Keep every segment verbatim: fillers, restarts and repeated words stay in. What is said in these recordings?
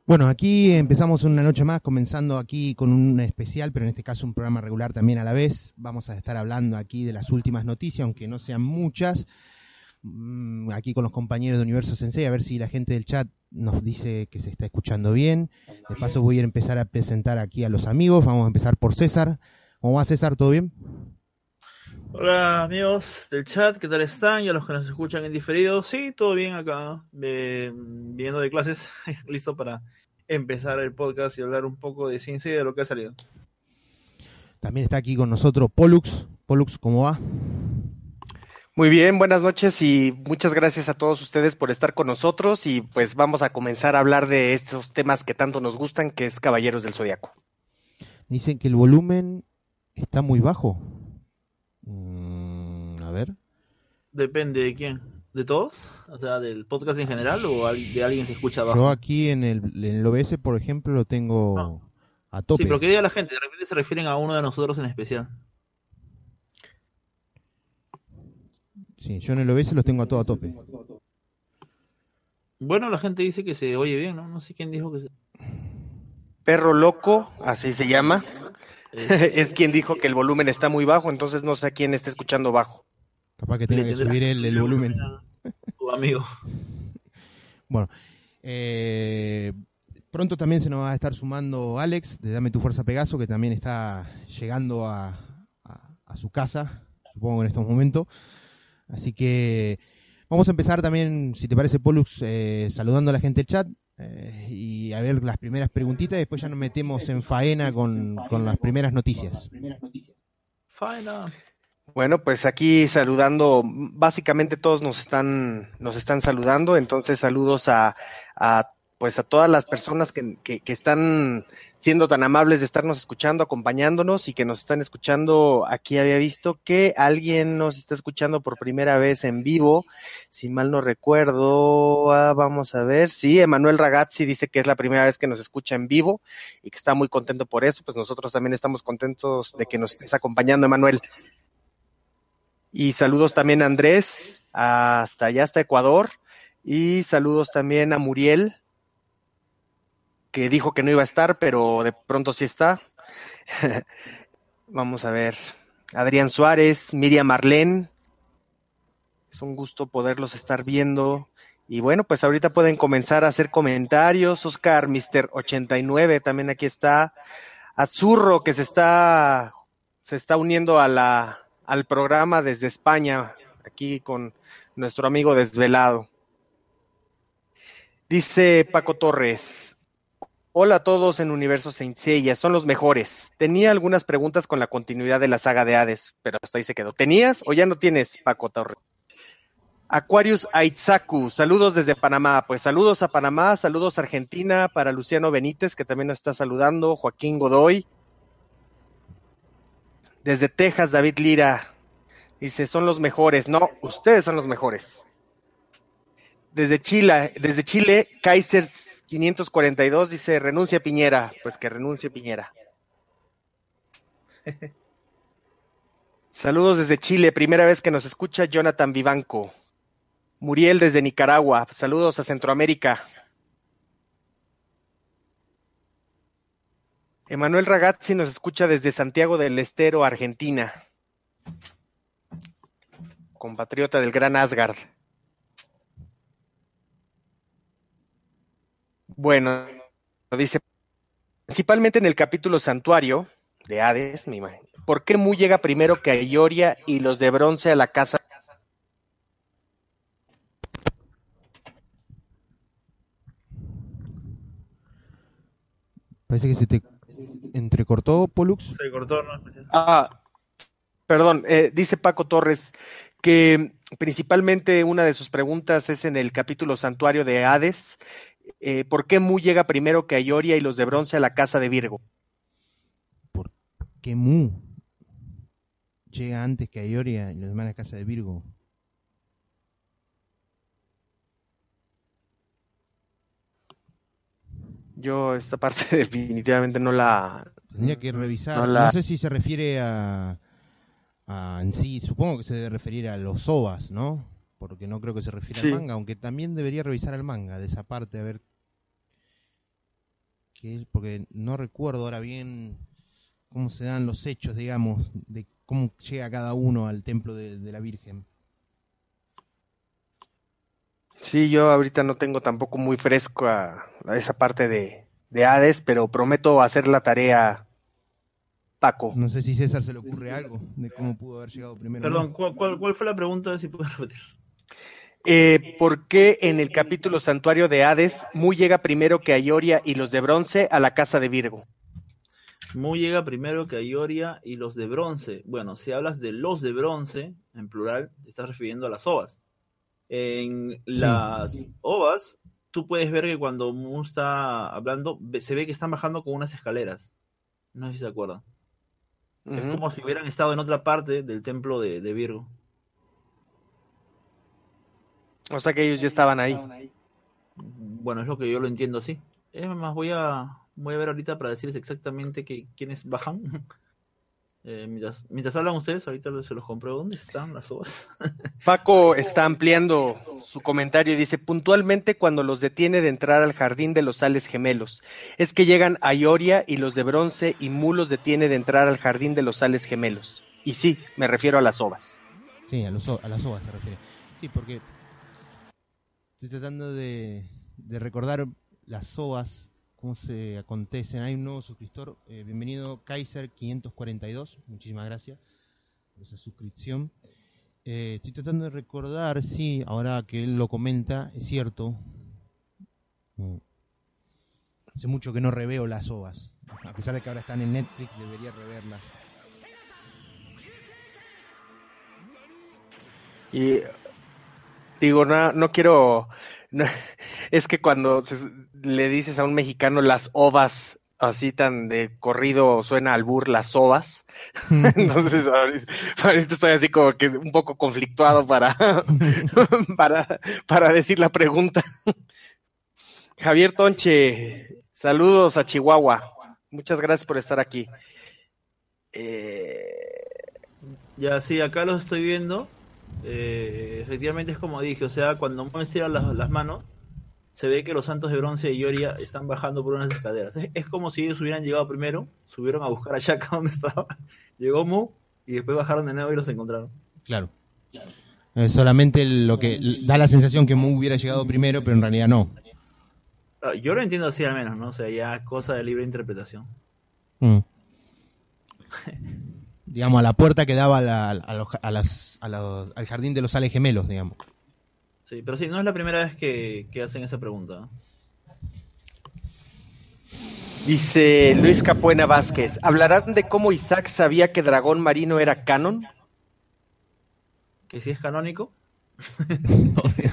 Bueno, aquí empezamos una noche más, comenzando aquí con un especial, pero en este caso un programa regular también a la vez. Vamos a estar hablando aquí de las últimas noticias, aunque no sean muchas, aquí con los compañeros de Universo Sensei, a ver si la gente del chat nos dice que se está escuchando bien. De paso voy a empezar a presentar aquí a los amigos. Vamos a empezar por César. ¿Cómo va, César? ¿Todo bien? Hola amigos del chat, ¿qué tal están? Y a los que nos escuchan en diferido, sí, todo bien acá, eh, viniendo de clases, listo para empezar el podcast y hablar un poco de ciencia y de lo que ha salido. También está aquí con nosotros Pollux. Pollux, ¿cómo va? Muy bien, buenas noches y muchas gracias a todos ustedes por estar con nosotros y pues vamos a comenzar a hablar de estos temas que tanto nos gustan, que es Caballeros del Zodiaco. Dicen que el volumen está muy bajo. Mm, a ver. Depende de quién, ¿de todos? O sea, ¿del podcast en general o de alguien se escucha abajo? Yo aquí en el, en el O B S, por ejemplo, lo tengo no. a tope. Sí, pero ¿qué diga la gente? De repente se refieren a uno de nosotros en especial. Sí, yo en el O B S los tengo a todo a tope. Bueno, la gente dice que se oye bien, ¿no? No sé quién dijo que se... Perro Loco, así se llama, eh. es quien dijo que el volumen está muy bajo, entonces no sé a quién está escuchando bajo. Capaz que tenga que subir el, el volumen. Tu amigo. Bueno, eh, pronto también se nos va a estar sumando Alex de Dame tu Fuerza Pegaso, que también está llegando a, a, a su casa, supongo en estos momentos. Así que vamos a empezar también, si te parece, Pollux, eh, saludando a la gente del chat eh, y a ver las primeras preguntitas. Y después ya nos metemos en faena con, con las primeras noticias. Faena. Bueno, pues aquí saludando, básicamente todos nos están, nos están saludando, entonces saludos a, a pues a todas las personas que, que, que están siendo tan amables de estarnos escuchando, acompañándonos y que nos están escuchando. Aquí había visto que alguien nos está escuchando por primera vez en vivo, si mal no recuerdo, ah, vamos a ver, sí, Emanuel Ragazzi dice que es la primera vez que nos escucha en vivo y que está muy contento por eso, pues nosotros también estamos contentos de que nos estés acompañando, Emanuel. Y saludos también a Andrés, hasta allá, hasta Ecuador. Y saludos también a Muriel, que dijo que no iba a estar, pero de pronto sí está. Vamos a ver. Adrián Suárez, Miriam Marlene. Es un gusto poderlos estar viendo. Y bueno, pues ahorita pueden comenzar a hacer comentarios. Oscar, mister ochenta y nueve, también aquí está. Azurro, que se está, se está uniendo a la... al programa desde España, aquí con nuestro amigo Desvelado. Dice Paco Torres, hola a todos en Universo Saint Seiya, son los mejores. Tenía algunas preguntas con la continuidad de la saga de Hades, pero hasta ahí se quedó. ¿Tenías o ya no tienes, Paco Torres? Aquarius Aitzaku, saludos desde Panamá. Pues saludos a Panamá, saludos a Argentina, para Luciano Benítez, que también nos está saludando, Joaquín Godoy. Desde Texas, David Lira, dice, son los mejores. No, ustedes son los mejores. Desde Chile, desde Chile, Kaiser quinientos cuarenta y dos dice, renuncia Piñera. Pues que renuncie Piñera. Saludos desde Chile, primera vez que nos escucha Jonathan Vivanco. Muriel desde Nicaragua, saludos a Centroamérica. Emanuel Ragazzi nos escucha desde Santiago del Estero, Argentina. Compatriota del gran Asgard. Bueno, dice, principalmente en el capítulo Santuario de Hades, me imagino, ¿por qué Mu llega primero que Ioria y los de bronce a la casa? Parece que se te entrecortó, Pollux. Se cortó, ¿no? Ah, perdón, eh, dice Paco Torres que principalmente una de sus preguntas es en el capítulo Santuario de Hades, eh, ¿por qué Mu llega primero que Ioria y los de bronce a la casa de Virgo? ¿Por qué Mu llega antes que Ioria y los demás a la casa de Virgo? Yo esta parte definitivamente no la... Tendría que revisar, no, la... no sé si se refiere a, a en sí, supongo que se debe referir a los O V As, ¿no? Porque no creo que se refiera sí. al manga, aunque también debería revisar el manga de esa parte, a ver que porque no recuerdo ahora bien cómo se dan los hechos, digamos, de cómo llega cada uno al templo de, de la Virgen. Sí, yo ahorita no tengo tampoco muy fresco a, a esa parte de, de Hades, pero prometo hacer la tarea, Paco. No sé si César se le ocurre algo de cómo pudo haber llegado primero. Perdón, ¿no? ¿cuál, cuál, cuál fue la pregunta? Si puedes repetir. Eh, ¿Por qué en el capítulo Santuario de Hades, Mu llega primero que Aioria y los de bronce a la casa de Virgo? Mu llega primero que Aioria y los de bronce. Bueno, si hablas de los de bronce, en plural, te estás refiriendo a las ovas. En las sí. ovas, tú puedes ver que cuando Mu está hablando, se ve que están bajando con unas escaleras. No sé si se acuerdan. Uh-huh. Es como si hubieran estado en otra parte del templo de, de Virgo. O sea que ellos ya estaban ahí. Bueno, es lo que yo lo entiendo así. Es más, voy a voy a ver ahorita para decirles exactamente que, quiénes bajan. Eh, mientras, mientras hablan ustedes, ahorita se los compruebo. ¿Dónde están las ovas? Paco está ampliando su comentario y dice, puntualmente cuando los detiene de entrar al jardín de los sales gemelos, es que llegan Aioria y los de bronce y Mu los detiene de entrar al jardín de los sales gemelos. Y sí, me refiero a las ovas. Sí, a, los, a las ovas se refiere. Sí, porque estoy tratando de, de recordar las ovas, cómo se acontecen. Hay un nuevo suscriptor, eh, bienvenido Kaiser quinientos cuarenta y dos, muchísimas gracias por esa suscripción. Eh, estoy tratando de recordar, sí, ahora que él lo comenta, es cierto. Mm. Hace mucho que no reveo las ovas, a pesar de que ahora están en Netflix, debería reverlas. Y digo, no, no quiero, no, es que cuando se, le dices a un mexicano las ovas, así tan de corrido suena albur, las ovas, entonces ahorita, ahorita estoy así como que un poco conflictuado para, para, para decir la pregunta. Javier Tonche, saludos a Chihuahua, muchas gracias por estar aquí. Eh... Ya sí, acá los estoy viendo. Eh, efectivamente es como dije, o sea, cuando Mu estira las, las manos, se ve que los santos de bronce y Ioria están bajando por unas escaleras. Es, es como si ellos hubieran llegado primero, subieron a buscar a Shaka donde estaba, llegó Mu y después bajaron de nuevo y los encontraron. Claro. Es solamente lo que da la sensación que Mu hubiera llegado primero, pero en realidad no. Yo lo entiendo así al menos, ¿no? O sea, ya cosa de libre interpretación. Mm. Digamos, a la puerta que daba a la, a los, a las, a los, al jardín de los sales gemelos, digamos. Sí, pero sí, no es la primera vez que, que hacen esa pregunta. Dice Luis Capuena Vázquez, ¿hablarán de cómo Isaac sabía que Dragón Marino era canon? ¿Que si es canónico? No sé.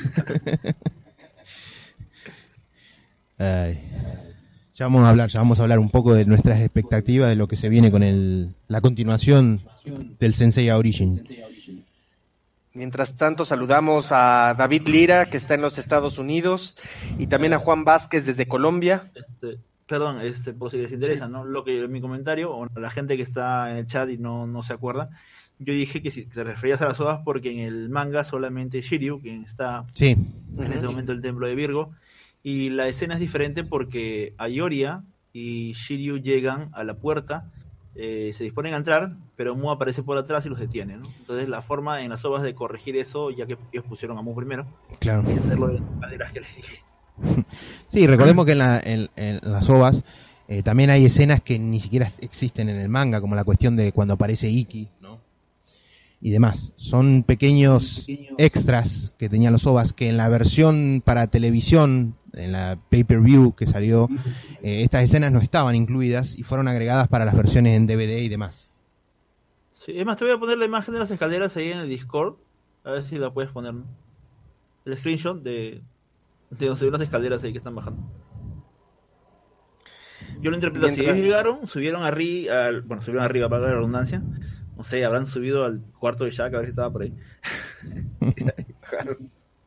Ay. Ya vamos a hablar, ya vamos a hablar un poco de nuestras expectativas de lo que se viene con el, la continuación del Sensei Origin. Mientras tanto saludamos a David Lira, que está en los Estados Unidos, y también a Juan Vázquez desde Colombia. Este, perdón, este, por si les interesa, sí. ¿no? Lo que mi comentario, o la gente que está en el chat y no, no se acuerda, yo dije que si te referías a las ovas porque en el manga solamente Shiryu, quien está sí. en ese momento el templo de Virgo, y la escena es diferente porque Aioria y Shiryu llegan a la puerta, eh, se disponen a entrar, pero Mu aparece por atrás y los detiene, ¿no? Entonces la forma en las ovas de corregir eso, ya que ellos pusieron a Mu primero, claro. y hacerlo de las maneras que les dije. Sí, recordemos que en, la, en, en las ovas eh, también hay escenas que ni siquiera existen en el manga, como la cuestión de cuando aparece Ikki, ¿no? Y demás. Son pequeños extras que tenían los ovas que en la versión para televisión, en la pay-per-view que salió, eh, estas escenas no estaban incluidas y fueron agregadas para las versiones en D V D y demás. Sí, es más, te voy a poner la imagen de las escaleras ahí en el Discord, a ver si la puedes poner, ¿no? El screenshot de, de donde se ven las escaleras ahí que están bajando. Yo lo interpreto así, ellos llegaron, subieron arriba, bueno, subieron arriba para la redundancia, no sé, habrán subido al cuarto de Shaka a ver si estaba por ahí. Y ahí bajaron.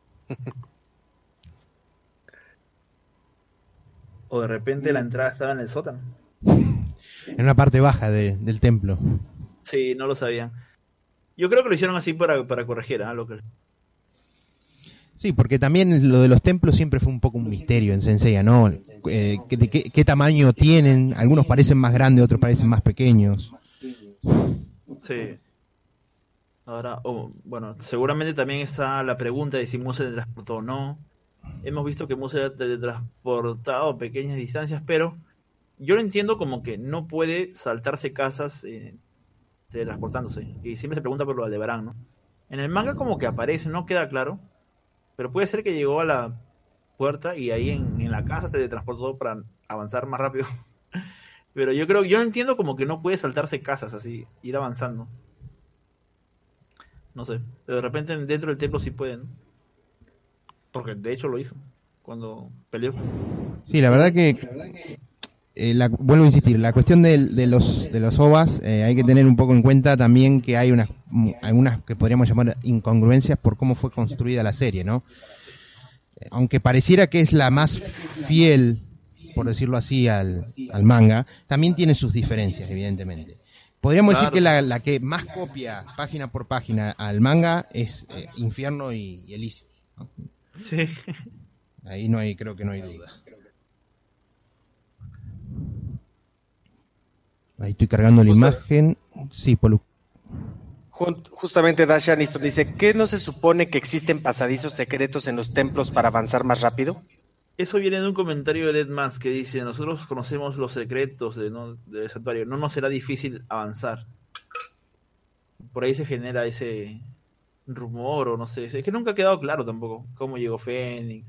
O de repente la entrada estaba en el sótano. En una parte baja de, del templo. Sí, no lo sabían. Yo creo que lo hicieron así para, para corregir, ¿eh? Lo que... Sí, porque también lo de los templos siempre fue un poco un misterio en Saint Seiya, ¿no? Eh, ¿qué, de qué, ¿Qué tamaño tienen? Algunos parecen más grandes, otros parecen más pequeños. Sí. Ahora, oh, bueno, seguramente también está la pregunta de si Muse teletransportó o no. Hemos visto que Muse ha teletransportado pequeñas distancias, pero yo lo entiendo como que no puede saltarse casas eh, teletransportándose. Y siempre se pregunta por lo de Aldebarán, ¿no? En el manga como que aparece, no queda claro, pero puede ser que llegó a la puerta y ahí en, en la casa se teletransportó para avanzar más rápido. Pero yo creo, yo entiendo como que no puede saltarse casas así, ir avanzando. No sé, pero de repente dentro del templo sí pueden. Porque de hecho lo hizo cuando peleó. Sí, la verdad que, eh, la, vuelvo a insistir, la cuestión de, de los de los O V As, eh, hay que tener un poco en cuenta también que hay unas algunas que podríamos llamar incongruencias por cómo fue construida la serie, ¿no? Aunque pareciera que es la más fiel, por decirlo así, al, al manga, también tiene sus diferencias, evidentemente. Podríamos Claro. decir que la, la que más copia página por página al manga es eh, Infierno y, y Elysium, ¿no? Sí. Ahí no hay, creo que no hay duda. Ahí estoy cargando la Justo- imagen. Sí, Polu. Jun- Justamente Dash Aniston dice, ¿qué no se supone que existen pasadizos secretos en los templos para avanzar más rápido? Eso viene de un comentario de Dead Mask que dice, nosotros conocemos los secretos de, ¿no? del santuario, no nos será difícil avanzar. Por ahí se genera ese rumor o no sé, es que nunca ha quedado claro tampoco cómo llegó Fénix.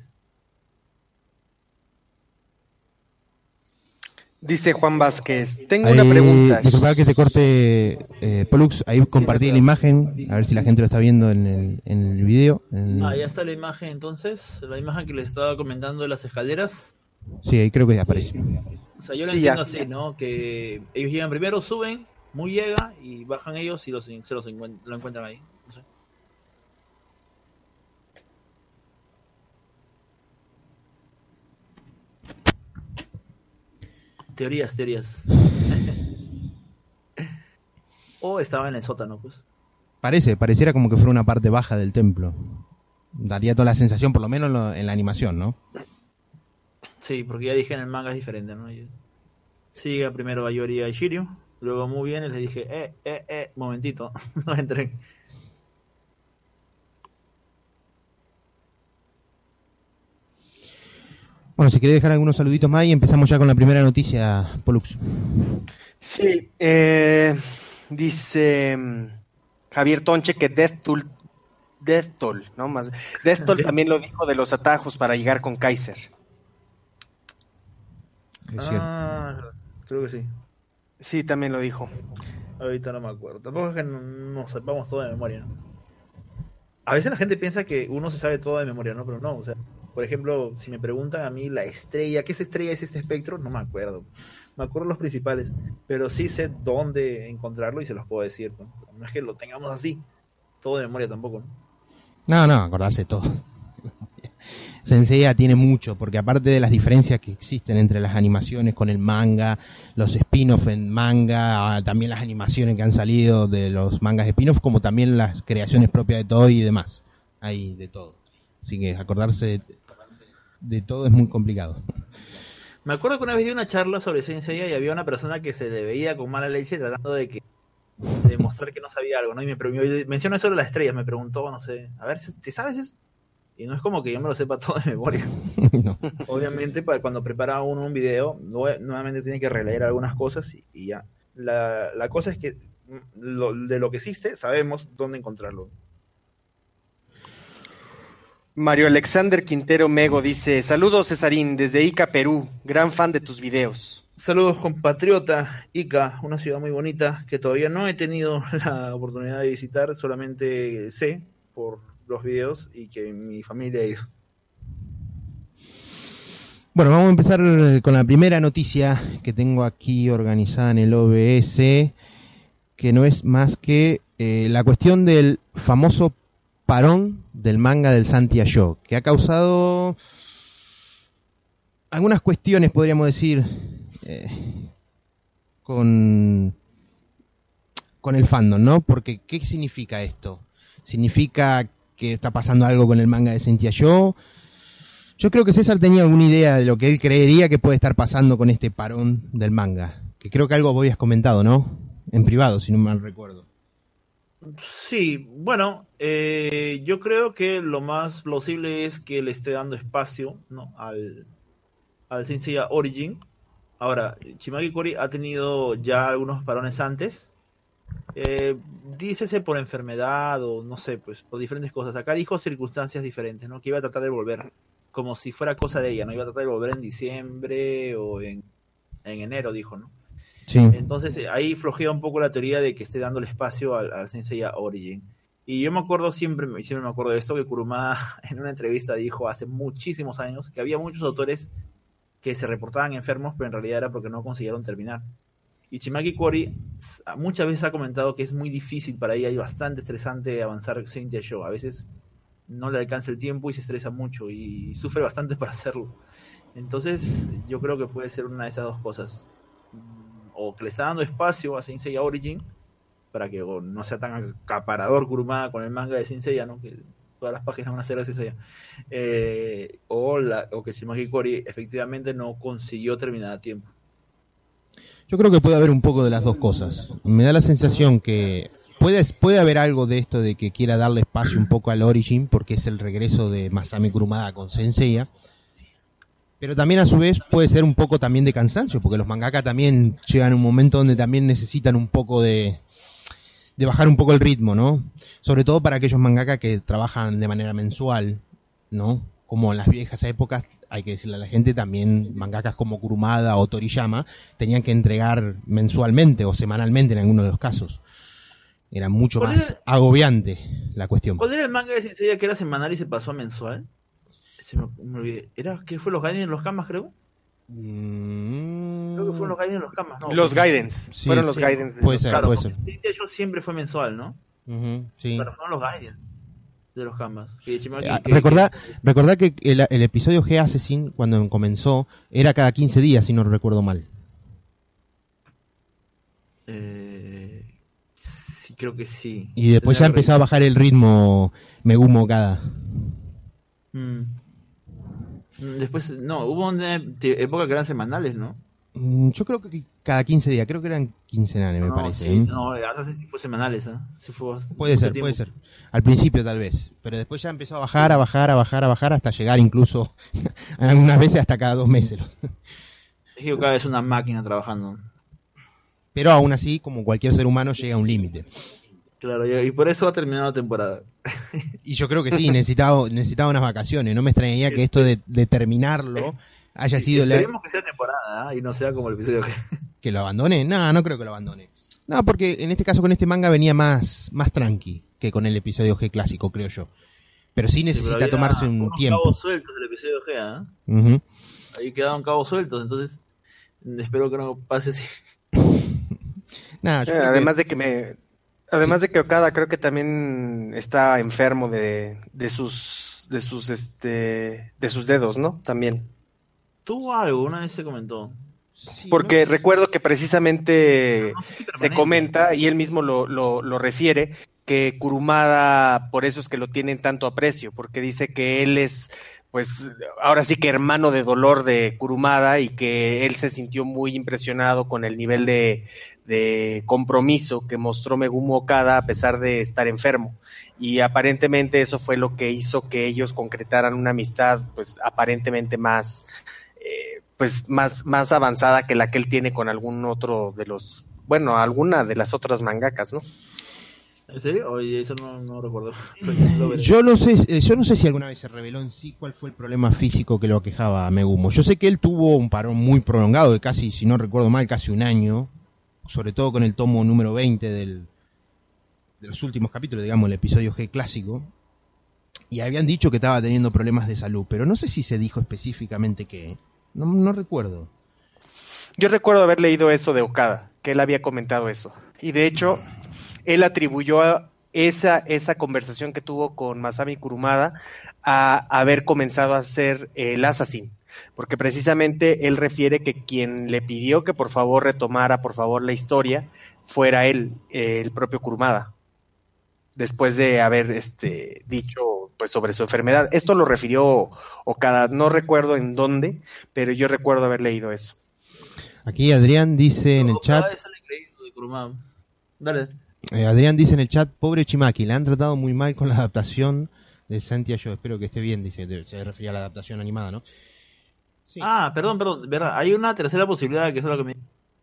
Dice Juan Vázquez, tengo Ahí, una pregunta. disculpa que te corte, eh, Pollux. Ahí compartí no la imagen, a ver si la gente lo está viendo en el, en el video. En- Ah, ya está la imagen entonces, la imagen que les estaba comentando de las escaleras. Sí, ahí creo que aparece. O sea, yo lo Sí, entiendo ya. así, ¿no? Que ellos llegan primero, suben, muy llega, y bajan ellos y los, se los encuent- lo encuentran ahí. No sé. Teorías, teorías. O estaba en el sótano, pues. Parece, pareciera como que fuera una parte baja del templo. Daría toda la sensación, por lo menos en, lo- en la animación, ¿no? Sí, porque ya dije en el manga es diferente, ¿no? Yo- Sigue primero a Yori y a Shiryu, luego muy bien, y les dije, eh, eh, eh, momentito, no entren. Bueno, si querés dejar algunos saluditos más y empezamos ya con la primera noticia, Pollux. Sí, eh, dice mm, Javier Tonche que Death Toll, Death Toll, ¿no? Más, Death Toll también lo dijo de los atajos para llegar con Kaiser. Es cierto. Ah, creo que sí. Sí, también lo dijo. Ahorita no me acuerdo. Tampoco es que no, no sepamos todo de memoria, ¿no? A veces la gente piensa que uno se sabe todo de memoria, ¿no? Pero no, o sea, por ejemplo, si me preguntan a mí la estrella, ¿qué estrella es este espectro? No me acuerdo. Me acuerdo los principales, pero sí sé dónde encontrarlo y se los puedo decir, ¿no? No es que lo tengamos así, todo de memoria tampoco, ¿no? No, no, acordarse todo. Senseiya tiene mucho, porque aparte de las diferencias que existen entre las animaciones con el manga, los spin-off en manga, ah, también las animaciones que han salido de los mangas spin-off, como también las creaciones propias de Toei y demás. Hay de todo. Así que acordarse de, de todo es muy complicado. Me acuerdo que una vez di una charla sobre Saint Seiya y había una persona que se le veía con mala leche tratando de que de demostrar que no sabía algo, ¿no? Y me, pre- me mencionó eso de las estrellas, me preguntó, no sé, a ver, ¿te sabes eso? Y no es como que yo me lo sepa todo de memoria. No. Obviamente, para cuando prepara uno un video, nue- nuevamente tiene que releer algunas cosas y, y ya. La, la cosa es que mm, lo- de lo que existe, sabemos dónde encontrarlo. Mario Alexander Quintero Mego dice, saludos Cesarín, desde Ica, Perú, gran fan de tus videos. Saludos, compatriota. Ica, una ciudad muy bonita que todavía no he tenido la oportunidad de visitar, solamente sé por los videos y que mi familia ha ido. Bueno, vamos a empezar con la primera noticia que tengo aquí organizada en el O B S, que no es más que eh, la cuestión del famoso parón del manga del Santia Show, que ha causado algunas cuestiones, podríamos decir, eh, con, con el fandom, ¿no? Porque, ¿qué significa esto? Significa que está pasando algo con el manga de Saint Yo. Yo creo que César tenía alguna idea de lo que él creería que puede estar pasando con este parón del manga. Que creo que algo vos habías comentado, ¿no? En privado, si no mal recuerdo. Sí, bueno, eh, yo creo que lo más plausible es que le esté dando espacio, ¿no? al, al Saint Seiya Origin. Ahora, Shimaki Kori ha tenido ya algunos parones antes. Eh, dícese por enfermedad o no sé, pues por diferentes cosas. Acá dijo circunstancias diferentes, ¿no? Que iba a tratar de volver, como si fuera cosa de ella, ¿no? Iba a tratar de volver en diciembre o en, en enero, dijo, ¿no? Sí. Entonces eh, ahí flojea un poco la teoría de que esté dándole espacio al, al Saint Seiya Origin. Y yo me acuerdo siempre, siempre me acuerdo de esto, que Kurumada en una entrevista dijo hace muchísimos años que había muchos autores que se reportaban enfermos, pero en realidad era porque no consiguieron terminar. Y Shimaki Kori muchas veces ha comentado que es muy difícil para ella y bastante estresante avanzar Saint Yo. A veces no le alcanza el tiempo y se estresa mucho y sufre bastante para hacerlo. Entonces yo creo que puede ser una de esas dos cosas. O que le está dando espacio a Saint Seiya Origin para que o, no sea tan acaparador Kurumada con el manga de Saint Seiya, ¿no? Que todas las páginas van a ser de Saint Seiya. Eh, o, la, o que Shimaki Kori efectivamente no consiguió terminar a tiempo. Yo creo que puede haber un poco de las dos cosas. Me da la sensación que puede, puede haber algo de esto de que quiera darle espacio un poco al Origin, porque es el regreso de Masami Kurumada con Saint Seiya. Pero también a su vez puede ser un poco también de cansancio, porque los mangaka también llegan a un momento donde también necesitan un poco de, de bajar un poco el ritmo, ¿no? Sobre todo para aquellos mangaka que trabajan de manera mensual, ¿no? Como en las viejas épocas, hay que decirle a la gente, también mangakas como Kurumada o Toriyama tenían que entregar mensualmente o semanalmente en algunos de los casos. Era mucho más era, agobiante la cuestión. ¿Cuál era el manga de Saint Seiya que era semanal y se pasó a mensual? Se me, me olvidé. ¿Era? ¿Qué fue los Gaiden en los Kamas, creo? Mm... Creo que fueron los Gaiden en los Kamas, ¿no? Los Gaidens. Sí, fueron los sí, Gaidens. Puede ser, claro, puede ser. Yo siempre fue mensual, ¿no? Uh-huh, sí. Pero fueron los Gaiden de los Kamas. Que, que, recordá, que... recordá que el, el episodio G Assassin, cuando comenzó, era cada quince días, si no recuerdo mal. Eh... Sí, creo que sí. Y después ya empezó a bajar el ritmo Megumo Okada. Mm. Después, no, hubo una época que eran semanales, ¿no? Yo creo que cada quince días, creo que eran quincenales, no, me parece. Sí, ¿eh? No, hasta sí fue semanales, ¿eh? Sí fue puede ser, puede ser. Al principio tal vez, pero después ya empezó a bajar, a bajar, a bajar, a bajar, hasta llegar incluso, algunas veces hasta cada dos meses. Es que cada vez una máquina trabajando. Pero aún así, como cualquier ser humano, llega a un límite. Claro, y por eso ha terminado la temporada. Y yo creo que sí, necesitaba, necesitaba unas vacaciones. No me extrañaría que esto de, de terminarlo haya sido... Esperemos la... que sea temporada, ¿eh? Y no sea como el episodio que... ¿Que lo abandone? No, no creo que lo abandone. No, porque en este caso con este manga venía más, más tranqui que con el episodio G clásico, creo yo. Pero sí necesita sí, pero tomarse un unos tiempo. Cabos sueltos del episodio G, ¿eh? Uh-huh. Ahí quedaron cabos sueltos, entonces espero que no pase así. Nah, yo eh, creo además que... de que me... Además de que Okada creo que también está enfermo de, de sus de sus este de sus dedos, ¿no? También. Tuvo algo, una vez se comentó. Sí, porque ¿no? Recuerdo que precisamente no, no sé si se comenta y él mismo lo, lo, lo refiere que Kurumada por eso es que lo tienen tanto aprecio, porque dice que él es pues ahora sí que hermano de dolor de Kurumada y que él se sintió muy impresionado con el nivel de, de compromiso que mostró Megumo Okada a pesar de estar enfermo. Y aparentemente eso fue lo que hizo que ellos concretaran una amistad pues aparentemente más eh, pues más, más avanzada que la que él tiene con algún otro de los, bueno, alguna de las otras mangakas, ¿no? ¿En serio? Oye, eso no, no recuerdo. Yo no sé, yo no sé si alguna vez se reveló en sí cuál fue el problema físico que lo aquejaba a Megumo. Yo sé que él tuvo un parón muy prolongado de casi, si no recuerdo mal, casi un año, sobre todo con el tomo número veinte del, de los últimos capítulos, digamos, el episodio G clásico, y habían dicho que estaba teniendo problemas de salud, pero no sé si se dijo específicamente qué, no, no recuerdo. Yo recuerdo haber leído eso de Okada, que él había comentado eso, y de hecho... él atribuyó a esa, esa conversación que tuvo con Masami Kurumada a haber comenzado a hacer el Assassin, porque precisamente él refiere que quien le pidió que por favor retomara por favor la historia fuera él, eh, el propio Kurumada, después de haber este dicho pues sobre su enfermedad. Esto lo refirió Okada, no recuerdo en dónde, pero yo recuerdo haber leído eso. Aquí Adrián dice en el chat. Dale. Eh, Adrián dice en el chat, pobre Chimaki, le han tratado muy mal con la adaptación de Sentia. Yo espero que esté bien, dice, se refería a la adaptación animada, ¿no? Sí. Ah, perdón, perdón, verdad, hay una tercera posibilidad que es lo que me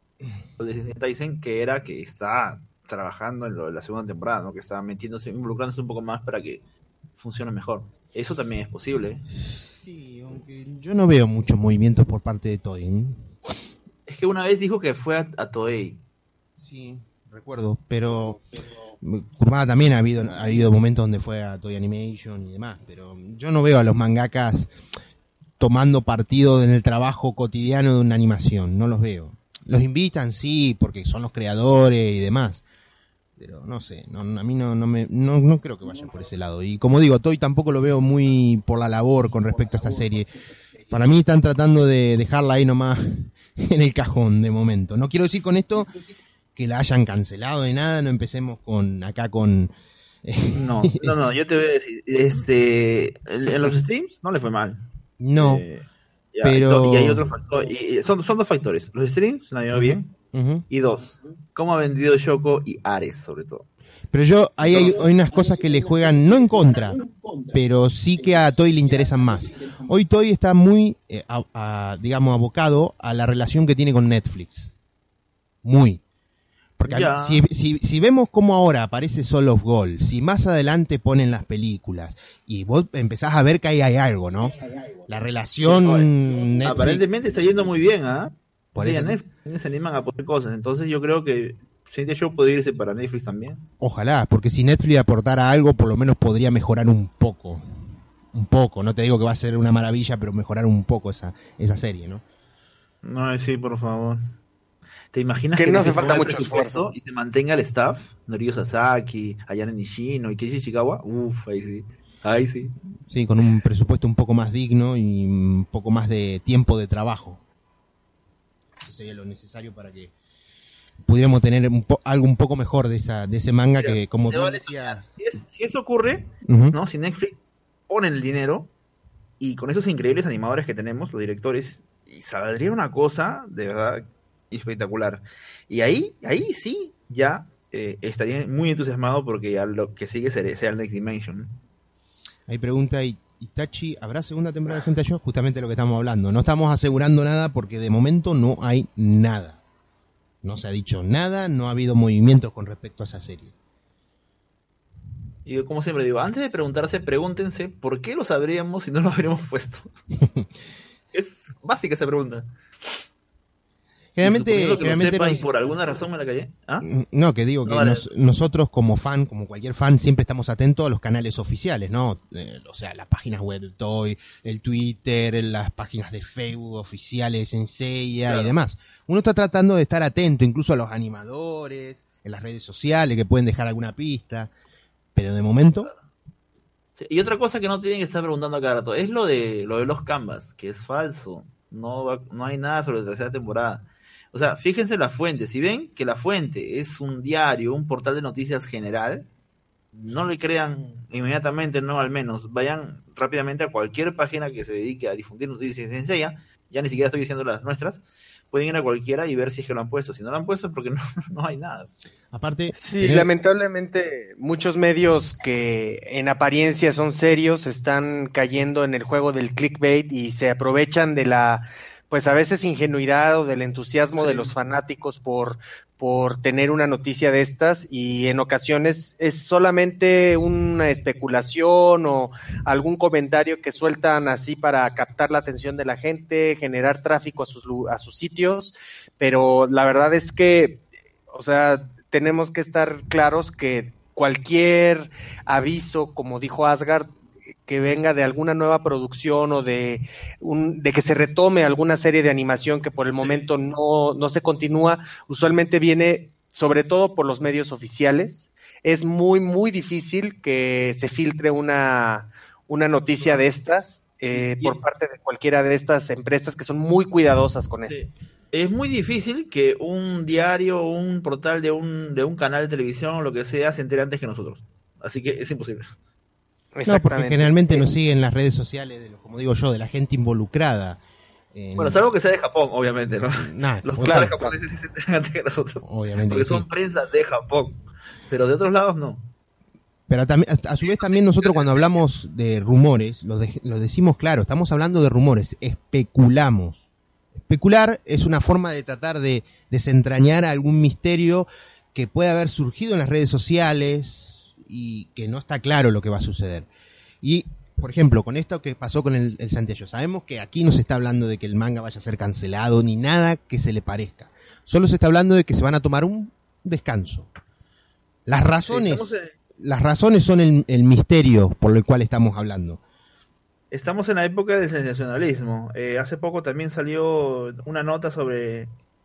dicen, que era que está trabajando en lo de la segunda temporada, ¿no? Que está metiéndose, involucrándose un poco más para que funcione mejor. Eso también es posible. Sí, aunque yo no veo muchos movimientos por parte de Toei, ¿eh? Es que una vez dijo que fue a, a Toei. Sí, recuerdo, pero Kurumada también ha habido ha habido momentos donde fue a Toei Animation y demás, pero yo no veo a los mangakas tomando partido en el trabajo cotidiano de una animación, no los veo. Los invitan, sí, porque son los creadores y demás, pero no sé, no, a mí no no me no, no creo que vayan por ese lado. Y como digo, Toei tampoco lo veo muy por la labor con respecto a esta serie. Para mí están tratando de dejarla ahí nomás en el cajón de momento. No quiero decir con esto que la hayan cancelado de nada, no empecemos con acá con... no, no, no, yo te voy a decir, este, en los streams no le fue mal. No, eh, ya, pero... Y hay otro factor, y son, son dos factores, los streams la han ido uh-huh, bien, uh-huh. Y dos, cómo ha vendido Shoko y Ares sobre todo. Pero yo, ahí hay, hay unas cosas que le juegan, no en contra, pero sí que a Toei le interesan más. Hoy Toei está muy, eh, a, a, digamos, abocado a la relación que tiene con Netflix. Muy. Porque si, si, si vemos cómo ahora aparece Soul of Gold, si más adelante ponen las películas, y vos empezás a ver que ahí hay algo, ¿no? La relación... Sí, Netflix... Aparentemente está yendo muy bien, ¿ah? ¿eh? Por sí, eso... Netflix se animan a poner cosas, entonces yo creo que Sentia Show puede irse para Netflix también. Ojalá, porque si Netflix aportara algo, por lo menos podría mejorar un poco. Un poco, no te digo que va a ser una maravilla, pero mejorar un poco esa, esa serie, ¿no? No, sí, por favor. ¿Te imaginas que, que no hace falta mucho esfuerzo y te mantenga el staff? Norio Sasaki, Ayane Nishino y Keiichi Ishikawa. Uf, ahí sí. Ahí sí. Sí, con un presupuesto un poco más digno y un poco más de tiempo de trabajo. Eso sería lo necesario para que pudiéramos tener un po- algo un poco mejor de esa de ese manga. Mira, que, como tú decías... Si, es, si eso ocurre, uh-huh. ¿no? Si Netflix ponen el dinero y con esos increíbles animadores que tenemos, los directores, y saldría una cosa, de verdad... espectacular. Y ahí, ahí sí, ya eh, estaría muy entusiasmado porque ya lo que sigue sea, sea el Next Dimension. Ahí pregunta Itachi, ¿habrá segunda temporada de Sentai Show? Justamente lo que estamos hablando. No estamos asegurando nada porque de momento no hay nada. No se ha dicho nada, no ha habido movimientos con respecto a esa serie. Y yo, como siempre digo, antes de preguntarse, pregúntense por qué lo sabríamos si no lo habríamos puesto. Es básica esa pregunta. Generalmente, que generalmente sepa, nos... y por alguna razón me la callé. ¿Ah? No, que digo no, que vale. nos, nosotros como fan, como cualquier fan, siempre estamos atentos a los canales oficiales, ¿no? Eh, o sea, las páginas web de Toei, el Twitter, las páginas de Facebook oficiales en Seiya claro. y demás. Uno está tratando de estar atento incluso a los animadores, en las redes sociales que pueden dejar alguna pista, pero de momento... Sí, y otra cosa que no tienen que estar preguntando a cada rato, es lo de lo de los canvas, que es falso. No, va, no hay nada sobre la tercera temporada. O sea, fíjense la fuente. Si ven que la fuente es un diario, un portal de noticias general, no le crean inmediatamente, no al menos. Vayan rápidamente a cualquier página que se dedique a difundir noticias en Seiya. Ya ni siquiera estoy diciendo las nuestras. Pueden ir a cualquiera y ver si es que lo han puesto. Si no lo han puesto es porque no, no hay nada. Aparte, sí, tener... lamentablemente muchos medios que en apariencia son serios están cayendo en el juego del clickbait y se aprovechan de la, pues a veces ingenuidad o del entusiasmo sí. de los fanáticos por por tener una noticia de estas, y en ocasiones es solamente una especulación o algún comentario que sueltan así para captar la atención de la gente, generar tráfico a sus a sus sitios, pero la verdad es que, o sea, tenemos que estar claros que cualquier aviso, como dijo Asgard, que venga de alguna nueva producción o de un, de que se retome alguna serie de animación que por el momento no, no se continúa, usualmente viene sobre todo por los medios oficiales. Es muy, muy difícil que se filtre una, una noticia de estas eh, por parte de cualquiera de estas empresas que son muy cuidadosas con eso. Sí. Es muy difícil que un diario o un portal de un, de un canal de televisión o lo que sea se entere antes que nosotros. Así que es imposible. No, porque generalmente nos siguen las redes sociales, de los, como digo yo, de la gente involucrada. En... Bueno, salvo que sea de Japón, obviamente, ¿no? Nah, los claro, japoneses sí se enteran antes que nosotros. Obviamente porque sí. son prensa de Japón. Pero de otros lados no. Pero también, a su vez también nosotros cuando hablamos de rumores, lo, de, lo decimos claro, estamos hablando de rumores, especulamos. Especular es una forma de tratar de desentrañar algún misterio que puede haber surgido en las redes sociales y que no está claro lo que va a suceder. Y, por ejemplo, con esto que pasó con el, el Santello, sabemos que aquí no se está hablando de que el manga vaya a ser cancelado ni nada que se le parezca. Solo se está hablando de que se van a tomar un descanso. Las razones, sí, en... las razones son el, el misterio por el cual estamos hablando. Estamos en la época del sensacionalismo. Eh, hace poco también salió una nota sobre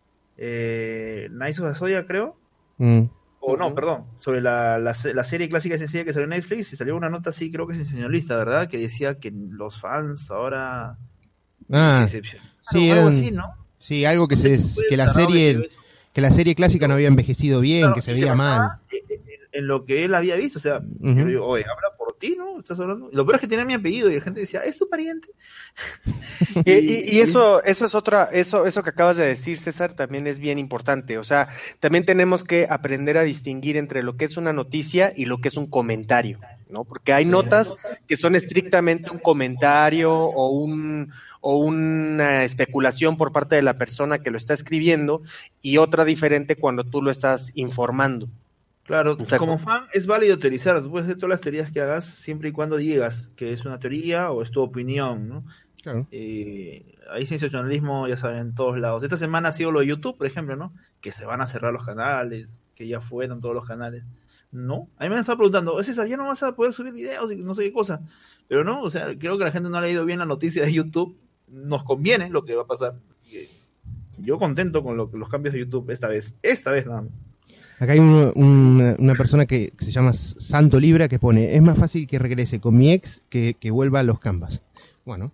eh, Knights of the Zodiac, creo. Mm. O no, perdón, sobre la, la, la serie clásica sencilla que salió en Netflix, y salió una nota así, creo que sensacionalista, ¿verdad? Que decía que los fans ahora... Ah, sí, algo eran, así, ¿no? Sí, algo que, se, que la serie que la serie clásica no había envejecido bien, claro, que se veía se mal. En, en lo que él había visto, o sea, uh-huh. yo digo, oye, habla por ti, ¿no? ¿Estás hablando? Y lo peor es que tenía mi apellido y la gente decía, ¿es tu pariente? y, y, y eso, eso es otra, eso, eso que acabas de decir, César, también es bien importante. O sea, también tenemos que aprender a distinguir entre lo que es una noticia y lo que es un comentario, ¿no? Porque hay notas que son estrictamente un comentario o un o una especulación por parte de la persona que lo está escribiendo, y otra diferente cuando tú lo estás informando. Claro, exacto. Como fan es válido teorizar, tú puedes hacer todas las teorías que hagas siempre y cuando digas que es una teoría o es tu opinión, ¿no? Claro. Eh, hay sensacionalismo, ya saben, en todos lados. Esta semana ha sido lo de YouTube, por ejemplo, ¿no? Que se van a cerrar los canales, que ya fueron todos los canales. No, a mí me han estado preguntando, César, ya no vas a poder subir videos y no sé qué cosa. Pero no, o sea, creo que la gente no ha leído bien la noticia de YouTube. Nos conviene lo que va a pasar. Yo contento con lo, los cambios de YouTube esta vez. Esta vez nada más. Acá hay un, un, una persona que, que se llama Santo Libra que pone, es más fácil que regrese con mi ex que, que vuelva a los canvas. Bueno.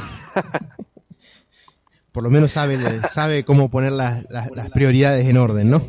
Por lo menos sabe, sabe cómo poner las, las, las prioridades en orden, ¿no?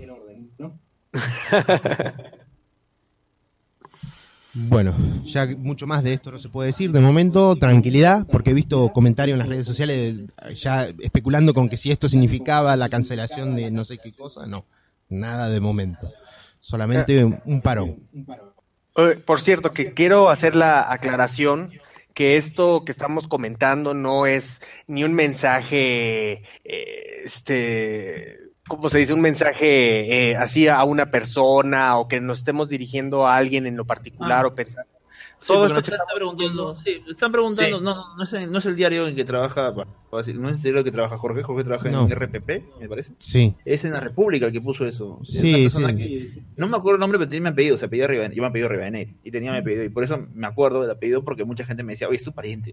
Bueno, ya mucho más de esto no se puede decir. De momento, tranquilidad, porque he visto comentarios en las redes sociales ya especulando con que si esto significaba la cancelación de no sé qué cosa. No, nada de momento. Solamente un parón. Por cierto, que quiero hacer la aclaración que esto que estamos comentando no es ni un mensaje, eh, este... ¿cómo se dice? Un mensaje eh, así a una persona, o que nos estemos dirigiendo a alguien en lo particular, ah. o pensando. Sí, todo esto que están preguntando, sí, están preguntando, sí. no, no es, el, no es el diario en que trabaja, no es el diario que trabaja Jorge, Jorge trabaja no. en R P P, me parece. Sí. Es en La República el que puso eso. Sí, sí. Que, no me acuerdo el nombre, pero tenía mi apellido, se apellida Rivadeneira, yo me apellido Rivadeneira, y tenía mi apellido, y por eso me acuerdo del apellido, porque mucha gente me decía, oye, es tu pariente.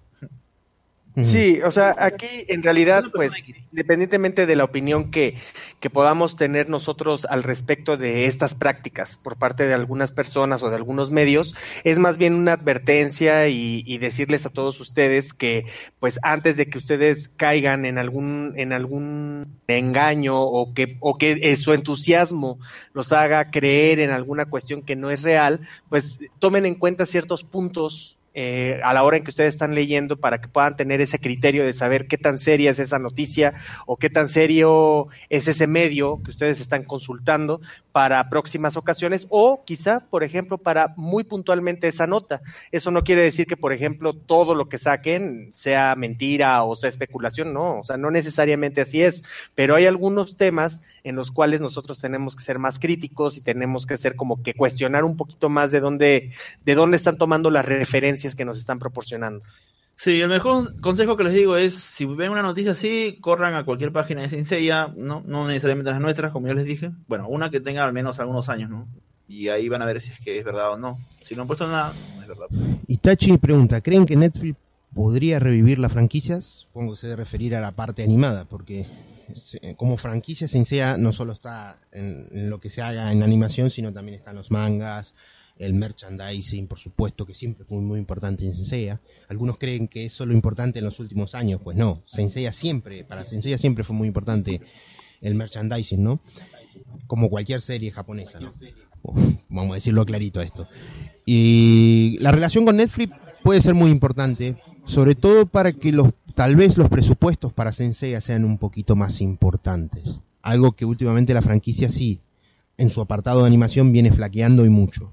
Sí, o sea, aquí en realidad, pues, independientemente de la opinión que, que podamos tener nosotros al respecto de estas prácticas por parte de algunas personas o de algunos medios, es más bien una advertencia y, y decirles a todos ustedes que, pues, antes de que ustedes caigan en algún, en algún engaño, o que, o que su entusiasmo los haga creer en alguna cuestión que no es real, pues, tomen en cuenta ciertos puntos Eh, a la hora en que ustedes están leyendo, para que puedan tener ese criterio de saber qué tan seria es esa noticia o qué tan serio es ese medio que ustedes están consultando para próximas ocasiones, o quizá, por ejemplo, para muy puntualmente esa nota. Eso no quiere decir que, por ejemplo, todo lo que saquen sea mentira o sea especulación, no, o sea, no necesariamente así es, pero hay algunos temas en los cuales nosotros tenemos que ser más críticos y tenemos que ser como que cuestionar un poquito más de dónde, de dónde están tomando las referencias que nos están proporcionando. Sí, el mejor consejo que les digo es, si ven una noticia así, corran a cualquier página de Saint Seiya, no, no necesariamente las nuestras, como ya les dije, bueno, una que tenga al menos algunos años, ¿no? Y ahí van a ver si es que es verdad o no. Si no han puesto nada, no es verdad. Itachi pregunta, ¿creen que Netflix podría revivir las franquicias? Supongo que se debe referir a la parte animada, porque como franquicia Saint Seiya no solo está en, en lo que se haga en animación, sino también están los mangas, el merchandising, por supuesto, que siempre fue muy importante en Saint Seiya. Algunos creen que es solo importante en los últimos años, pues no, Saint Seiya siempre, para Saint Seiya siempre fue muy importante el merchandising, ¿no? Como cualquier serie japonesa, ¿no? Vamos a decirlo clarito esto. Y la relación con Netflix puede ser muy importante, sobre todo para que los tal vez los presupuestos para Saint Seiya sean un poquito más importantes. Algo que últimamente la franquicia sí, en su apartado de animación viene flaqueando y mucho.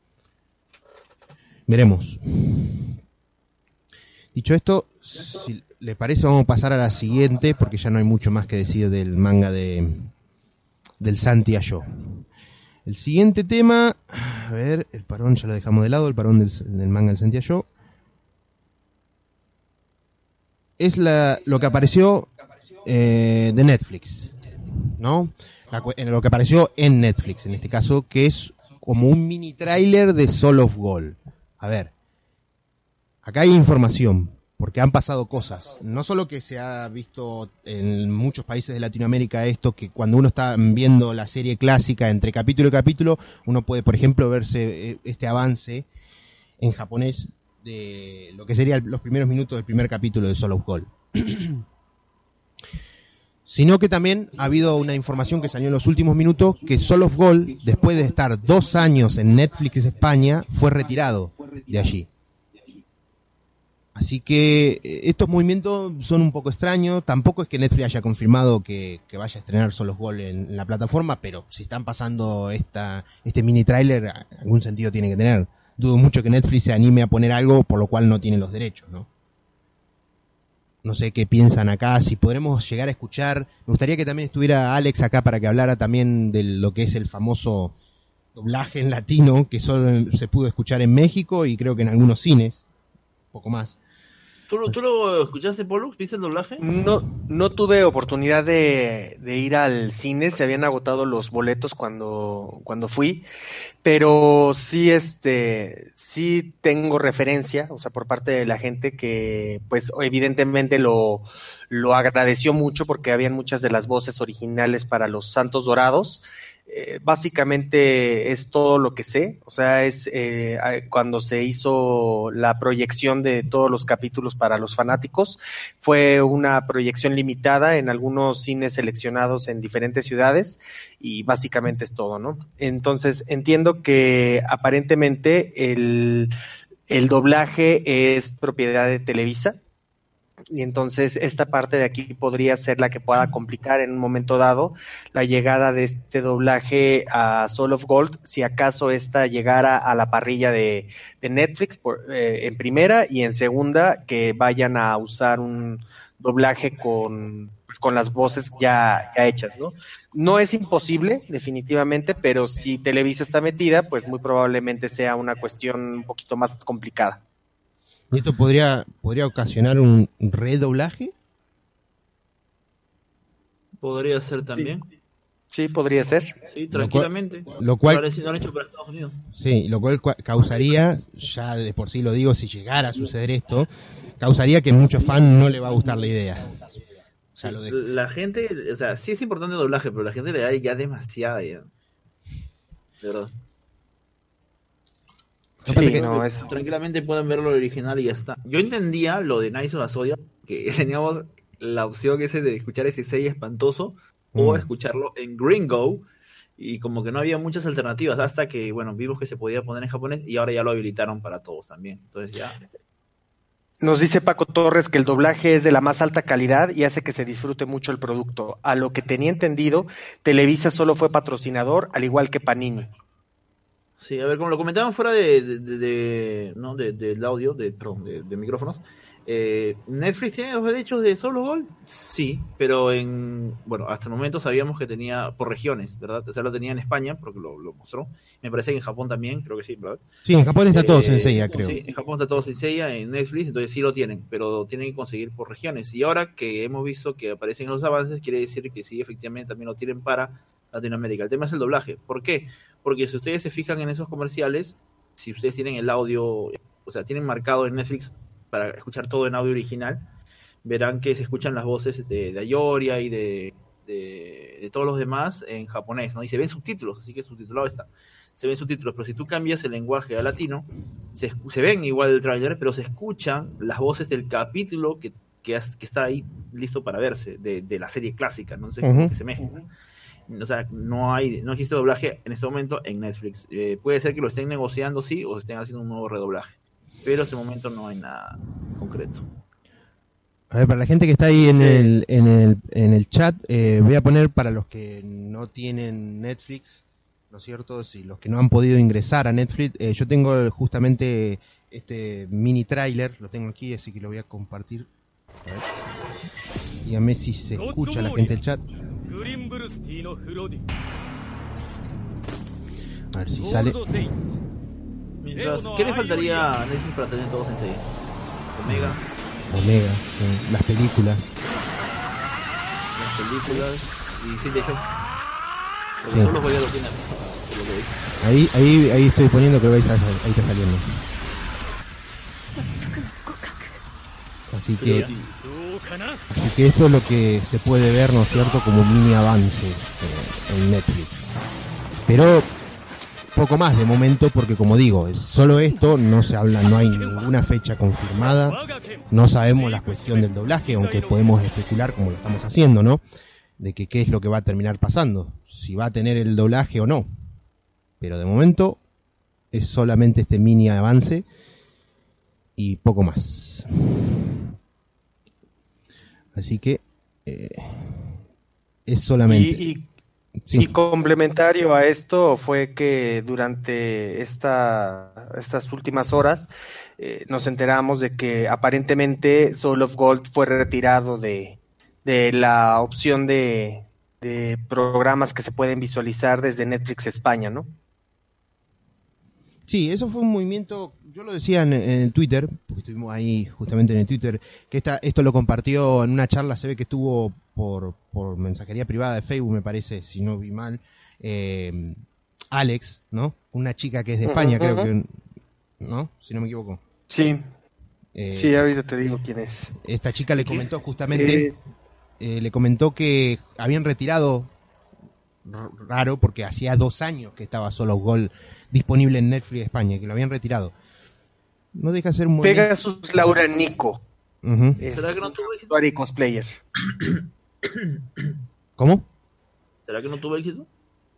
Veremos. Dicho esto, si le parece vamos a pasar a la siguiente, porque ya no hay mucho más que decir del manga de del Santi Ayo. El siguiente tema, a ver, el parón ya lo dejamos de lado, el parón del, del manga del Santi Ayo. Es la, lo que apareció eh, de Netflix, ¿no? La, lo que apareció en Netflix, en este caso, que es como un mini tráiler de Soul of Gold. A ver, acá hay información, porque han pasado cosas. No solo que se ha visto en muchos países de Latinoamérica esto, que cuando uno está viendo la serie clásica entre capítulo y capítulo, uno puede, por ejemplo, verse este avance en japonés de lo que serían los primeros minutos del primer capítulo de Soul of Gold. Sino que también ha habido una información que salió en los últimos minutos, que Soul of Gold, después de estar dos años en Netflix España, fue retirado de allí. Así que estos movimientos son un poco extraños. Tampoco es que Netflix haya confirmado que, que vaya a estrenar Soul of Gold en, en la plataforma, pero si están pasando esta este mini tráiler, algún sentido tiene que tener. Dudo mucho que Netflix se anime a poner algo por lo cual no tiene los derechos, ¿no? No sé qué piensan acá, si podremos llegar a escuchar. Me gustaría que también estuviera Alex acá para que hablara también de lo que es el famoso doblaje en latino, que solo se pudo escuchar en México y creo que en algunos cines, poco más. ¿Tú, ¿Tú lo escuchaste, Pollux? ¿Viste el doblaje? No, no tuve oportunidad de, de ir al cine, se habían agotado los boletos cuando, cuando fui, pero sí, este, sí tengo referencia, o sea, por parte de la gente que, pues, evidentemente lo, lo agradeció mucho porque habían muchas de las voces originales para los Santos Dorados. Eh, básicamente es todo lo que sé, o sea, es eh, cuando se hizo la proyección de todos los capítulos para los fanáticos, fue una proyección limitada en algunos cines seleccionados en diferentes ciudades y básicamente es todo, ¿no? Entonces entiendo que aparentemente el, el doblaje es propiedad de Televisa. Y entonces esta parte de aquí podría ser la que pueda complicar en un momento dado la llegada de este doblaje a Soul of Gold, si acaso esta llegara a la parrilla de, de Netflix por, eh, en primera, y en segunda que vayan a usar un doblaje con, pues, con las voces ya, ya hechas, ¿no? No es imposible, definitivamente, pero si Televisa está metida, pues muy probablemente sea una cuestión un poquito más complicada. ¿Y esto podría podría ocasionar un redoblaje? Podría ser también. Sí, sí podría ser. Sí, tranquilamente. Lo cual, lo cual lo han hecho para Estados Unidos. Sí, lo cual causaría, ya de por sí lo digo, si llegara a suceder esto, causaría que a muchos fans no le va a gustar la idea. O sea, lo de... La gente, o sea, sí es importante el doblaje, pero la gente le da ya demasiada ya. De verdad. Sí, que, no, eso. Tranquilamente pueden ver lo original y ya está. Yo entendía lo de Nice of Asodia, que teníamos la opción ese de escuchar ese sello espantoso mm. o escucharlo en Gringo, y como que no había muchas alternativas hasta que, bueno, vimos que se podía poner en japonés y ahora ya lo habilitaron para todos también. Entonces ya... Nos dice Paco Torres que el doblaje es de la más alta calidad y hace que se disfrute mucho el producto. A lo que tenía entendido, Televisa solo fue patrocinador, al igual que Panini. Sí, a ver, como lo comentaban fuera de, de, de, de no, de, del audio, de, perdón, de, de micrófonos, eh, ¿Netflix tiene los derechos de Soul of Gold? Sí, pero en, bueno, hasta el momento sabíamos que tenía por regiones, ¿verdad? O sea, lo tenía en España, porque lo, lo mostró. Me parece que en Japón también, creo que sí, ¿verdad? Sí, en Japón está eh, todo Saint Seiya, creo. Sí, en Japón está todo Saint Seiya, en Netflix, entonces sí lo tienen, pero tienen que conseguir por regiones. Y ahora que hemos visto que aparecen los avances, quiere decir que sí, efectivamente, también lo tienen para Latinoamérica. El tema es el doblaje. ¿Por qué? Porque si ustedes se fijan en esos comerciales, si ustedes tienen el audio, o sea, tienen marcado en Netflix para escuchar todo en audio original, verán que se escuchan las voces de, de Ayoria y de, de, de todos los demás en japonés, ¿no? Y se ven subtítulos, así que subtitulado está. Se ven subtítulos, pero si tú cambias el lenguaje a latino, se, se ven igual el tráiler, pero se escuchan las voces del capítulo que, que, que está ahí listo para verse, de, de la serie clásica, ¿no? Entonces, uh-huh. que se mezclan. O sea, no hay, no existe doblaje en este momento en Netflix. Eh, puede ser que lo estén negociando, sí, o estén haciendo un nuevo redoblaje. pero hasta el momento no hay nada concreto. A ver, para la gente que está ahí en, sí. el, en, el, en el chat, eh, voy a poner para los que no tienen Netflix, ¿no es cierto? Si los que no han podido ingresar a Netflix, eh, yo tengo justamente este mini tráiler, lo tengo aquí, así que lo voy a compartir. A ver. Dígame si se escucha la gente del chat. A ver si sale. Mientras, ¿qué le faltaría a Netflix para tener todos en serie? Omega. Omega, sí, las películas. Las películas y sí, de hecho. Sí. Todos los voy a tienen. Ahí, ahí, ahí estoy poniendo, creo que ahí está, ahí está saliendo. Así que, así que esto es lo que se puede ver, ¿no es cierto?, como un mini avance eh, en Netflix. Pero poco más de momento, porque como digo, solo esto, no se habla, no hay ninguna fecha confirmada, no sabemos la cuestión del doblaje, aunque podemos especular como lo estamos haciendo, ¿no?, de que qué es lo que va a terminar pasando, si va a tener el doblaje o no. Pero de momento es solamente este mini avance y poco más. Así que eh, es solamente... Y, y, sí. y complementario a esto fue que durante esta, estas últimas horas eh, nos enteramos de que aparentemente Soul of Gold fue retirado de, de la opción de, de programas que se pueden visualizar desde Netflix España, ¿no? Sí, eso fue un movimiento, yo lo decía en, en el Twitter, porque estuvimos ahí justamente en el Twitter, que esta, esto lo compartió en una charla, se ve que estuvo por, por mensajería privada de Facebook, me parece, si no vi mal, eh, Alex, ¿no? Una chica que es de España, uh-huh, creo que, ¿no? Si no me equivoco. Sí, eh, sí, ahorita te digo quién es. Esta chica le comentó justamente, eh... Eh, le comentó que habían retirado, raro, porque hacía dos años que estaba solo Gol disponible en Netflix España, que lo habían retirado. No deja de ser un movimiento... Pegasus Laura Nico. Uh-huh. Es un cosplayer. ¿Cómo? ¿Será que no tuvo éxito?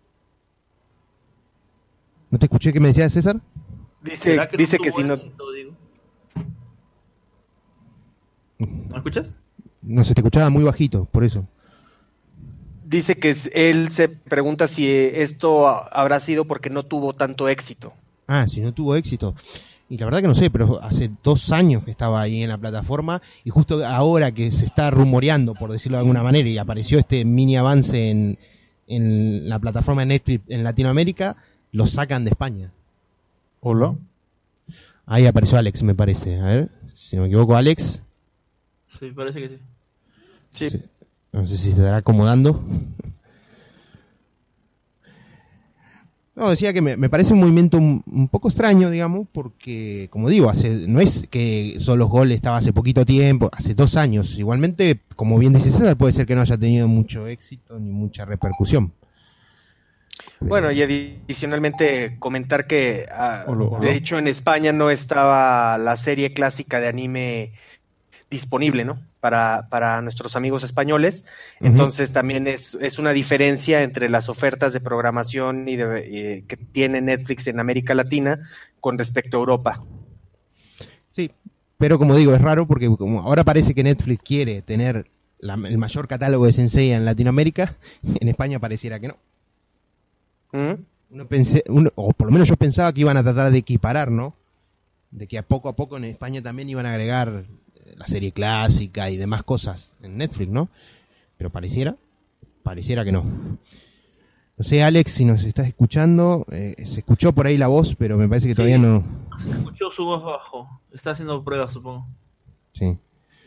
¿No te escuché que me decía César? Dice que, dice no que si no... Éxito, digo? ¿No escuchas? No, se te escuchaba muy bajito, por eso. Dice que él se pregunta si esto habrá sido porque no tuvo tanto éxito. Ah, si no tuvo éxito. Y la verdad que no sé, pero hace dos años que estaba ahí en la plataforma y justo ahora que se está rumoreando, por decirlo de alguna manera, y apareció este mini avance en, en la plataforma de Netflix en Latinoamérica, lo sacan de España. Hola. Ahí apareció Alex, me parece. A ver, si no me equivoco, Alex. Sí, parece que sí. Sí. sí. No sé si se estará acomodando. No, decía que me, me parece un movimiento un, un poco extraño, digamos, porque, como digo, hace no es que solo Gol estaba hace poquito tiempo, hace dos años. Igualmente, como bien dice César, puede ser que no haya tenido mucho éxito ni mucha repercusión. Pero... Bueno, y adicionalmente comentar que, uh, hola, hola. de hecho, en España no estaba la serie clásica de anime disponible, ¿no? Para, para nuestros amigos españoles. Entonces uh-huh. también es, es una diferencia entre las ofertas de programación y de, eh, que tiene Netflix en América Latina con respecto a Europa. Sí, pero como digo, es raro porque como ahora parece que Netflix quiere tener la, el mayor catálogo de Sensei en Latinoamérica, en España pareciera que no. ¿Mm? Uno pensé, uno, o por lo menos yo pensaba que iban a tratar de equiparar, ¿no? De que a poco a poco en España también iban a agregar la serie clásica y demás cosas en Netflix, ¿no? Pero pareciera, pareciera que no. No sé, Alex, si nos estás escuchando, eh, se escuchó por ahí la voz, pero me parece que sí, todavía no... Se escuchó su voz bajo, está haciendo pruebas, supongo. Sí.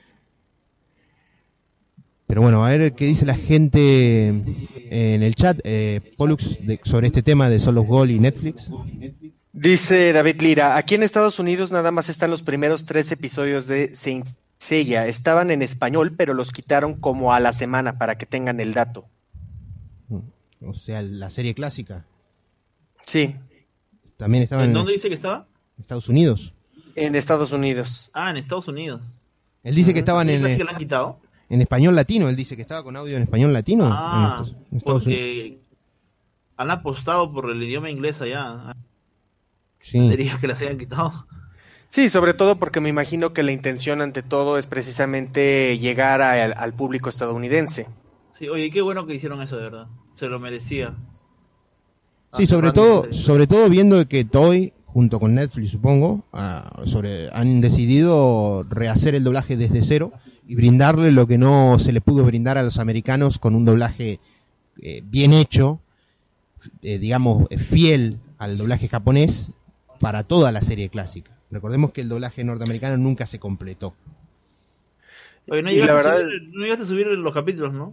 Pero bueno, a ver qué dice la gente en el chat, eh, Pollux, de, sobre este tema de Soul of Gold y Netflix. Dice David Lira, aquí en Estados Unidos nada más están los primeros tres episodios de Saint Seiya. Estaban en español, pero los quitaron como a la semana para que tengan el dato. O sea, la serie clásica. Sí. También estaba ¿En en dónde dice que estaba? Estados Unidos. En Estados Unidos. Ah, en Estados Unidos. Él dice que estaban en... ¿Es que la han quitado? En español latino, él dice que estaba con audio en español latino. Ah, en Estados, en Estados porque Unidos. Han apostado por el idioma inglés allá. Sí. Diría que las hayan quitado. Sí, sobre todo porque me imagino que la intención ante todo es precisamente llegar a, al, al público estadounidense. Sí, oye, qué bueno que hicieron eso, de verdad. Se lo merecía. Sí, sobre todo, sobre todo viendo que Toei, junto con Netflix supongo, uh, sobre, han decidido rehacer el doblaje desde cero y brindarle lo que no se le pudo brindar a los americanos con un doblaje eh, bien hecho, eh, digamos, fiel al doblaje japonés para toda la serie clásica. Recordemos que el doblaje norteamericano nunca se completó. Oye, no Y llegaste, la verdad... a subir, no llegaste a subir los capítulos, ¿no?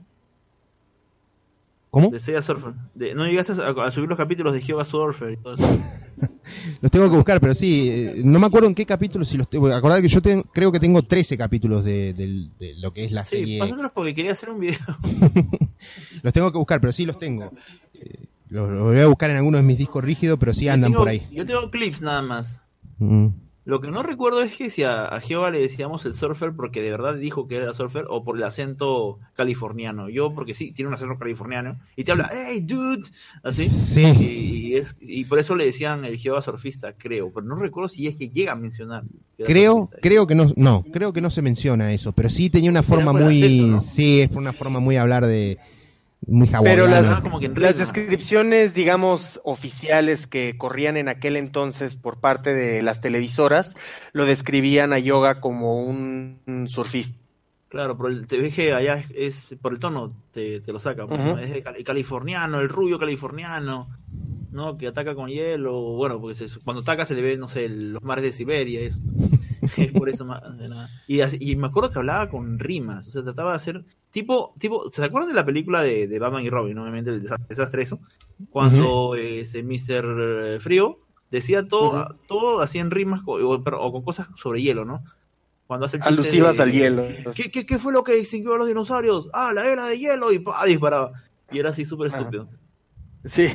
¿Cómo? De Seiya Surfer. De, no llegaste a, a subir los capítulos de Hyoga Surfer y todo eso. Los tengo que buscar, pero sí, eh, no me acuerdo en qué capítulo, si los tengo. Acordad que yo te, creo que tengo trece capítulos de, de, de lo que es la sí, serie. Sí, pásamelos porque quería hacer un video. Los tengo que buscar, pero sí los tengo. Eh, los, los voy a buscar en algunos de mis discos rígidos, pero sí andan tengo, por ahí. Yo tengo clips nada más. Mm. Lo que no recuerdo es que si a, a Hyoga le decíamos el surfer porque de verdad dijo que era surfer o por el acento californiano. Yo porque sí, tiene un acento californiano y te habla, hey dude, así. Sí. Y, y, es, y por eso le decían el Hyoga surfista, creo. Pero no recuerdo si es que llega a mencionar. Que Creo, surfista. creo que no, no, creo que no se menciona eso, pero sí tenía una forma por muy, acento, ¿no? sí, es por una forma muy hablar de, muy hawaiana. Pero las, Ah, como que en las ritmo. descripciones, digamos, oficiales que corrían en aquel entonces por parte de las televisoras, lo describían a Yoga como un, un surfista. Claro, pero el T V G allá es, es por el tono, te, te lo saca. Pues, Uh-huh. ¿no? Es el californiano, el rubio californiano, ¿no? Que ataca con hielo. Bueno, porque se, cuando ataca se le ve, no sé, el, los mares de Siberia, eso. Es por eso más de nada. Y, así, y me acuerdo que hablaba con rimas, o sea, trataba de hacer tipo, tipo, ¿se acuerdan de la película de, de Batman y Robin, obviamente el desastre, desastre eso? Cuando uh-huh. ese mister Frío decía todo, uh-huh. todo así en rimas o, o, o con cosas sobre hielo, ¿no? Cuando hace el chiste alusivas de, al hielo. ¿qué, qué, ¿Qué fue lo que extinguió a los dinosaurios? Ah, la era de hielo y ¡pah! Disparaba. Y era así súper estúpido. Sí.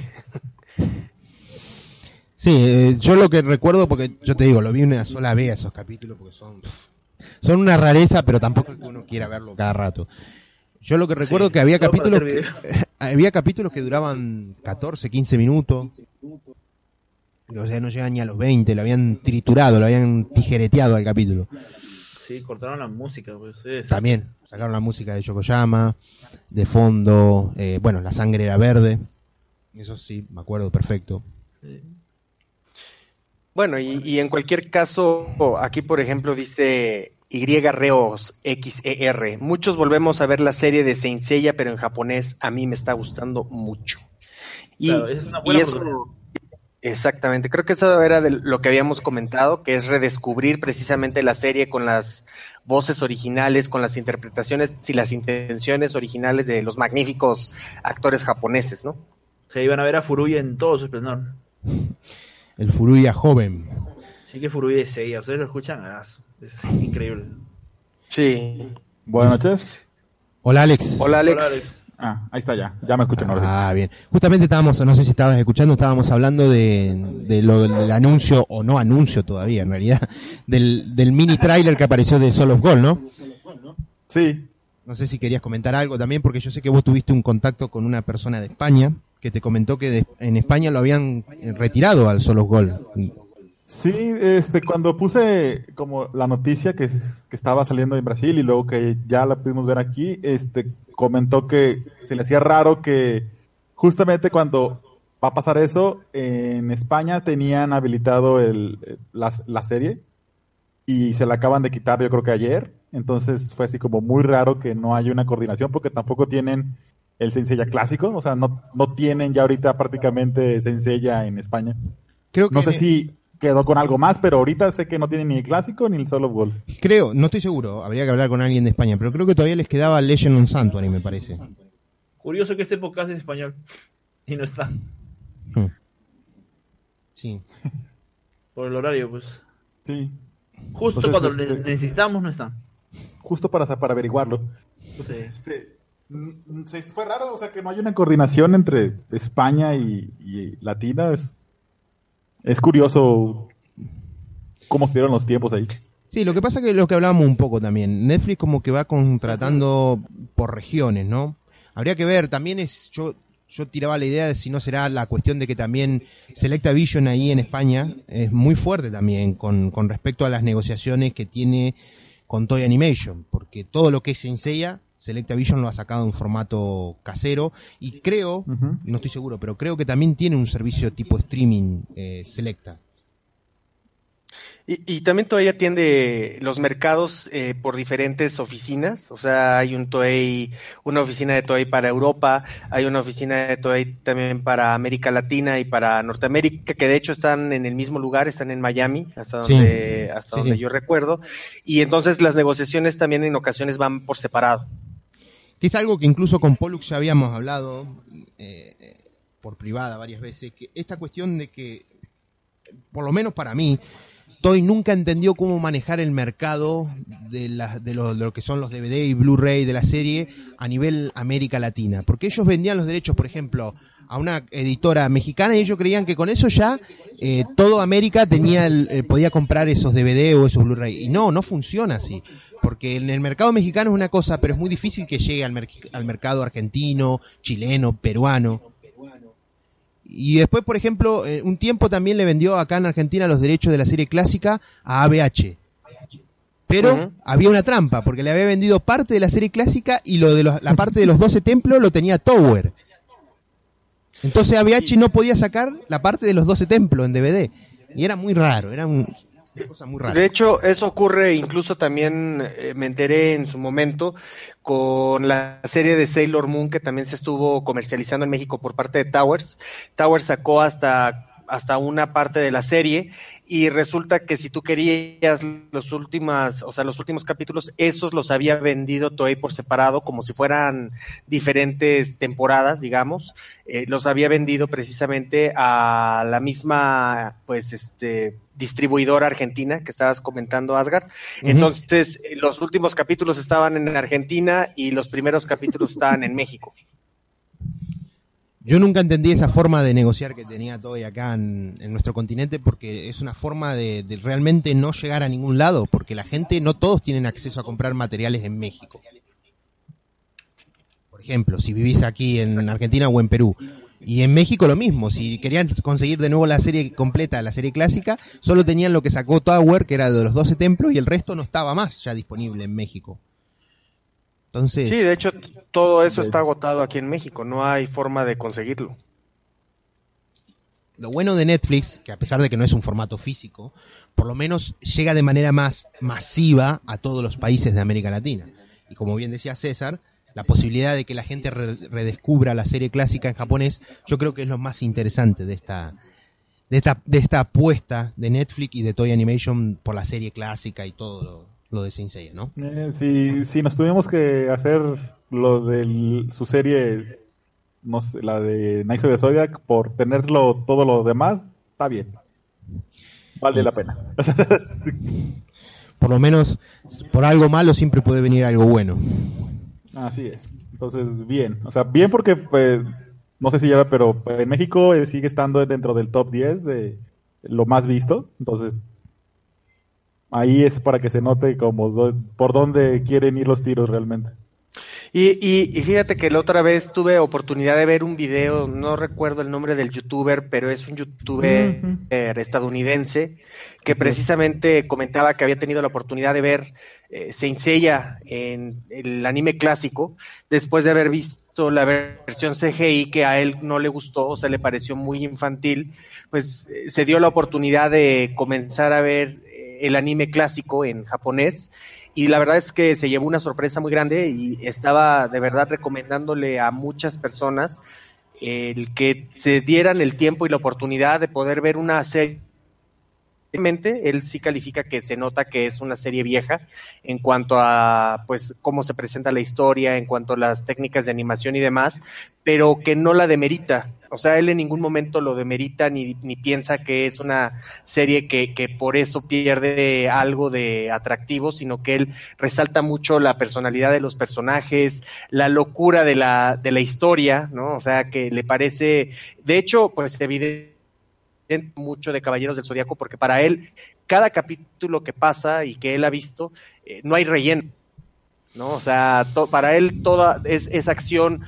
Sí, eh, yo lo que recuerdo, porque yo te digo, lo vi una sola vez esos capítulos, porque son son una rareza, pero tampoco es que uno quiera verlo cada rato. Yo lo que recuerdo sí, que había capítulos que, eh, había capítulos que duraban catorce, quince minutos, o sea, no llegan ni a los veinte, lo habían triturado, lo habían tijereteado al capítulo. Sí, cortaron la música, pues. Sí, también, sacaron la música de Yokoyama, de fondo, eh, bueno, la sangre era verde, eso sí, me acuerdo perfecto. Sí. Bueno, y, y en cualquier caso, aquí por ejemplo dice Y Reos X E R. Muchos volvemos a ver la serie de Saint Seiya, pero en japonés a mí me está gustando mucho. Y, claro, es una buena y eso, exactamente, creo que eso era de lo que habíamos comentado, que es redescubrir precisamente la serie con las voces originales, con las interpretaciones y las intenciones originales de los magníficos actores japoneses, ¿no? Se iban a ver a Furuya en todo su esplendor. El Furuya joven. Sí que Furuya es ella, ustedes lo escuchan, ah, es increíble. Sí. Buenas noches. Hola Alex. Hola Alex. Hola, Alex. Ah, ahí está ya, ya me escuchan ahora. Ah, bien. Justamente estábamos, no sé si estabas escuchando, estábamos hablando de, de lo, del anuncio, o no anuncio todavía en realidad, del, del mini trailer que apareció de Soul of Gold, ¿no? Sí. No sé si querías comentar algo también, porque yo sé que vos tuviste un contacto con una persona de España que te comentó que de, en España lo habían retirado al Soul of Gold. Sí, este, cuando puse como la noticia que, que estaba saliendo en Brasil y luego que ya la pudimos ver aquí, este, comentó que se le hacía raro que justamente cuando va a pasar eso, en España tenían habilitado el, la, la serie y se la acaban de quitar yo creo que ayer, entonces fue así como muy raro que no haya una coordinación porque tampoco tienen el Saint Seiya clásico, o sea, no, no tienen ya ahorita prácticamente Saint Seiya en España. Creo que no sé si quedó con algo más, pero ahorita sé que no tienen ni el clásico ni el Soul of Gold. Creo, no estoy seguro, habría que hablar con alguien de España, pero creo que todavía les quedaba Legend on Sanctuary, me parece. Curioso que este podcast es español y no está. Hmm. Sí. Por el horario, pues. Sí. Justo Entonces, cuando este, necesitamos no están. Justo para, para averiguarlo. Sí. Este, fue raro, o sea, que no hay una coordinación entre España y, y Latina. Es, es curioso cómo se dieron los tiempos ahí. Sí, lo que pasa que lo que hablábamos un poco también, Netflix como que va contratando por regiones, ¿no? Habría que ver, también es, yo yo tiraba la idea de si no será la cuestión de que también Selecta Vision ahí en España es muy fuerte también con, con respecto a las negociaciones que tiene con Toei Animation, porque todo lo que es Saint Seiya, Selecta Vision lo ha sacado en formato casero, y creo, uh-huh. no estoy seguro, pero creo que también tiene un servicio tipo streaming eh, Selecta. Y, y también Toei atiende los mercados eh, por diferentes oficinas, o sea, hay un Toei, una oficina de Toei para Europa, hay una oficina de Toei también para América Latina y para Norteamérica, que de hecho están en el mismo lugar, están en Miami, hasta donde, sí. hasta sí, donde sí. yo recuerdo, y entonces las negociaciones también en ocasiones van por separado. Que es algo que incluso con Pollux ya habíamos hablado eh, por privada varias veces, que esta cuestión de que, por lo menos para mí, Toei nunca entendió cómo manejar el mercado de, la, de, lo, de lo que son los D V D y Blu-ray de la serie a nivel América Latina. Porque ellos vendían los derechos, por ejemplo, a una editora mexicana y ellos creían que con eso ya eh, todo América tenía el, eh, podía comprar esos D V D o esos Blu-ray. Y no, no funciona así. Porque en el mercado mexicano es una cosa, pero es muy difícil que llegue al, mer- al mercado argentino, chileno, peruano. Y después, por ejemplo, eh, un tiempo también le vendió acá en Argentina los derechos de la serie clásica a A B H. Pero uh-huh. había una trampa, porque le había vendido parte de la serie clásica y lo de los, la parte de los doce templos lo tenía Tower. Entonces A B H no podía sacar la parte de los doce templos en D V D. Y era muy raro, era un... cosa muy rara. De hecho, eso ocurre incluso también, eh, me enteré en su momento, con la serie de Sailor Moon, que también se estuvo comercializando en México por parte de Towers. Towers sacó hasta hasta una parte de la serie, y resulta que si tú querías los últimas, o sea, los últimos capítulos, esos los había vendido Toei por separado, como si fueran diferentes temporadas, digamos, eh, los había vendido precisamente a la misma, pues, este, distribuidora argentina que estabas comentando, Asgard. Uh-huh. Entonces, los últimos capítulos estaban en Argentina y los primeros capítulos estaban en México. Yo nunca entendí esa forma de negociar que tenía Toei acá en, en nuestro continente, porque es una forma de, de realmente no llegar a ningún lado, porque la gente, no todos tienen acceso a comprar materiales en México. Por ejemplo, si vivís aquí en Argentina o en Perú. Y en México lo mismo, si querían conseguir de nuevo la serie completa, la serie clásica, solo tenían lo que sacó Tower, que era de los doce templos, y el resto no estaba más ya disponible en México. Entonces, sí, de hecho, todo eso está agotado aquí en México, no hay forma de conseguirlo. Lo bueno de Netflix, que a pesar de que no es un formato físico, por lo menos llega de manera más masiva a todos los países de América Latina. Y como bien decía César, la posibilidad de que la gente re- redescubra la serie clásica en japonés, yo creo que es lo más interesante de esta, de esta, de esta apuesta de Netflix y de Toei Animation por la serie clásica y todo lo lo de Saint Seiya, ¿no? Eh, si, si nos tuvimos que hacer lo de su serie, no sé, la de Knights of the Zodiac, por tenerlo todo lo demás, está bien. Vale sí. la pena. Por lo menos, por algo malo siempre puede venir algo bueno. Así es. Entonces, bien. O sea, bien porque, pues, no sé si ya, pero en México eh, sigue estando dentro del top diez de lo más visto. Entonces, ahí es para que se note como do, por dónde quieren ir los tiros realmente. Y, y, y fíjate que la otra vez tuve oportunidad de ver un video, no recuerdo el nombre del youtuber, pero es un youtuber uh-huh. estadounidense que precisamente comentaba que había tenido la oportunidad de ver eh, Saint Seiya en el anime clásico, después de haber visto la versión C G I que a él no le gustó, o sea, le pareció muy infantil, pues eh, se dio la oportunidad de comenzar a ver el anime clásico en japonés, y la verdad es que se llevó una sorpresa muy grande y estaba de verdad recomendándole a muchas personas el que se dieran el tiempo y la oportunidad de poder ver una serie. Él sí califica que se nota que es una serie vieja en cuanto a pues cómo se presenta la historia, en cuanto a las técnicas de animación y demás, pero que no la demerita. O sea, él en ningún momento lo demerita ni, ni piensa que es una serie que, que por eso pierde algo de atractivo, sino que él resalta mucho la personalidad de los personajes, la locura de la, de la historia, ¿no? O sea, que le parece, de hecho, pues evidente mucho de Caballeros del Zodiaco, porque para él cada capítulo que pasa y que él ha visto, eh, no hay relleno, ¿no? O sea, to, para él toda es, es acción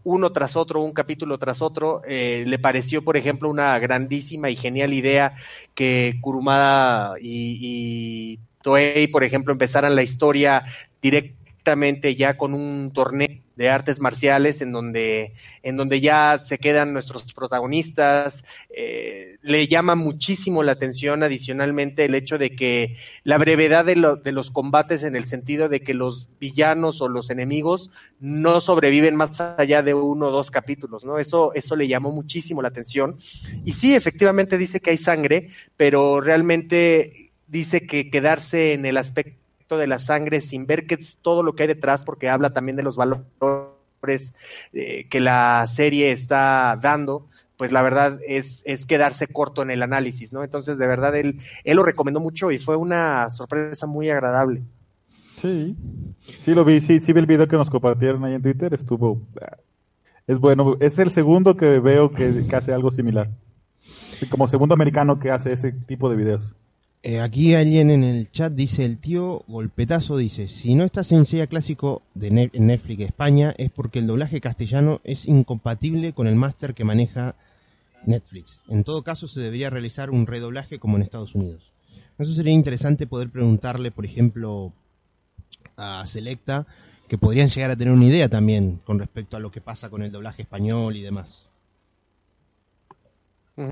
uno tras otro, un capítulo tras otro. Eh, le pareció, por ejemplo, una grandísima y genial idea que Kurumada y, y Toei, por ejemplo, empezaran la historia directamente ya con un torneo de artes marciales en donde, en donde ya se quedan nuestros protagonistas. Eh, le llama muchísimo la atención adicionalmente el hecho de que la brevedad de, lo, de los combates, en el sentido de que los villanos o los enemigos no sobreviven más allá de uno o dos capítulos, ¿no? Eso, eso le llamó muchísimo la atención. Y sí, efectivamente dice que hay sangre, pero realmente dice que quedarse en el aspecto de la sangre sin ver qué es todo lo que hay detrás, porque habla también de los valores eh, que la serie está dando, pues la verdad es, es quedarse corto en el análisis, ¿no? Entonces, de verdad, él, él lo recomendó mucho y fue una sorpresa muy agradable. Sí, sí lo vi, sí, sí vi el video que nos compartieron ahí en Twitter, estuvo, es bueno, es el segundo que veo que, que hace algo similar, sí, como segundo americano que hace ese tipo de videos. Eh, aquí alguien en el chat dice, el tío Golpetazo dice, si no está Saint Seiya clásico de ne- en Netflix España es porque el doblaje castellano es incompatible con el máster que maneja Netflix. En todo caso se debería realizar un redoblaje como en Estados Unidos. Eso sería interesante poder preguntarle, por ejemplo, a Selecta, que podrían llegar a tener una idea también con respecto a lo que pasa con el doblaje español y demás. Uh-huh.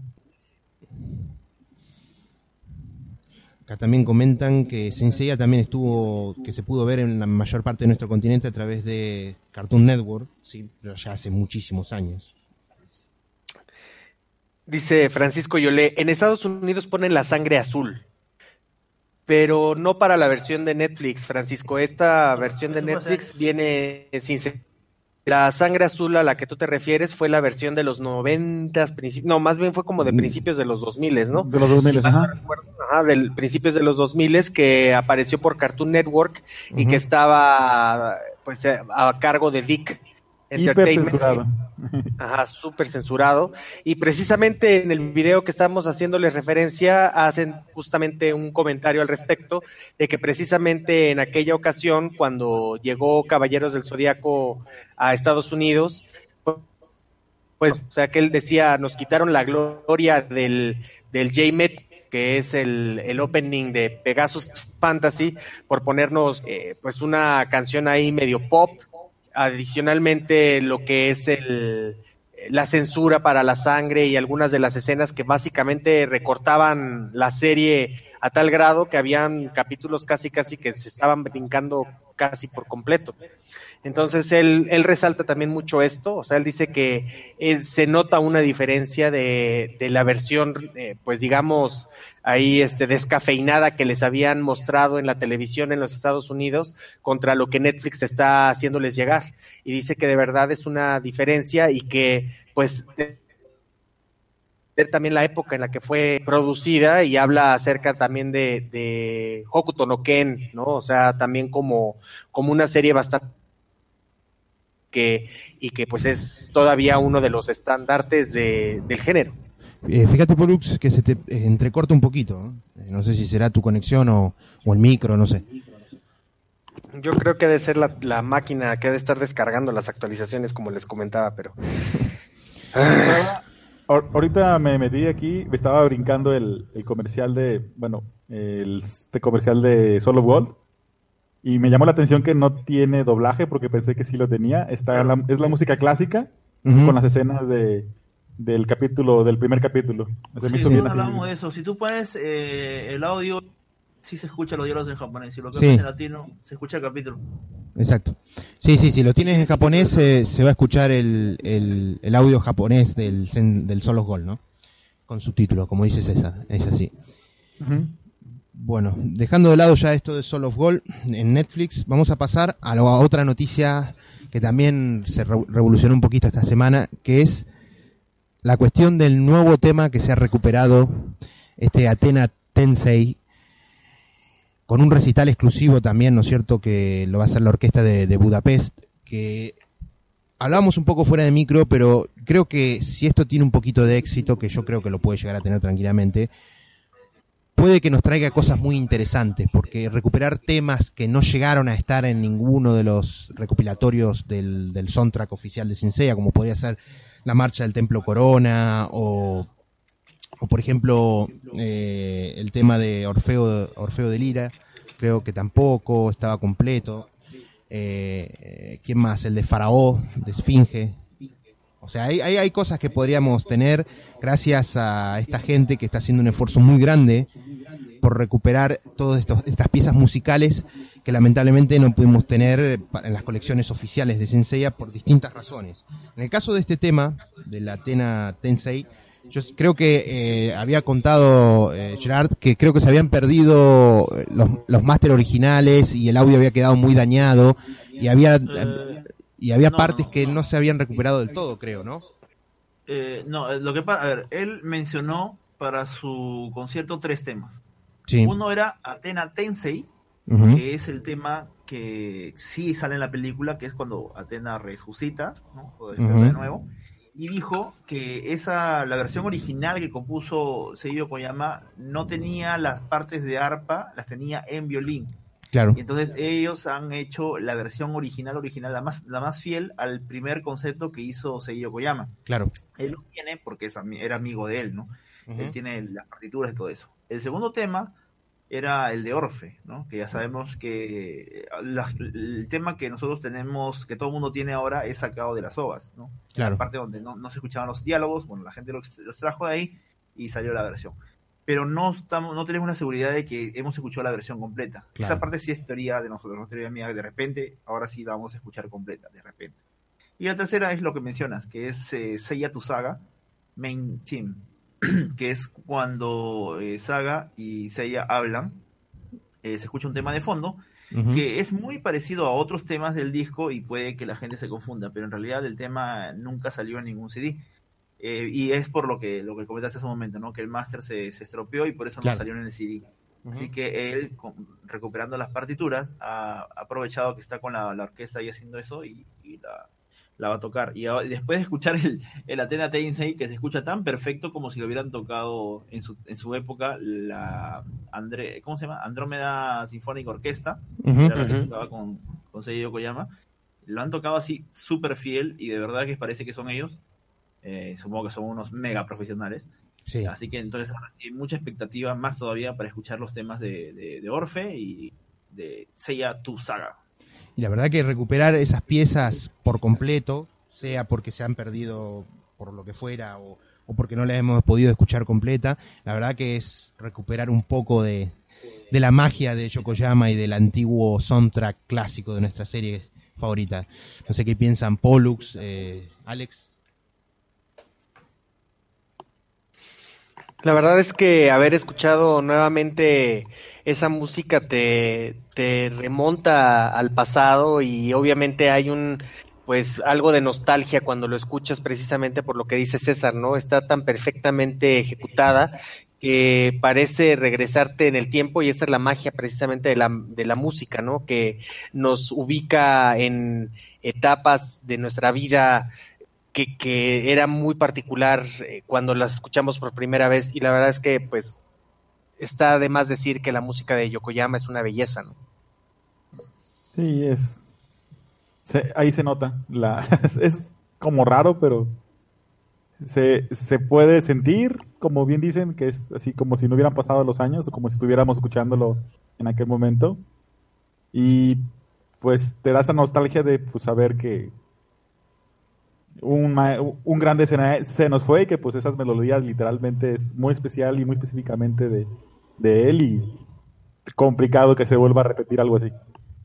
Acá también comentan que Saint Seiya también estuvo, que se pudo ver en la mayor parte de nuestro continente a través de Cartoon Network, sí, pero ya hace muchísimos años. Dice Francisco Yolé, en Estados Unidos ponen la sangre azul, pero no para la versión de Netflix, Francisco. Esta versión de Netflix viene sin la sangre azul a la que tú te refieres fue la versión de los noventas, princip- no, más bien fue como de principios de los dos miles, ¿no? De los dos miles, ajá. Ajá, del principios de los dos miles, que apareció por Cartoon Network y uh-huh. que estaba pues a cargo de Dick Entertainment. Hiper censurado. Ajá, súper censurado. Y precisamente en el video que estamos haciéndoles referencia, hacen justamente un comentario al respecto, de que precisamente en aquella ocasión, cuando llegó Caballeros del Zodíaco a Estados Unidos, pues, o sea, que él decía, nos quitaron la gloria del, del J-Met, que es el, el opening de Pegasus Fantasy, por ponernos eh, pues una canción ahí medio pop. Adicionalmente, lo que es el la censura para la sangre y algunas de las escenas que básicamente recortaban la serie a tal grado que habían capítulos casi casi que se estaban brincando casi por completo. Entonces él, él resalta también mucho esto, o sea, él dice que es, se nota una diferencia de, de la versión, eh, pues digamos, ahí este descafeinada que les habían mostrado en la televisión en los Estados Unidos contra lo que Netflix está haciéndoles llegar. Y dice que de verdad es una diferencia y que, pues, de, ver también la época en la que fue producida y habla acerca también de, de Hokuto no Ken, ¿no? O sea, también como, como una serie bastante que y que pues es todavía uno de los estandartes de, del género. Eh, fíjate, Pollux, que se te eh, entrecorta un poquito, ¿eh? No sé si será tu conexión o, o el micro, no sé. Yo creo que debe ser la, la máquina que debe estar descargando las actualizaciones, como les comentaba, pero... Ahorita me metí aquí, me estaba brincando el, el comercial de, bueno, el este comercial de Solo Gold, y me llamó la atención que no tiene doblaje, porque pensé que sí lo tenía. Está la, es la música clásica, uh-huh, con las escenas de del capítulo, del primer capítulo. Se sí, sí, hablamos de eso. Si tú pones eh, el audio, sí se escucha los diálogos en japonés. Si lo pones sí. en latino, se escucha el capítulo. Exacto. Sí, sí, si lo tienes en japonés, eh, se va a escuchar el, el, el audio japonés del, del Solo Gold, ¿no? Con subtítulos, como dices, esa, es así. Uh-huh. Bueno, dejando de lado ya esto de Soul of Gold en Netflix, vamos a pasar a, lo, a otra noticia que también se re- revolucionó un poquito esta semana, que es la cuestión del nuevo tema que se ha recuperado, este Athena Tensei, con un recital exclusivo también, ¿no es cierto?, que lo va a hacer la orquesta de, de Budapest, que hablamos un poco fuera de micro, pero creo que si esto tiene un poquito de éxito, que yo creo que lo puede llegar a tener tranquilamente, puede que nos traiga cosas muy interesantes, porque recuperar temas que no llegaron a estar en ninguno de los recopilatorios del, del soundtrack oficial de Saint Seiya, como podría ser la marcha del Templo Corona, o, o por ejemplo, eh, el tema de Orfeo, Orfeo de Lira, creo que tampoco estaba completo. Eh, ¿Quién más? El de Faraó, de Esfinge. O sea, hay, hay, hay cosas que podríamos tener gracias a esta gente que está haciendo un esfuerzo muy grande por recuperar todas estas piezas musicales que lamentablemente no pudimos tener en las colecciones oficiales de Saint Seiya por distintas razones. En el caso de este tema, de la Athena Tensei, yo creo que eh, había contado eh, Gerard que creo que se habían perdido los, los máster originales y el audio había quedado muy dañado y había... Eh... Y había no, partes no, que no. no se habían recuperado del todo, creo, ¿no? Eh, no, lo que pasa, a ver, él mencionó para su concierto tres temas. Sí. Uno era Athena Tensei, uh-huh. que es el tema que sí sale en la película, que es cuando Athena resucita, ¿no? O despierta uh-huh. de nuevo. Y dijo que esa, la versión original que compuso Seiji Koyama no tenía las partes de arpa, las tenía en violín. Claro. Y entonces ellos han hecho la versión original, original, la más, la más fiel al primer concepto que hizo Seiji Koyama. Claro. Él lo tiene porque es, era amigo de él, ¿no? Uh-huh. Él tiene las partituras y todo eso. El segundo tema era el de Orfe, ¿no? Que ya sabemos que la, el tema que nosotros tenemos, que todo el mundo tiene ahora, es sacado de las ovas, ¿no? Claro. La parte donde no, no se escuchaban los diálogos, bueno, la gente los, los trajo de ahí y salió la versión. Pero no estamos, no tenemos la seguridad de que hemos escuchado la versión completa. Claro. Esa parte sí es teoría de nosotros, no es teoría mía, de repente, ahora sí la vamos a escuchar completa, de repente. Y la tercera es lo que mencionas, que es eh, Seiya to Saga Main Team, que es cuando eh, Saga y Seiya hablan, eh, se escucha un tema de fondo, uh-huh. que es muy parecido a otros temas del disco y puede que la gente se confunda, pero en realidad el tema nunca salió en ningún C D. Eh, y es por lo que lo que comentaste hace un momento, ¿no? Que el máster se, se estropeó y por eso claro. no salió en el C D. Uh-huh. Así que él, con, recuperando las partituras, ha aprovechado que está con la, la orquesta ahí haciendo eso y, y la, la va a tocar. Y ahora, después de escuchar el, el Athena Tensei, que se escucha tan perfecto como si lo hubieran tocado en su, en su época, la André, ¿cómo se llama? Andrómeda Sinfónica Orquesta, uh-huh. que era la que tocaba con, con Seiji Koyama. Lo han tocado así súper fiel y de verdad que parece que son ellos. Eh, supongo que son unos mega profesionales. Sí. Así que entonces ahora sí hay mucha expectativa más todavía para escuchar los temas de, de, de Orfe y de Seiya to Saga. Y la verdad que recuperar esas piezas por completo, sea porque se han perdido por lo que fuera o, o porque no las hemos podido escuchar completa, la verdad que es recuperar un poco de, de la magia de Yokoyama y del antiguo soundtrack clásico de nuestra serie favorita. No sé qué piensan Pollux, eh, Alex. La verdad es que haber escuchado nuevamente esa música te, te remonta al pasado y obviamente hay un pues algo de nostalgia cuando lo escuchas precisamente por lo que dice César, ¿no? Está tan perfectamente ejecutada que parece regresarte en el tiempo y esa es la magia precisamente de la, de la música, ¿no? Que nos ubica en etapas de nuestra vida Que, que era muy particular eh, cuando las escuchamos por primera vez y la verdad es que pues está de más decir que la música de Yokoyama es una belleza, ¿no? Sí, es se, ahí se nota la, es, es como raro pero se, se puede sentir, como bien dicen, que es así como si no hubieran pasado los años o como si estuviéramos escuchándolo en aquel momento y pues te da esa nostalgia de pues saber que Un, un grande se, se nos fue y que pues esas melodías literalmente es muy especial y muy específicamente de, de él y complicado que se vuelva a repetir algo así.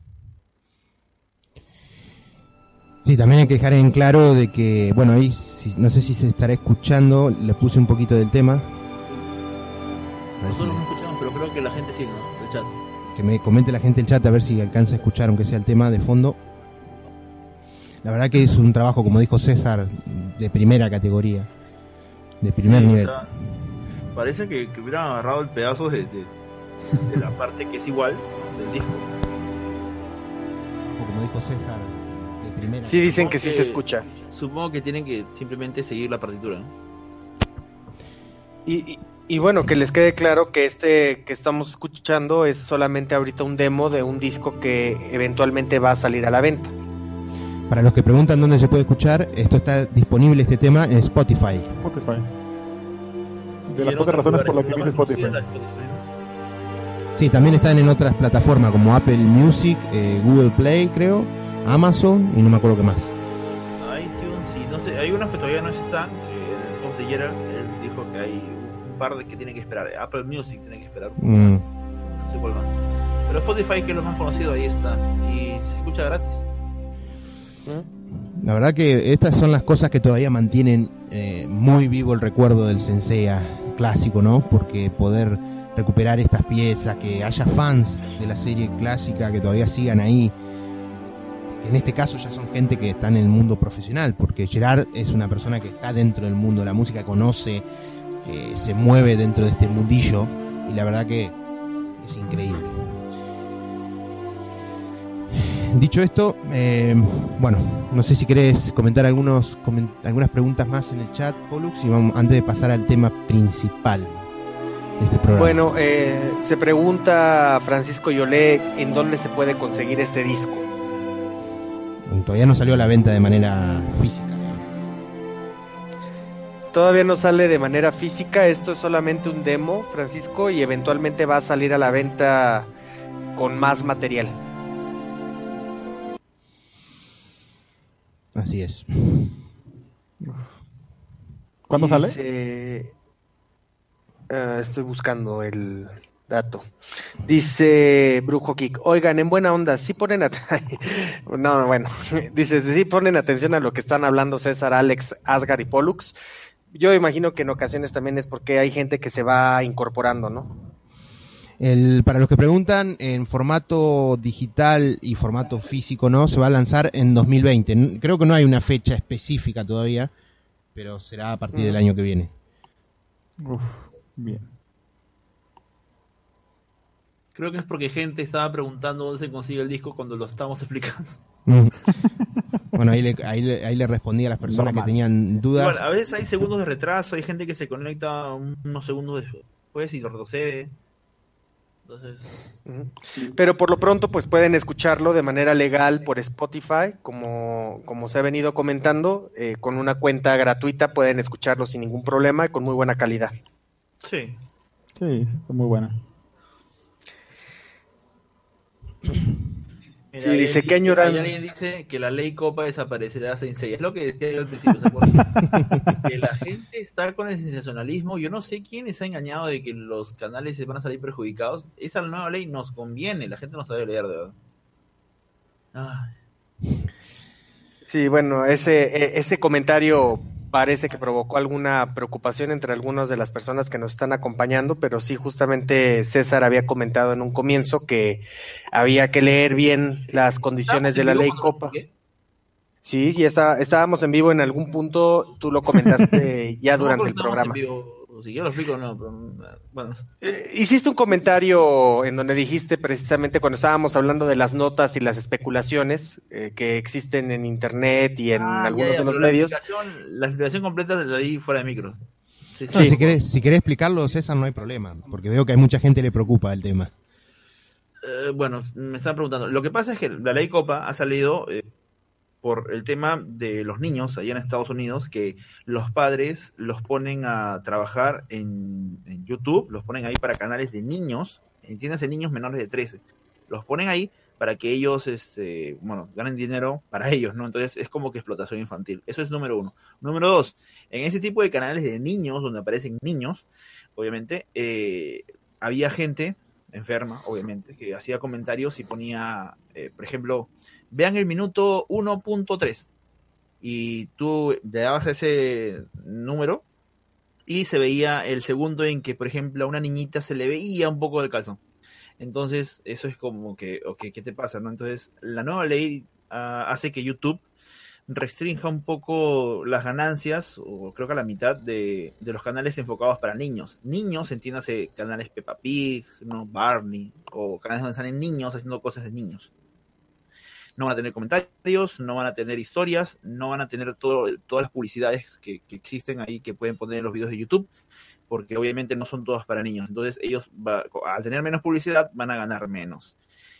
Sí, también hay que dejar en claro de que, bueno, ahí si, no sé si se estará escuchando, le puse un poquito del tema. Nosotros no escuchamos, pero creo que la gente sí, ¿no? El chat. Que me comente la gente el chat a ver si alcanza a escuchar, aunque sea el tema de fondo. La verdad que es un trabajo, como dijo César, de primera categoría, de primer sí, nivel. O sea, parece que, que hubieran agarrado el pedazo de, de, de la parte que es igual del disco. O como dijo César, de primera. Sí, dicen supongo que sí que, se escucha. Supongo que tienen que simplemente seguir la partitura, ¿no? Y, y, Y bueno, que les quede claro que este que estamos escuchando es solamente ahorita un demo de un disco que eventualmente va a salir a la venta. Para los que preguntan dónde se puede escuchar, esto está disponible, este tema, en Spotify. Spotify. De las pocas razones por las que dice Spotify. Sí, también están en otras plataformas como Apple Music, eh, Google Play, creo, Amazon y no me acuerdo qué más. iTunes, sí, no sé, hay unos que todavía no están, que el post de Gerald, él dijo que hay un par de que tienen que esperar. Apple Music tiene que esperar. Mm. No sé cuál más. Pero Spotify, que es lo más conocido, ahí está. Y se escucha gratis. La verdad que estas son las cosas que todavía mantienen eh, muy vivo el recuerdo del Senseiya clásico, ¿no? Porque poder recuperar estas piezas, que haya fans de la serie clásica que todavía sigan ahí, que en este caso ya son gente que está en el mundo profesional, porque Gerard es una persona que está dentro del mundo de la música, conoce, eh, se mueve dentro de este mundillo, y la verdad que es increíble. Dicho esto, eh, bueno, no sé si querés comentar algunos coment- algunas preguntas más en el chat, Pollux, y vamos antes de pasar al tema principal de este programa. Bueno, eh, se pregunta Francisco Yolé en dónde se puede conseguir este disco. Todavía no salió a la venta de manera física. Todavía no sale de manera física, esto es solamente un demo, Francisco, y eventualmente va a salir a la venta con más material. Así es. ¿Cuándo sale? Dice... Uh, estoy buscando el dato. Dice Brujo Geek, oigan, en buena onda, sí ponen at- no, bueno, dice, sí ponen atención a lo que están hablando César, Alex, Asgar y Pollux. Yo imagino que en ocasiones también es porque hay gente que se va incorporando, ¿no? El, para los que preguntan, en formato digital y formato físico, ¿no? Se va a lanzar en dos mil veinte. N- Creo que no hay una fecha específica todavía, pero será a partir Mm. del año que viene. Uf, bien. Creo que es porque gente estaba preguntando dónde se consigue el disco cuando lo estamos explicando. Mm. Bueno, ahí le, ahí, le, ahí le respondí a las personas Normal. que tenían dudas. Igual, a veces hay segundos de retraso, hay gente que se conecta unos segundos después y lo retrocede. Entonces, Ujú. Pero por lo pronto pues pueden escucharlo de manera legal por Spotify, como, como se ha venido comentando, eh, con una cuenta gratuita pueden escucharlo sin ningún problema y con muy buena calidad. sí. Sí, está muy buena. Mira, Sí, ahí dice, alguien qué añoranza. ahí alguien dice que la ley Copa desaparecerá sin Seiya. Es lo que decía yo al principio, ¿se acuerdan? Que la gente está con el sensacionalismo. Yo no sé quién se ha engañado de que los canales se van a salir perjudicados. Esa nueva ley nos conviene, la gente no sabe leer, de verdad. Ay. Sí, bueno, ese, e- ese comentario parece que provocó alguna preocupación entre algunas de las personas que nos están acompañando, pero sí, justamente César había comentado en un comienzo que había que leer bien las condiciones de la ley Copa. ¿Qué? Sí, sí, está, estábamos en vivo en algún punto, tú lo comentaste ya No me durante acuerdo el si estábamos en programa. vivo, si yo lo explico o no, pero bueno. Eh, hiciste un comentario en donde dijiste precisamente cuando estábamos hablando de las notas y las especulaciones eh, que existen en internet y en Ah, algunos ya, ya, de los pero medios. La explicación, la explicación completa la di fuera de micro. Sí, No, Sí. si, querés, si querés explicarlo, César, no hay problema, porque veo que hay mucha gente que le preocupa el tema. Eh, bueno, me están preguntando. Lo que pasa es que la ley Copa ha salido eh, por el tema de los niños allá en Estados Unidos, que los padres los ponen a trabajar en, en YouTube, los ponen ahí para canales de niños, entiéndase, niños menores de trece. Los ponen ahí para que ellos, este, bueno, ganen dinero para ellos, ¿no? Entonces es como que explotación infantil. Eso es número uno. Número dos, en ese tipo de canales de niños, donde aparecen niños, obviamente, eh, había gente enferma, obviamente, que hacía comentarios y ponía, eh, por ejemplo, vean el minuto uno punto tres y tú le dabas ese número y se veía el segundo en que, por ejemplo, a una niñita se le veía un poco del calzón. Entonces, eso es como que, ok, ¿qué te pasa, no? Entonces, la nueva ley uh, hace que YouTube restrinja un poco las ganancias, o creo que a la mitad de, de los canales enfocados para niños. Niños, entiéndase, canales Peppa Pig, ¿no? Barney, o canales donde salen niños haciendo cosas de niños. no van a tener comentarios, no van a tener historias, no van a tener todo, todas las publicidades que, que existen ahí que pueden poner en los videos de YouTube, porque obviamente no son todas para niños. Entonces ellos, va, al tener menos publicidad, van a ganar menos.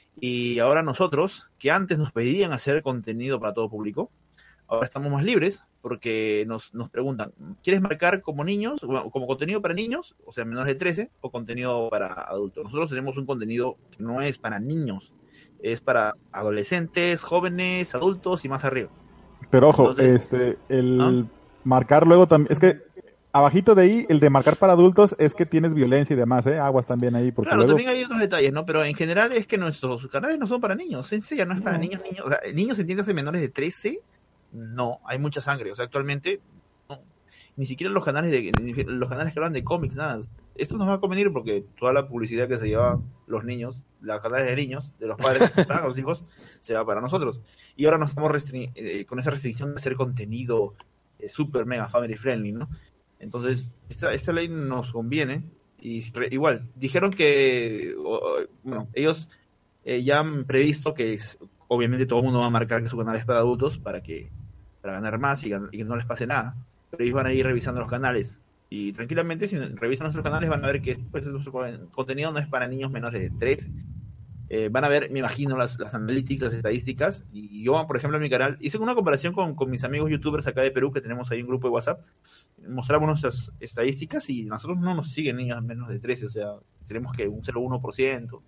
Y ahora nosotros, que antes nos pedían hacer contenido para todo público, ahora estamos más libres, porque nos, nos preguntan, ¿quieres marcar como niños, como contenido para niños, o sea, menores de trece, o contenido para adultos? Nosotros tenemos un contenido que no es para niños, es para adolescentes, jóvenes, adultos y más arriba. Pero ojo, Entonces, este, el ¿ah? marcar luego también, es que abajito de ahí, el de marcar para adultos es que tienes violencia y demás, ¿eh? Aguas también ahí, porque Claro, luego... también hay otros detalles, ¿no? Pero en general es que nuestros canales no son para niños. Sensei ya no es para No. niños, niños. O sea, niños, entiéndase, menores de trece, no, hay mucha sangre. O sea, actualmente, no. Ni siquiera los canales de los canales que hablan de cómics, nada. Esto nos va a convenir porque toda la publicidad que se llevan los niños, los canales de niños, de los padres que están a los hijos, se va para nosotros. Y ahora nos estamos restri- eh, con esa restricción de hacer contenido eh, super mega family friendly, ¿no? Entonces, esta, esta ley nos conviene. Y re, igual, dijeron que, o, bueno, ellos eh, ya han previsto que es, obviamente todo el mundo va a marcar que su canal es para adultos para que para ganar más y, y que no les pase nada. Pero ellos van a ir revisando los canales. Y tranquilamente, si revisan nuestros canales, van a ver que pues, nuestro contenido no es para niños menores de trece. Eh, van a ver, me imagino, las, las analytics, las estadísticas. Y yo, por ejemplo, en mi canal, hice una comparación con, con mis amigos youtubers acá de Perú, que tenemos ahí un grupo de WhatsApp. Mostramos nuestras estadísticas y nosotros no nos siguen niños menos de trece, o sea, tenemos que un cero coma uno por ciento.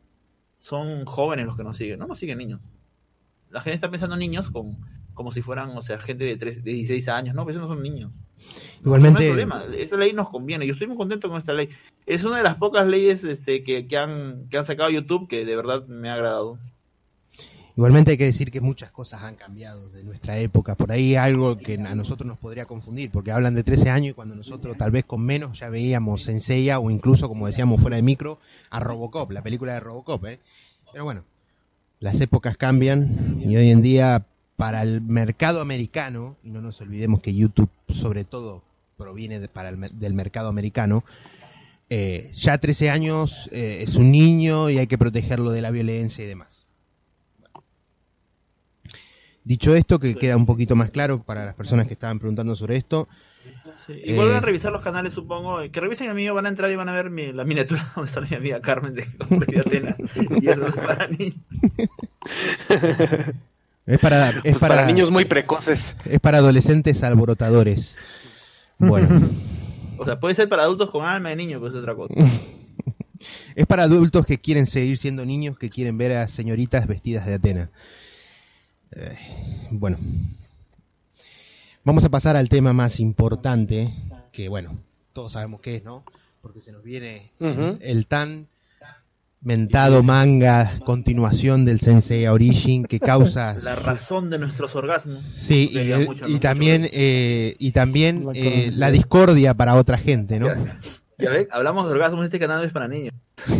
Son jóvenes los que nos siguen, no nos siguen niños. La gente está pensando en niños con, como si fueran, o sea, gente de, trece, de dieciséis años, no, pero esos no son niños. Igualmente, no hay problema, esa ley nos conviene, yo estoy muy contento con esta ley. Es una de las pocas leyes este, que, que, han, que han sacado YouTube que de verdad me ha agradado. Igualmente hay que decir que muchas cosas han cambiado de nuestra época. Por ahí algo que a nosotros nos podría confundir, porque hablan de trece años y cuando nosotros tal vez con menos ya veíamos Senseiya o incluso, como decíamos fuera de micro, a Robocop, la película de Robocop, ¿eh? Pero bueno, las épocas cambian y hoy en día para el mercado americano, y no nos olvidemos que YouTube sobre todo proviene de, para el, del mercado americano, eh, ya trece años eh, es un niño y hay que protegerlo de la violencia y demás. Bueno. Dicho esto, que queda un poquito más claro para las personas que estaban preguntando sobre esto. Sí, y vuelven eh, a revisar los canales, supongo. Que revisen el mío, van a entrar y van a ver mi, la miniatura donde sale mi amiga Carmen de de Atena. Y eso es para niños. Es para, es Pues para, para niños muy precoces. es para adolescentes alborotadores. Bueno. O sea, puede ser para adultos con alma de niño, pero es otra cosa. Es para adultos que quieren seguir siendo niños, que quieren ver a señoritas vestidas de Atena. Eh, bueno. Vamos a pasar al tema más importante, que bueno, todos sabemos qué es, ¿no? Porque se nos viene Uh-huh. el tan mentado manga continuación del Senseiya Origin que causa La razón de nuestros orgasmos. sí y, Pega el- mucho, y ¿no? también eh, y también La eh, corona. la discordia para otra gente, ¿no? Ya, ya ven, hablamos de orgasmos, este canal es para niños.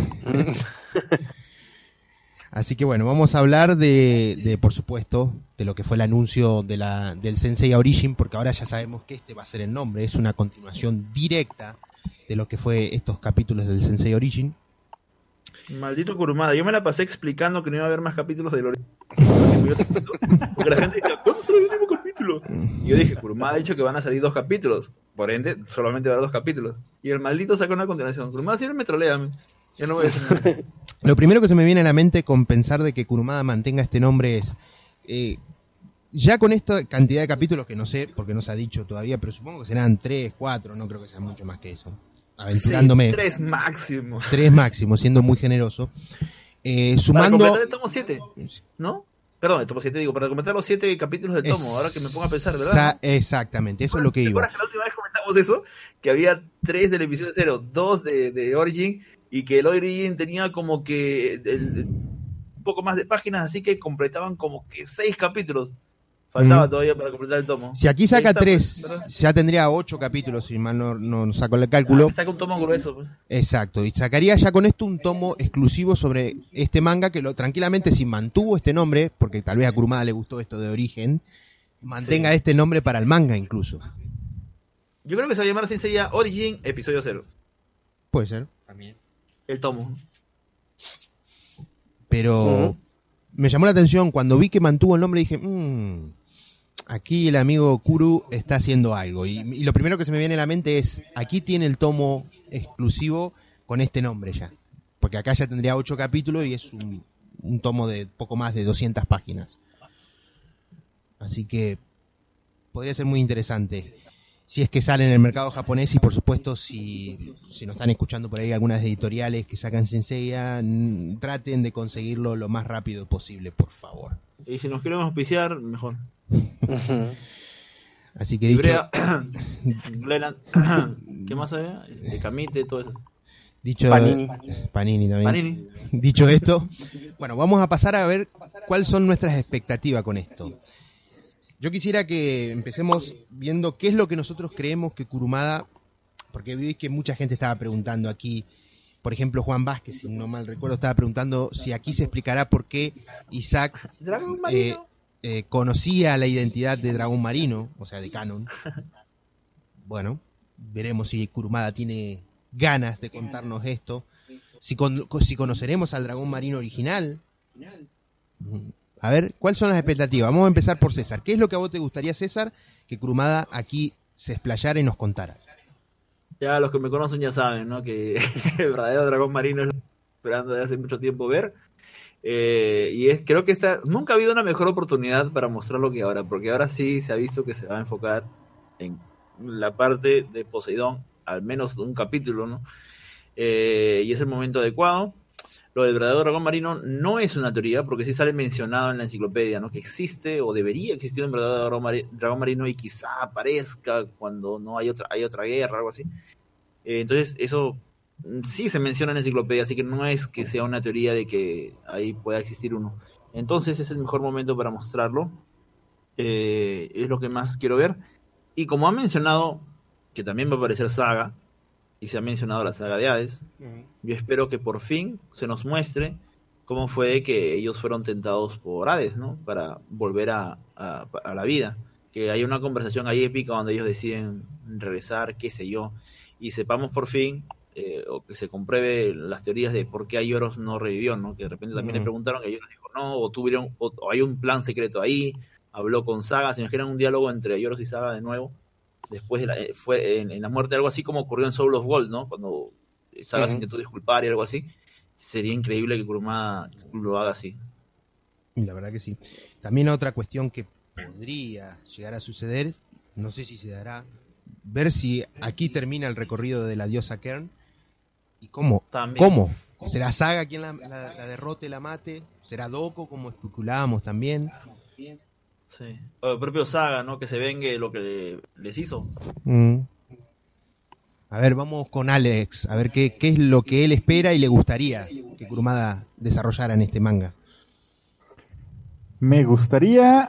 Así que bueno, vamos a hablar de, de por supuesto, de lo que fue el anuncio de la del Senseiya Origin, porque ahora ya sabemos que este va a ser el nombre, es una continuación directa de lo que fue estos capítulos del Senseiya Origin. Maldito Kurumada, yo me la pasé explicando que no iba a haber más capítulos de Lore. Porque la gente decía, ¿cuándo sale el último capítulo? Y yo dije, Kurumada ha dicho que van a salir dos capítulos. Por ende, solamente va a haber dos capítulos. Y el maldito saca una continuación. Kurumada siempre me trolea. Man. Yo no voy a decir nada. Lo primero que se me viene a la mente con pensar de que Kurumada mantenga este nombre es, eh, ya con esta cantidad de capítulos que no sé, porque no se ha dicho todavía, pero supongo que serán tres, cuatro, no creo que sean mucho más que eso. Aventurándome. Sí, tres máximo. Tres máximo, siendo muy generoso. Eh, Para sumando... completar el tomo siete, ¿no? Perdón, el tomo siete digo, para completar los siete capítulos del tomo, ahora que me pongo a pensar, ¿verdad? Esa- exactamente, eso es lo que ¿Te iba. acuerdas que la última vez comentamos eso? Que había tres del episodio cero, dos de, de Origin, y que el Origin tenía como que el- el- un poco más de páginas, así que completaban como que seis capítulos. Faltaba Ujú. todavía para completar el tomo. Si aquí Ahí saca está, tres, pues, ¿verdad? ya tendría ocho capítulos, si mal no, no saco el cálculo. Ah, saca un tomo grueso, pues. Exacto, y sacaría ya con esto un tomo exclusivo sobre este manga que lo tranquilamente si mantuvo este nombre, porque tal vez a Kurumada le gustó esto de origen, mantenga Sí. este nombre para el manga incluso. Yo creo que se va a llamar Senseiya Origin Episodio cero. Puede ser, también. El tomo. Pero Ujú. me llamó la atención cuando vi que mantuvo el nombre, dije, mmm, aquí el amigo Kuru está haciendo algo. Y, y lo primero que se me viene a la mente es, aquí tiene el tomo exclusivo con este nombre ya. Porque acá ya tendría ocho capítulos y es un, un tomo de poco más de doscientas páginas. Así que podría ser muy interesante. Si es que sale en el mercado japonés y por supuesto si, si nos están escuchando por ahí algunas editoriales que sacan Senseiya, n- traten de conseguirlo lo más rápido posible, por favor. Y si nos queremos auspiciar, mejor. Así que dicho, Ibrea, Glenn, ¿qué más había? Este, Camite, todo eso. dicho Panini. Panini también. Panini. Dicho esto, bueno, vamos a pasar a ver cuáles son nuestras expectativas con esto. Yo quisiera que empecemos viendo qué es lo que nosotros creemos que Kurumada, porque vi que mucha gente estaba preguntando aquí, por ejemplo Juan Vázquez, si no mal recuerdo, estaba preguntando si aquí se explicará por qué Isaac Dragón eh, Marino. eh, conocía la identidad de Dragón Marino, o sea, de Canon. Bueno, veremos si Kurumada tiene ganas de contarnos esto. Si, con, si conoceremos al Dragón Marino original. A ver, ¿cuáles son las expectativas? Vamos a empezar por César. ¿Qué es lo que a vos te gustaría, César, que Kurumada aquí se explayara y nos contara? Ya los que me conocen ya saben, ¿no? Que el verdadero Dragón Marino es lo que estoy esperando desde hace mucho tiempo ver. Eh, y es, creo que esta, nunca ha habido una mejor oportunidad para mostrarlo que ahora, porque ahora sí se ha visto que se va a enfocar en la parte de Poseidón, al menos un capítulo, ¿no? Eh, y es el momento adecuado. Lo del verdadero dragón marino no es una teoría, porque sí sale mencionado en la enciclopedia, ¿no? Que existe o debería existir un verdadero dragón, mari- dragón marino y quizá aparezca cuando no hay otra, hay otra guerra, algo así. Eh, entonces, eso mm, sí se menciona en la enciclopedia, así que no es que sea una teoría de que ahí pueda existir uno. Entonces, es el mejor momento para mostrarlo. Eh, es lo que más quiero ver. Y como ha mencionado que también va a aparecer Saga, y se ha mencionado la saga de Hades, yo espero que por fin se nos muestre cómo fue que ellos fueron tentados por Hades, ¿no? Para volver a, a, a la vida. Que haya una conversación ahí épica donde ellos deciden regresar, qué sé yo, y sepamos por fin, eh, o que se compruebe las teorías de por qué Aioros no revivió, ¿no? Que de repente también Mm. le preguntaron, y Aioros dijo no, o tuvieron, o, o hay un plan secreto ahí, habló con Saga, se imaginan un diálogo entre Aioros y Saga de nuevo, después de la, eh, fue en, en la muerte, algo así como ocurrió en Soul of Gold, ¿no? Cuando Saga se Ujú. intentó disculpar y algo así. Sería increíble que Kurumada lo haga así. La verdad que sí. También otra cuestión que podría llegar a suceder, no sé si se dará, ver si aquí termina el recorrido de la diosa Kern y cómo. También. ¿Cómo? ¿Será Saga quien la, la, la derrote, la mate? ¿Será Doko como especulábamos también? Sí. O el propio Saga, ¿no? Que se vengue lo que le- les hizo. Mm. A ver, vamos con Alex, a ver qué, qué es lo que él espera y le gustaría que Kurumada desarrollara en este manga. Me gustaría.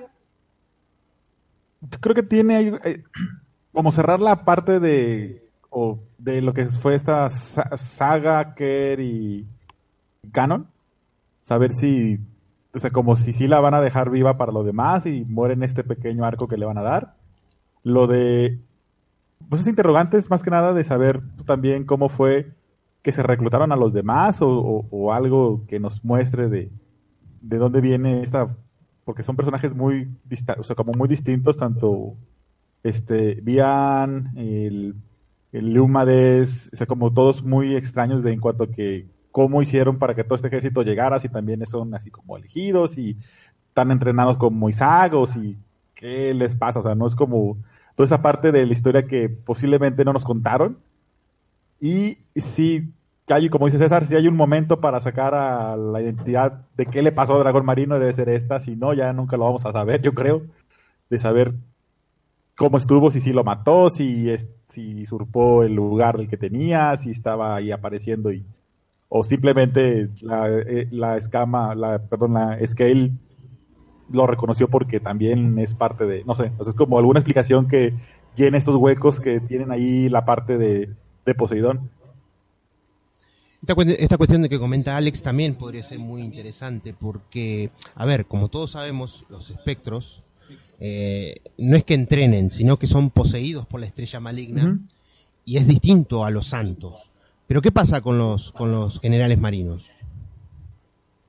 Yo creo que tiene ahí, eh, como cerrar la parte de o de lo que fue esta sa- saga, Kerr y Canon. Saber si, o sea, como si sí la van a dejar viva para lo demás y muere en este pequeño arco que le van a dar. Lo de, pues es interrogantes más que nada de saber también cómo fue que se reclutaron a los demás o, o- o algo que nos muestre de, de dónde viene esta, porque son personajes muy dista- o sea, como muy distintos, tanto este Vian, el, el Lumades, o sea, como todos muy extraños de en cuanto a que cómo hicieron para que todo este ejército llegara, si también son así como elegidos y tan entrenados como Isagos y qué les pasa, o sea, no es como toda esa parte de la historia que posiblemente no nos contaron. Y sí, que hay, como dice César, si hay un momento para sacar a la identidad de qué le pasó a Dragón Marino, debe ser esta, si no, ya nunca lo vamos a saber, yo creo, de saber cómo estuvo, si sí lo mató, si, es, si usurpó el lugar del que tenía, si estaba ahí apareciendo y o simplemente la, eh, la escama, la, perdón, la Scale lo reconoció porque también es parte de, no sé, o sea, es como alguna explicación que llene estos huecos que tienen ahí la parte de, de Poseidón. Esta, cu- esta cuestión de que comenta Alex también podría ser muy interesante porque, a ver, como todos sabemos, los espectros eh, no es que entrenen, sino que son poseídos por la estrella maligna. Uh-huh. Y es distinto a los santos. Pero ¿qué pasa con los con los generales marinos?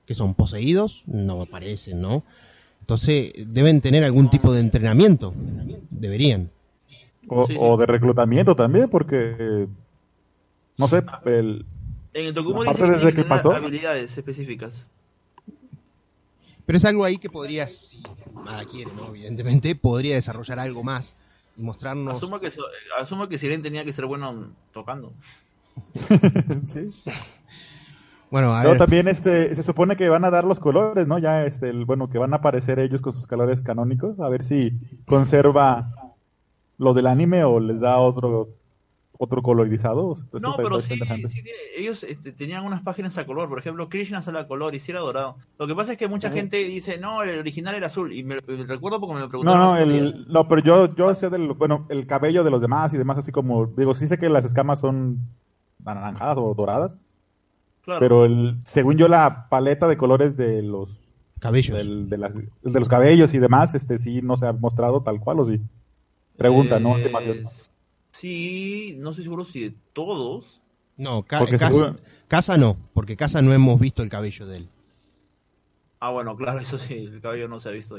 ¿Qué son? ¿Poseídos? No me parece, ¿no? Entonces deben tener algún tipo de entrenamiento. Deberían. O, Sí, sí. o de reclutamiento también, porque, no sé, el, En el Tokumo aparte dice que desde tiene que que tener pasó. habilidades específicas. Pero es algo ahí que podrías, si nada quiere, ¿no? Evidentemente, podría desarrollar algo más y mostrarnos... Asumo que, so- asumo que Siren tenía que ser bueno tocando. sí. Bueno, a Luego ver, también este, se supone que van a dar los colores, ¿no? Ya, este, el- bueno, que van a aparecer ellos con sus colores canónicos, a ver si conserva lo del anime o les da otro otro colorizado. Eso No, está- pero está sí, interesante. sí tiene- ellos este, tenían unas páginas a color. Por ejemplo, Krishna sale a color y si era dorado. Lo que pasa es que mucha gente dice, no, el original era azul. Y me, me recuerdo porque me lo No, preguntaron no, los otros días. el, no, pero yo, yo sé del, bueno, el cabello de los demás y demás, así como, digo, sí sé que las escamas son anaranjadas o doradas, Claro. pero el, según yo la paleta de colores de los, cabellos. del- de, las- de los cabellos y demás, este sí no se ha mostrado tal cual, ¿o sí? Pregunta, ¿no? Eh, Afirmación. Sí, no estoy seguro si de todos. No, ca- Porque casa, seguro- casa no, porque casa no hemos visto el cabello de él. Ah, bueno, claro, eso sí, el cabello no se ha visto.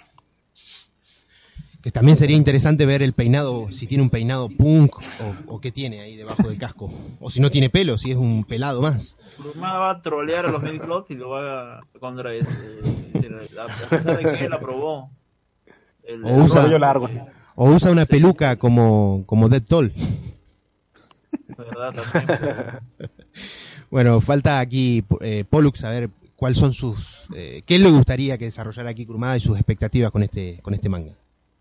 Que también sería interesante ver el peinado, si tiene un peinado punk o, o qué tiene ahí debajo del casco. O si no tiene pelo, si es un pelado más. Kurumada va a trolear a los Midcloth y lo va a contra este, a pesar de que él aprobó. El, O usa- cabello largo, sí. O usa una Sí. peluca como, como Dead Toll. ¿Verdad? También. Bueno, falta aquí eh, Pollux saber cuáles son sus... Eh, qué le gustaría que desarrollara aquí Kurumada y sus expectativas con este, con este manga.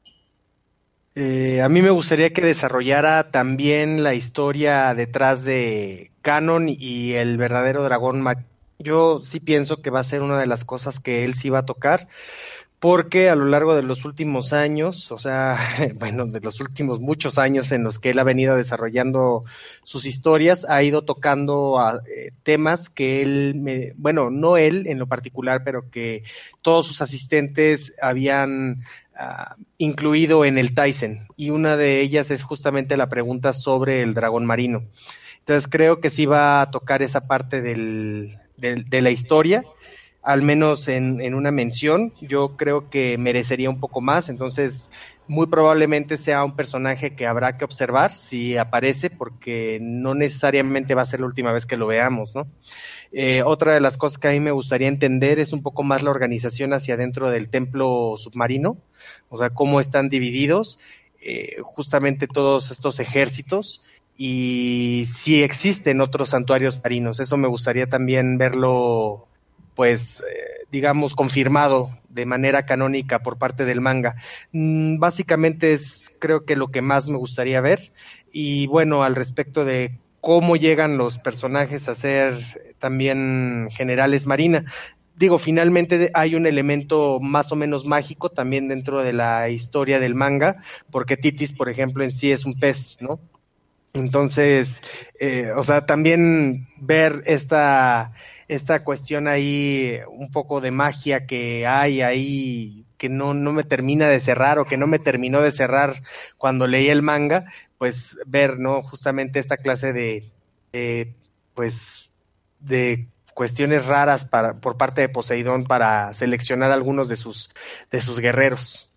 Eh, a mí me gustaría que desarrollara también la historia detrás de Canon y el verdadero dragón Mar- Yo sí pienso que va a ser una de las cosas que él sí va a tocar, porque a lo largo de los últimos años, o sea, bueno, de los últimos muchos años en los que él ha venido desarrollando sus historias, ha ido tocando a, eh, temas que él, me, bueno, no él en lo particular, pero que todos sus asistentes habían uh, incluido en el Taisen, y una de ellas es justamente la pregunta sobre el dragón marino. Entonces creo que sí va a tocar esa parte del, del, de la historia, al menos en, en una mención. Yo creo que merecería un poco más, entonces muy probablemente sea un personaje que habrá que observar si aparece, porque no necesariamente va a ser la última vez que lo veamos, ¿no? Eh, otra de las cosas que a mí me gustaría entender es un poco más la organización hacia adentro del templo submarino, o sea, cómo están divididos eh, justamente todos estos ejércitos, y si existen otros santuarios marinos. Eso me gustaría también verlo, pues, eh, digamos, confirmado de manera canónica por parte del manga. Mm, básicamente es, creo que lo que más me gustaría ver. Y bueno, al respecto de cómo llegan los personajes a ser también generales marina, digo, finalmente hay un elemento más o menos mágico también dentro de la historia del manga, porque Titis, por ejemplo, en sí es un pez, ¿no? Entonces, eh, o sea, también ver esta, esta cuestión ahí, un poco de magia que hay ahí, que no, no me termina de cerrar, o que no me terminó de cerrar cuando leí el manga, pues ver, ¿no? Justamente esta clase de, de pues, de cuestiones raras para, por parte de Poseidón para seleccionar algunos de sus, de sus guerreros.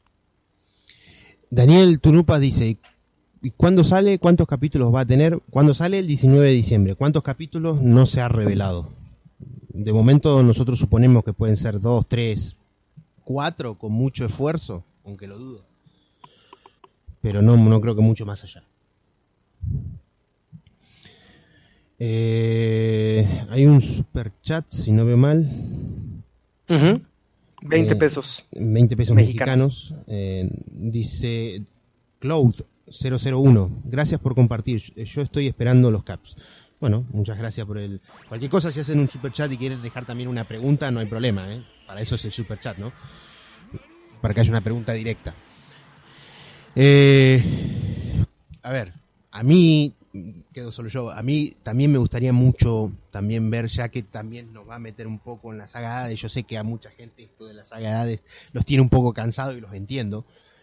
Daniel Tunupa dice... ¿Y cuándo sale? ¿Cuántos capítulos va a tener? ¿Cuándo sale? El diecinueve de diciembre. ¿Cuántos capítulos? No se ha revelado. De momento nosotros suponemos que pueden ser dos, tres, cuatro con mucho esfuerzo, aunque lo dudo. Pero no, no creo que mucho más allá. Eh, hay un super chat, si no veo mal. Uh-huh. veinte Eh, pesos. veinte pesos mexicanos. mexicanos. Eh, dice Cloud cero cero uno, gracias por compartir, yo estoy esperando los caps. Bueno, muchas gracias por el... Cualquier cosa, si hacen un super chat y quieren dejar también una pregunta, no hay problema, ¿eh? Para eso es el super chat, ¿no? Para que haya una pregunta directa. Eh, a ver, a mí, quedo solo yo, a mí también me gustaría mucho también ver, ya que también nos va a meter un poco en la saga Hades. Yo sé que a mucha gente esto de la saga Hades los tiene un poco cansados y los entiendo.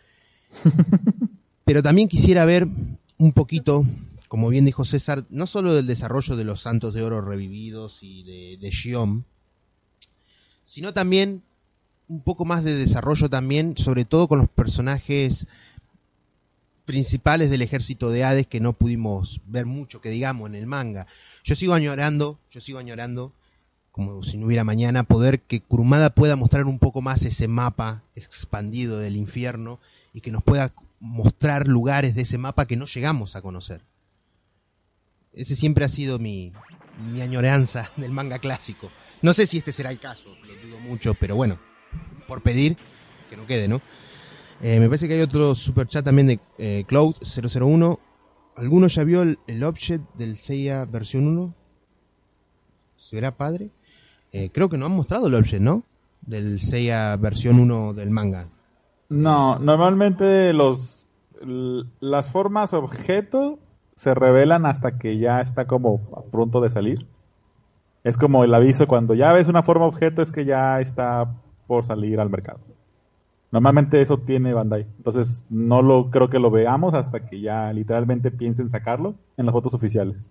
Pero también quisiera ver un poquito, como bien dijo César, no solo del desarrollo de los Santos de Oro revividos y de, de Shion, sino también un poco más de desarrollo también, sobre todo con los personajes principales del ejército de Hades que no pudimos ver mucho, que digamos, en el manga. Yo sigo añorando, yo sigo añorando, como si no hubiera mañana, poder que Kurumada pueda mostrar un poco más ese mapa expandido del infierno y que nos pueda mostrar lugares de ese mapa que no llegamos a conocer. Ese siempre ha sido mi, mi añoranza del manga clásico. No sé si este será el caso, lo dudo mucho, pero bueno, por pedir, que no quede, ¿no? Eh, me parece que hay otro superchat también de eh, Cloud cero cero uno. ¿Alguno ya vio el, el object del Seiya versión uno? ¿Será padre? Eh, creo que no han mostrado el object, ¿no? Del Seiya versión uno del manga. No, normalmente los l- las formas objeto se revelan hasta que ya está como a punto de salir. Es como el aviso cuando ya ves una forma objeto, es que ya está por salir al mercado. Normalmente eso tiene Bandai. Entonces no lo creo que lo veamos hasta que ya literalmente piensen sacarlo en las fotos oficiales.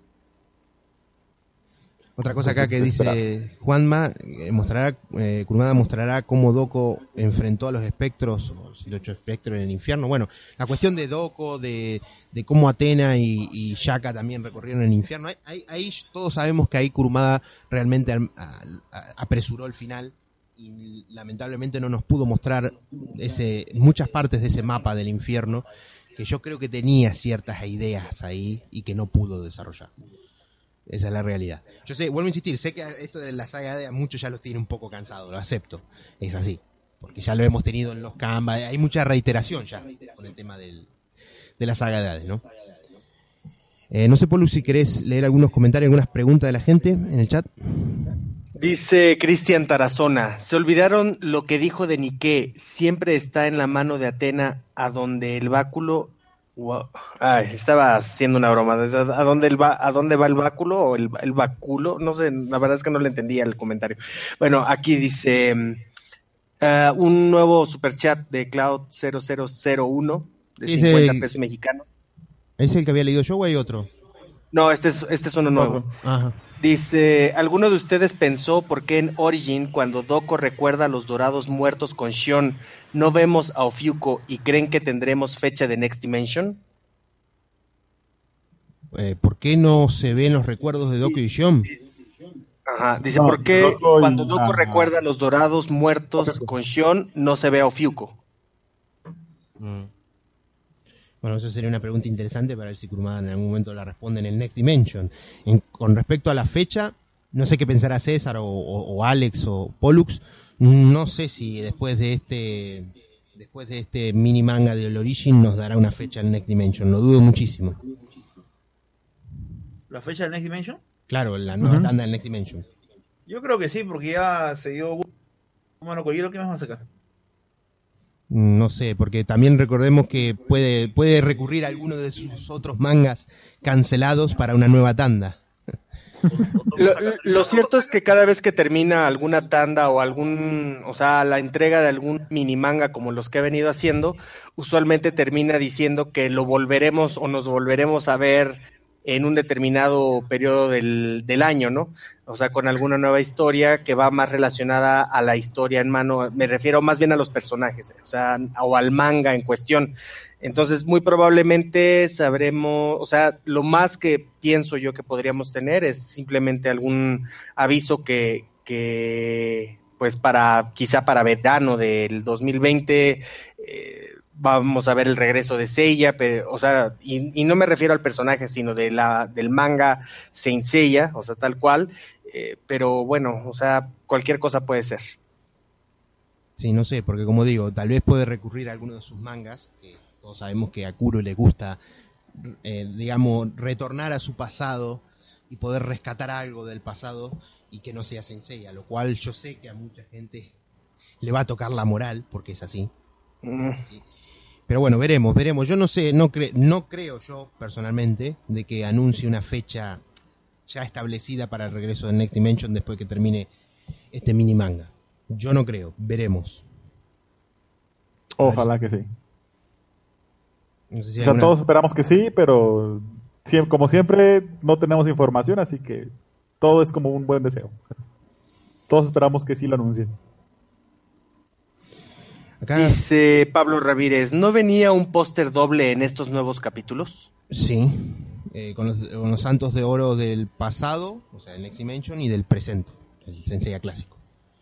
Otra cosa acá que Entonces, dice Juanma, eh, mostrará, eh, Kurumada mostrará cómo Doko enfrentó a los espectros, o si los ocho espectros en el infierno. Bueno, la cuestión de Doko, de, de cómo Atena y, y Shaka también recorrieron el infierno, ahí, ahí, ahí todos sabemos que ahí Kurumada realmente a, a, apresuró el final y lamentablemente no nos pudo mostrar ese muchas partes de ese mapa del infierno que yo creo que tenía ciertas ideas ahí y que no pudo desarrollar. Esa es la realidad. Yo sé, vuelvo a insistir, sé que esto de la saga de muchos ya los tiene un poco cansado, lo acepto, es así, porque ya lo hemos tenido en los Canva, hay mucha reiteración ya con el tema del, de la saga de Hades, ¿no? Eh, no sé, Polu, si querés leer algunos comentarios, algunas preguntas de la gente en el chat. Dice Cristian Tarazona, se olvidaron lo que dijo de Nike, siempre está en la mano de Atena, a donde el báculo... Wow. Ay, estaba haciendo una broma. ¿A dónde, el va, ¿A dónde va el báculo o el, el báculo? No sé, la verdad es que no le entendía el comentario. Bueno, aquí dice uh, un nuevo superchat de Cloud cero cero cero uno de Dice, cincuenta pesos mexicanos. ¿es el que había leído yo o hay otro? No, este es, este es uno nuevo. Ajá. Dice, ¿alguno de ustedes pensó por qué en Origin, cuando Doko recuerda a los dorados muertos con Shion, no vemos a Ofiuco y creen que tendremos fecha de Next Dimension? Eh, ¿Por qué no se ven los recuerdos de Doko y Shion? Ajá, dice, No, ¿por qué Doko y- cuando Doko ajá. recuerda a los dorados muertos Ofiuco. con Shion, no se ve a Ofiuco? Mm. Bueno, eso sería una pregunta interesante para ver si Kurumada en algún momento la responde en el Next Dimension. En, con respecto a la fecha, no sé qué pensará César o, o, o Alex o Pollux. No sé si después de este después de este mini manga de Origin nos dará una fecha en Next Dimension. Lo dudo muchísimo. ¿La fecha del Next Dimension? Claro, la nueva Ujú. tanda del Next Dimension. Yo creo que sí, porque ya se dio mano con hielo. ¿Qué más van a sacar? No sé, porque también recordemos que puede puede recurrir a alguno de sus otros mangas cancelados para una nueva tanda. Lo, lo cierto es que cada vez que termina alguna tanda o algún, o sea, la entrega de algún mini manga como los que he venido haciendo, usualmente termina diciendo que lo volveremos o nos volveremos a ver en un determinado periodo del, del año, ¿no? O sea, con alguna nueva historia que va más relacionada a la historia en mano, me refiero más bien a los personajes, o sea, o al manga en cuestión. Entonces, muy probablemente sabremos, o sea, lo más que pienso yo que podríamos tener es simplemente algún aviso que, que pues para, quizá para verano del dos mil veinte, eh, vamos a ver el regreso de Seiya, pero, o sea, y, y no me refiero al personaje, sino de la, del manga Saint Seiya, o sea, tal cual, eh, pero bueno, o sea, cualquier cosa puede ser. Sí, no sé, porque como digo, tal vez puede recurrir a alguno de sus mangas, que todos sabemos que a Kuro le gusta, eh, digamos, retornar a su pasado y poder rescatar algo del pasado y que no sea Saint Seiya, lo cual yo sé que a mucha gente le va a tocar la moral, porque es así. Mm. ¿Sí? Pero bueno, veremos, veremos. Yo no sé, no, cre no creo yo personalmente de que anuncie una fecha ya establecida para el regreso de Next Dimension después que termine este mini manga. Yo no creo, veremos. Ojalá que sí. No sé si O hay sea, alguna- todos esperamos que sí, pero siem- como siempre no tenemos información, así que todo es como un buen deseo. Todos esperamos que sí lo anuncien. Acá, Dice Pablo Ramírez, ¿no venía un póster doble en estos nuevos capítulos? sí, eh, con, los, con los santos de oro del pasado, o sea, el Next Dimension, y del presente, el Senseiya clásico.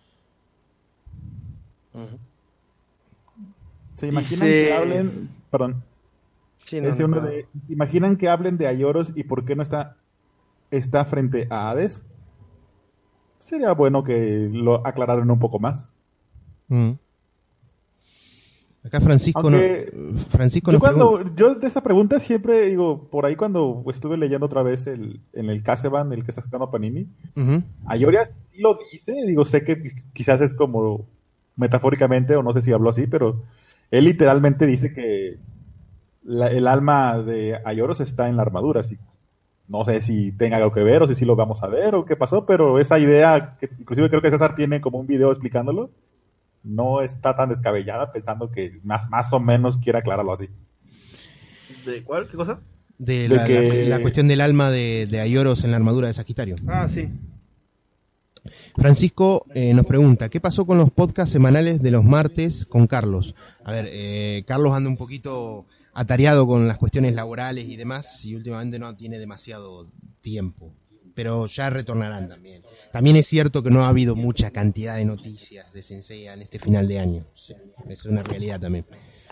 Uh-huh. ¿Se imaginan Dice- que hablen, perdón, Sí, no, ese no, uno no. de, imaginan que hablen de Aioros y por qué no está, está frente a Hades? Sería bueno que lo aclararan un poco más. Mm. Acá Francisco, Aunque no, Francisco Yo nos cuando, pregunta- yo de esta pregunta siempre digo, por ahí cuando estuve leyendo otra vez el, en el Caseban, el que está sacando Panini, Ujú. Ayoria sí lo dice, digo, sé que quizás es como metafóricamente, o no sé si habló así, pero él literalmente dice que la- el alma de Aioros está en la armadura, así. No sé si tenga algo que ver o si sí lo vamos a ver o qué pasó, pero esa idea, que inclusive creo que César tiene como un video explicándolo, no está tan descabellada, pensando que más, más o menos quiere aclararlo así. ¿De cuál? ¿Qué cosa? de, de la, que- la- la cuestión del alma de, de Aioros en la armadura de Sagitario. Ah, sí. Francisco eh, nos pregunta, ¿qué pasó con los podcasts semanales de los martes con Carlos? A ver, eh, Carlos anda un poquito atareado con las cuestiones laborales y demás, y últimamente no tiene demasiado tiempo, pero ya retornarán también. También es cierto que no ha habido mucha cantidad de noticias de Senseiya en este final de año. Sí, es una realidad también.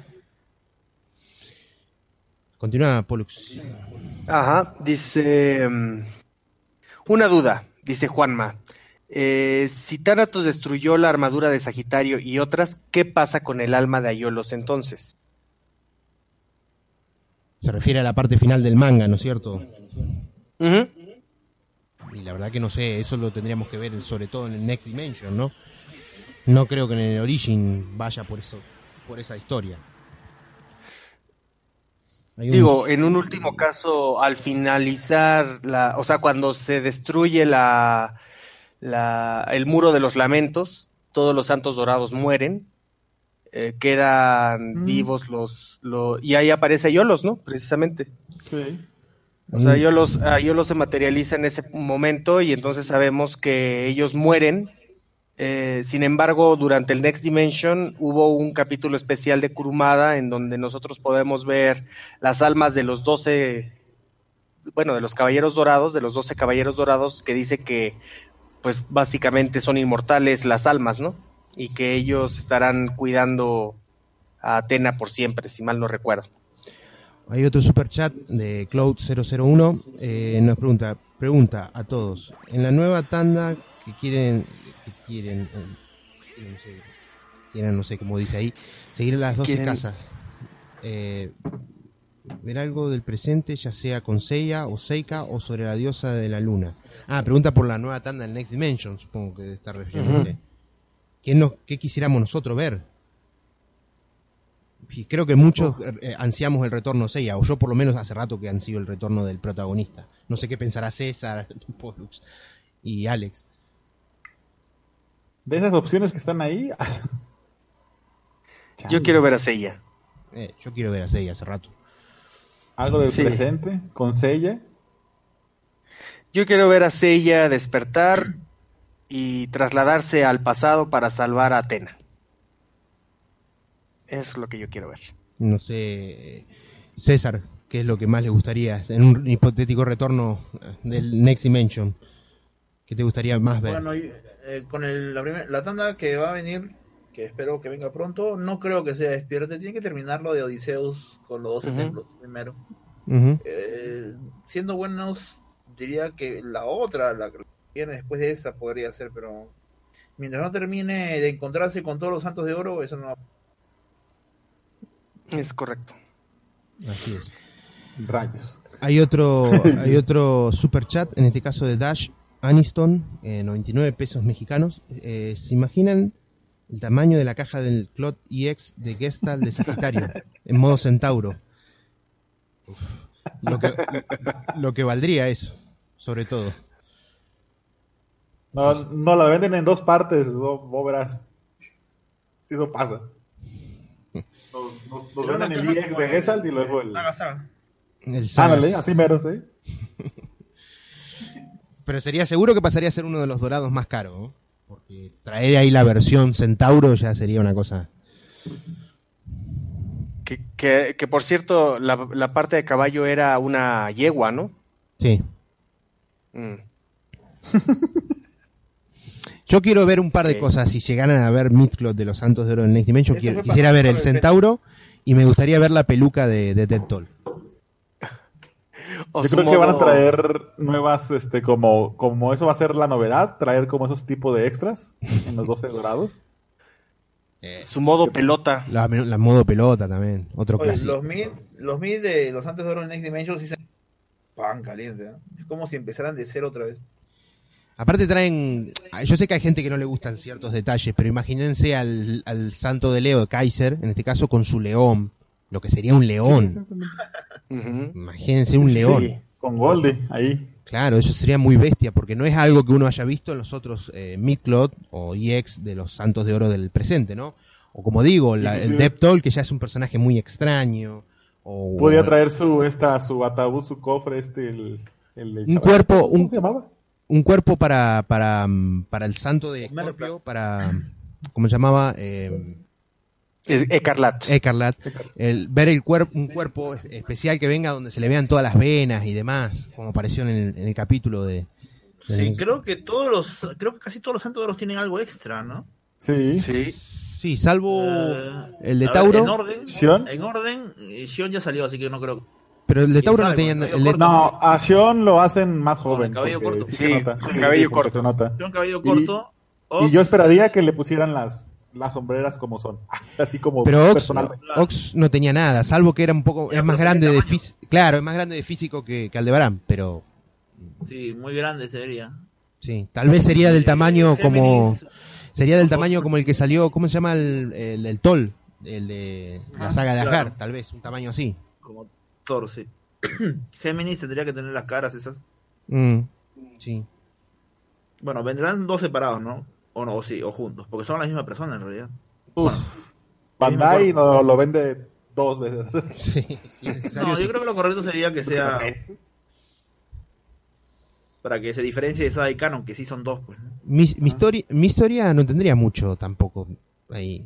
Continúa, Pollux. Ajá, dice... mm, Una duda, dice Juanma. Eh, si Thanatos destruyó la armadura de Sagitario y otras, ¿qué pasa con el alma de Aiolos entonces? Se refiere a la parte final del manga, ¿no es cierto? Ujú. Y la verdad que no sé, eso lo tendríamos que ver sobre todo en el Next Dimension, ¿no? No creo que en el Origin vaya por eso, por esa historia. Hay un- Digo, en un último caso, al finalizar la, o sea, cuando se destruye la, la, el muro de los lamentos, todos los santos dorados mueren, eh, quedan Mm. vivos los, los, y ahí aparece Aiolos, ¿no? Precisamente. Sí. O sea, Aiolos, Aiolos se materializa en ese momento y entonces sabemos que ellos mueren. Eh, sin embargo, durante el Next Dimension hubo un capítulo especial de Kurumada en donde nosotros podemos ver las almas de los doce, bueno, de los caballeros dorados, de los doce caballeros dorados, que dice que, pues, básicamente son inmortales las almas, ¿no? Y que ellos estarán cuidando a Atena por siempre, si mal no recuerdo. Hay otro super chat de Cloud cero cero uno, eh, nos pregunta, pregunta a todos, en la nueva tanda que quieren, que quieren, eh, quieren, no sé, quieren, no sé cómo dice ahí, seguir las doce Quieren- casas, eh, ver algo del presente, ya sea con Seiya o Seika o sobre la diosa de la luna. Ah, pregunta por la nueva tanda del Next Dimension, supongo que debe estar refiriéndose. Ujú. ¿Qué, nos, ¿Qué quisiéramos nosotros ver? Y creo que muchos eh, ansiamos el retorno de Seiya, o yo por lo menos hace rato que ansío el retorno del protagonista. No sé qué pensará César, Pollux y Alex. De esas opciones que están ahí. Yo quiero ver a Seiya. Eh, yo quiero ver a Seiya hace rato. Algo del Sí. presente, con Seiya. Yo quiero ver a Seiya despertar y trasladarse al pasado para salvar a Atena. Eso es lo que yo quiero ver. No sé, eh, César, ¿qué es lo que más le gustaría en un hipotético retorno eh, del Next Dimension? ¿Qué te gustaría más ver? Bueno, y, eh, con el, la, primer- la tanda que va a venir, que espero que venga pronto, no creo que sea despierte. Tiene que terminar lo de Odiseus con los doce Ujú. templos primero. Ujú. Eh, siendo buenos, diría que la otra, la que viene después de esa, podría ser, pero mientras no termine de encontrarse con todos los santos de oro, eso no va. Es correcto. Así es. Rayos. Hay otro, hay otro super chat, en este caso de Dash Aniston, eh, noventa y nueve pesos mexicanos. Eh, ¿Se imaginan el tamaño de la caja del Clot E X de Gestalt de Sagitario en modo centauro? Uf, lo que, lo que valdría eso, sobre todo. No, no, la venden en dos partes, vos, vos verás. Si eso pasa. Nos, nos, nos venden el E X de Gestalt y luego el... Saga, saga. El Sagas. Ándale, así mero, sí. Pero sería seguro que pasaría a ser uno de los dorados más caros, ¿no? Porque traer ahí la versión centauro ya sería una cosa Que, que, que por cierto, la, la parte de caballo era una yegua, ¿no? Sí. Mm. Yo quiero ver un par de Sí. cosas. Si llegaran a ver Midcloth de los Santos de Oro en Next Dimension, Eso quiero- fue quisiera para- ver el para- Centauro y me gustaría ver la peluca de, de Dead Toll. O Yo su creo que van a modo- traer nuevas, este, como, como eso va a ser la novedad, traer como esos tipos de extras en los doce dorados. Eh, su modo pelota. la, la modo pelota también, otro Oye, clásico. los mid, los mid de los Santos de Oro en Next Dimension sí se pan caliente, ¿no? Es como si empezaran de cero otra vez. Aparte traen, yo sé que hay gente que no le gustan ciertos detalles, pero imagínense al, al santo de Leo de Kaiser, en este caso con su león, lo que sería un león. Ujú. Imagínense un Sí, león. sí. Con Goldie, ahí. Claro, eso sería muy bestia, porque no es algo que uno haya visto en los otros eh, Midcloth o E X de los Santos de Oro del presente, ¿no? O como digo, la- el Inclusive- Death Toll, que ya es un personaje muy extraño. O, Podía traer su, esta, su ataúd, su cofre, este, el... el, el Un chaval- cuerpo, ¿Cómo un- se llamaba? un cuerpo para, para, mm, para el santo de Metal Escorpio, para, ¿cómo se llamaba? Eh, Es- Ecarlat. Ecarlat. El, ver el cuerpo, un cuerpo es- especial que venga donde se le vean todas las venas y demás, como apareció en el, en el capítulo de... de- Sí, creo que todos los, creo que casi todos los Santos de Oro tienen algo extra, ¿no? Sí. Sí. Sí, salvo Eh, el de a ver, Tauro, en orden, ¿Sion? en orden, eh, Sion ya salió, así que no creo. pero el de ¿Quién Tauro no sabe? tenían... Con el El de, cabello No, a Sion lo hacen más Con el joven. cabello porque corto. Sí, Sí, se nota. con Sí, cabello porque corto. se nota. Sion cabello Y- corto. Y yo Ox, esperaría que le pusieran las, las sombreras como son. Así como pero Ox, personalmente. Ox no tenía nada, salvo que era un poco... Ya, Es más pero grande tiene de tamaño. físico... Claro, es más grande de físico que, que Aldebarán, pero... sí, muy grande sería. Sí, tal vez sería del Eh, tamaño como... Géminis, Sería del Ox, tamaño Ox, como el que salió... ¿Cómo se llama el, el del Toll? El de la Ajá, saga de claro. Asgard, tal vez, un tamaño así. como Thor, sí. Géminis tendría que tener las caras esas. Mm, sí. Bueno, vendrán dos separados, ¿no? O no, o sí, o juntos, porque son la misma persona en realidad. Uf, Bueno, Bandai no, lo vende dos veces. Sí, si es necesario. no, sí. yo creo que lo correcto sería que sea para que se diferencie de Saga y Canon, que sí son dos, pues. ¿no? Mi, mi, historia, mi historia no tendría mucho tampoco ahí.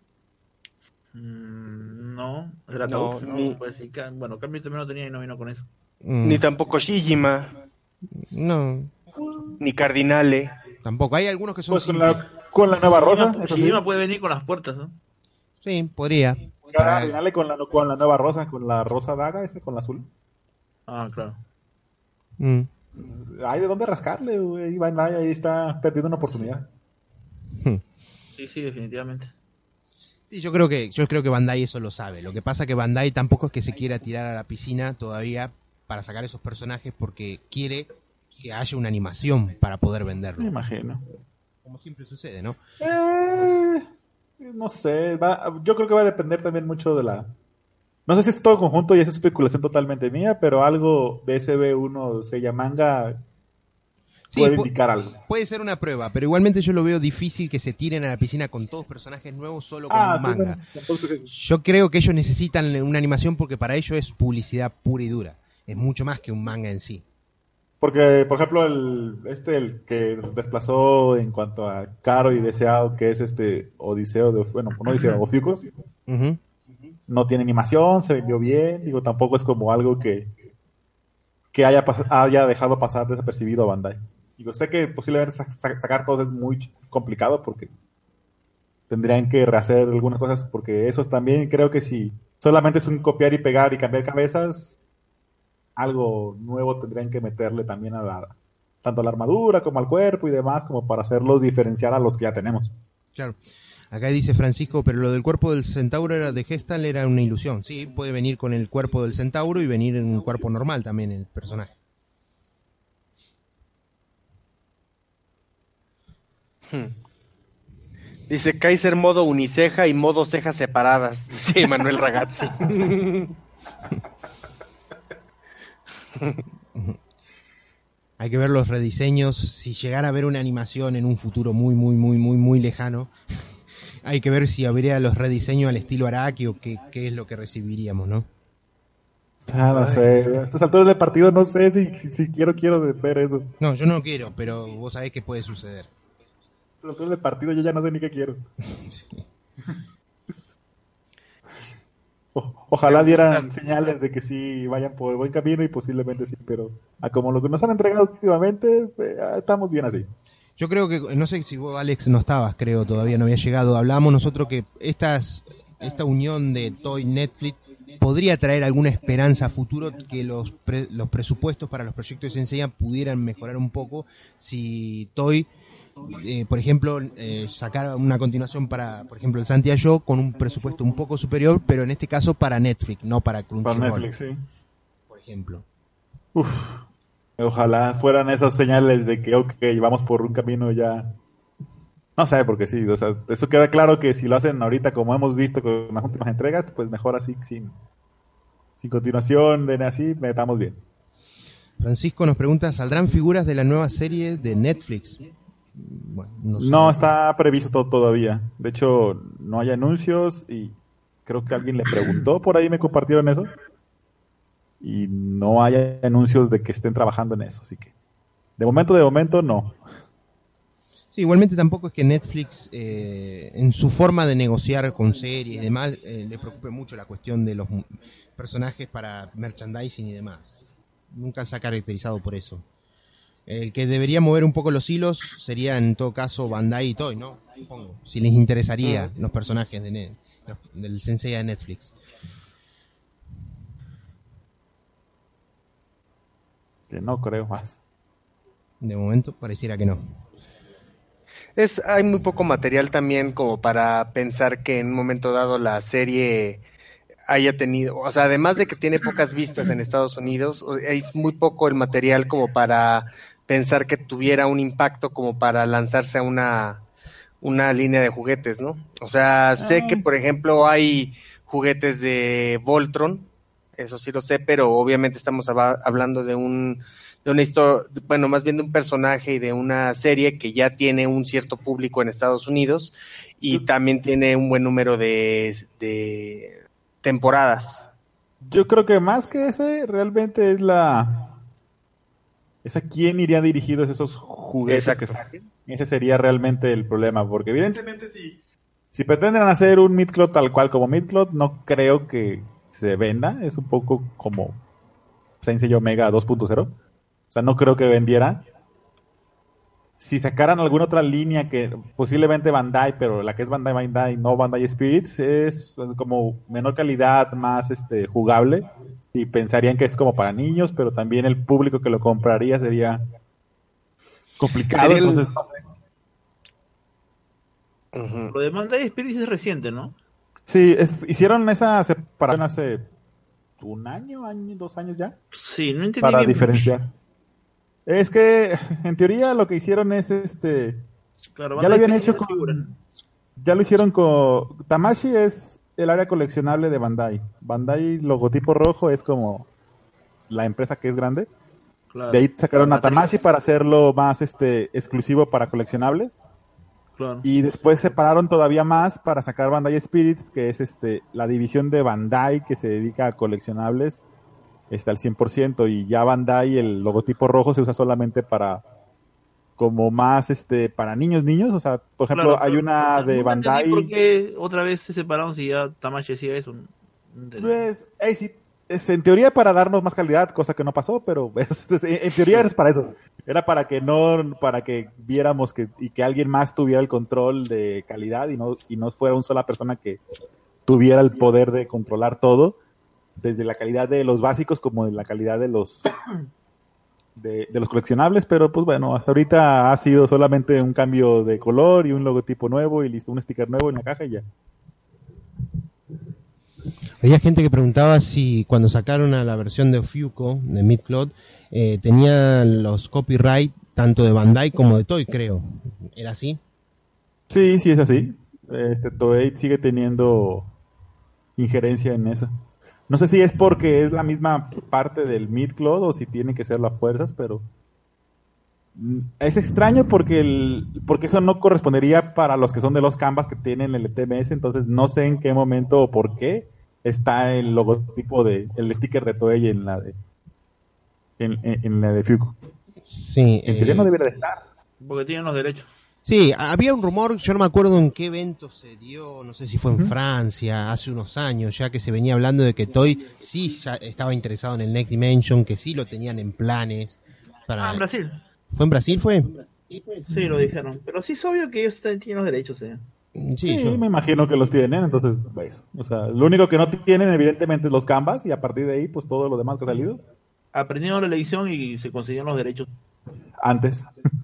Mm, no, era No, Taux, ¿no? ni- Pues, sí, Ca- bueno, Cambio también no tenía y no vino con eso. Mm, Ni tampoco Shijima, no, ni Cardinale. tampoco. Hay algunos que son Pues con simples. la, con la nueva rosa, Shijima- eso sí. Shijima puede venir con las puertas, ¿no? Sí, podría. Ahora, Para- dale con la, con la nueva rosa, con la rosa daga, ese, con la azul. Ah, claro. Mm, Hay de dónde rascarle, güey. Bandai ahí está perdiendo una oportunidad. hmm. Sí, sí, definitivamente. Sí, yo creo que yo creo que Bandai eso lo sabe. Lo que pasa es que Bandai tampoco es que se quiera tirar a la piscina todavía para sacar esos personajes porque quiere que haya una animación para poder Me venderlo. imagino. Como siempre sucede, ¿no? Eh, no sé, va- yo creo que va a depender también mucho de la... No sé si es todo conjunto y es especulación totalmente mía, pero algo de S B uno Seiya Manga Sí, puede pu- indicar algo. Puede ser una prueba, pero igualmente yo lo veo difícil que se tiren a la piscina con todos personajes nuevos solo con Ah, un sí, manga. bueno, tampoco es- Yo creo que ellos necesitan una animación porque para ellos es publicidad pura y dura. Es mucho más que un manga en sí. Porque, por ejemplo, el este el que desplazó en cuanto a caro y deseado, que es este Odiseo de, bueno, no Odiseo, Ofiucos, Ujú. no tiene animación, se vendió bien, digo, tampoco es como algo que que haya pas- haya dejado pasar desapercibido a Bandai. Digo, sé que posiblemente sa- sa- sacar todo es muy ch- complicado porque tendrían que rehacer algunas cosas, porque eso también creo que si solamente es un copiar y pegar y cambiar cabezas, algo nuevo tendrían que meterle también a la, tanto a la armadura como al cuerpo y demás, como para hacerlos diferenciar a los que ya tenemos. Claro. Acá dice Francisco, pero lo del cuerpo del centauro era de Gestal era una ilusión. Sí, puede venir con el cuerpo del centauro y venir en un cuerpo normal también el personaje. Hmm. Dice Kaiser modo uniceja y modo cejas separadas, dice Manuel Ragazzi. Hay que ver los rediseños. Si llegara a haber una animación en un futuro muy, muy, muy, muy, muy lejano, hay que ver si habría los rediseños al estilo Araki o qué, qué es lo que recibiríamos, ¿no? Ah, no sé, a estas alturas del partido no sé si, si, si quiero quiero de- ver eso. No, yo no quiero, pero vos sabés que puede suceder. A estas alturas del partido yo ya no sé ni qué quiero. O- ojalá dieran señales de que sí vayan por el buen camino y posiblemente sí, pero a como lo que nos han entregado últimamente, eh, estamos bien así. Yo creo que, no sé si vos, Alex, no estabas, creo, todavía no había llegado. Hablábamos nosotros que estas, esta unión de Toy Netflix podría traer alguna esperanza a futuro, que los, pre, los presupuestos para los proyectos de Senseiya pudieran mejorar un poco si Toy, eh, por ejemplo, eh, sacara una continuación para, por ejemplo, el Santiago con un presupuesto un poco superior, pero en este caso para Netflix, no para Crunchyroll. Para Netflix, sí. Por ejemplo. Uf. Ojalá fueran esas señales de que, ok, vamos por un camino ya. No sé, porque sí, o sea, eso queda claro que si lo hacen ahorita como hemos visto con las últimas entregas, pues mejor así, sin, sin continuación, de así, metamos bien. Francisco nos pregunta, ¿saldrán figuras de la nueva serie de Netflix? Bueno, no, sé. No está previsto todo todavía. De hecho, no hay anuncios y creo que alguien le preguntó, por ahí me compartieron eso. Y no hay anuncios de que estén trabajando en eso, así que de momento, de momento, no. Sí, igualmente tampoco es que Netflix, eh, en su forma de negociar con series y demás, eh, le preocupe mucho la cuestión de los personajes para merchandising y demás. Nunca se ha caracterizado por eso. El que debería mover un poco los hilos sería en todo caso Bandai y Toy, ¿no? Supongo, si les interesaría los personajes de Net, los, del Senseiya de Netflix. Que no creo más. De momento pareciera que no. Es, hay muy poco material también como para pensar que en un momento dado la serie haya tenido, o sea, además de que tiene pocas vistas en Estados Unidos, es muy poco el material como para pensar que tuviera un impacto como para lanzarse a una, una línea de juguetes, ¿no? O sea, sé que, por ejemplo, hay juguetes de Voltron, eso sí lo sé, pero obviamente estamos hab- hablando de un de una historia, bueno, más bien de un personaje y de una serie que ya tiene un cierto público en Estados Unidos y también tiene un buen número de, de temporadas. Yo creo que más que ese, realmente es la... es a quién irían dirigidos esos juguetes. Exacto. Que saquen. Ese sería realmente el problema, porque evidentemente si, si pretenden hacer un Midcloth tal cual como Midcloth, no creo que se venda, es un poco como Saint Seiya Omega dos punto cero. O sea, no creo que vendiera. Si sacaran alguna otra línea que posiblemente Bandai, pero la que es Bandai Bandai, no Bandai Spirits, es como menor calidad, más este jugable, y pensarían que es como para niños, pero también el público que lo compraría sería complicado. Sería el... Entonces, no sé. Uh-huh. Lo de Bandai Spirits es reciente, ¿no? Sí, es, hicieron esa separación hace un año, año, dos años ya. Sí, no entendí para bien. diferenciar. Es que, en teoría, lo que hicieron es este. Claro, ya lo habían hecho con. Figuras. Ya lo hicieron con. Tamashii es el área coleccionable de Bandai. Bandai, logotipo rojo, es como la empresa que es grande. Claro. De ahí sacaron a Tamashii para hacerlo más este exclusivo para coleccionables. Claro. Y después separaron todavía más para sacar Bandai Spirits, que es este la división de Bandai que se dedica a coleccionables. Está al cien por ciento y ya Bandai, el logotipo rojo se usa solamente para como más este para niños niños, o sea, por ejemplo, claro, hay una de Bandai. ¿Por qué otra vez se separaron si ya Tamashii decía eso? Pues, hey, sí, es en teoría para darnos más calidad, cosa que no pasó, pero es, es, en teoría es para eso. Era para que no para que viéramos que y que alguien más tuviera el control de calidad y no y no fuera una sola persona que tuviera el poder de controlar todo. Desde la calidad de los básicos como de la calidad de los de, de los coleccionables, pero pues bueno, hasta ahorita ha sido solamente un cambio de color y un logotipo nuevo y listo, un sticker nuevo en la caja y ya. Había gente que preguntaba si cuando sacaron a la versión de Fuko, de Midcloth, eh, tenían los copyright tanto de Bandai como de Toei, creo. ¿Era así? Sí, sí es así. Este, Toei sigue teniendo injerencia en eso. No sé si es porque es la misma parte del Midcloth o si tiene que ser las fuerzas, pero es extraño porque el porque eso no correspondería para los que son de los Canvas que tienen el T M S, entonces no sé en qué momento o por qué está el logotipo de el sticker de Toei en la de en, en, en la de Fuko. Sí, en teoría eh, no debería de estar. Porque tienen los derechos. Sí, había un rumor, yo no me acuerdo en qué evento se dio, no sé si fue en Uh-huh. Francia, hace unos años ya que se venía hablando de que Toy sí ya estaba interesado en el Next Dimension, que sí lo tenían en planes. Para... Ah, en Brasil. ¿Fue en Brasil, fue? Sí, lo dijeron. Pero sí es obvio que ellos tienen los derechos, ¿eh? Sí, Sí, yo... me imagino que los tienen, entonces, pues, o sea, lo único que no tienen evidentemente es los canvas y a partir de ahí, pues todo lo demás que ha salido Aprendieron la lección y se consiguieron los derechos. antes.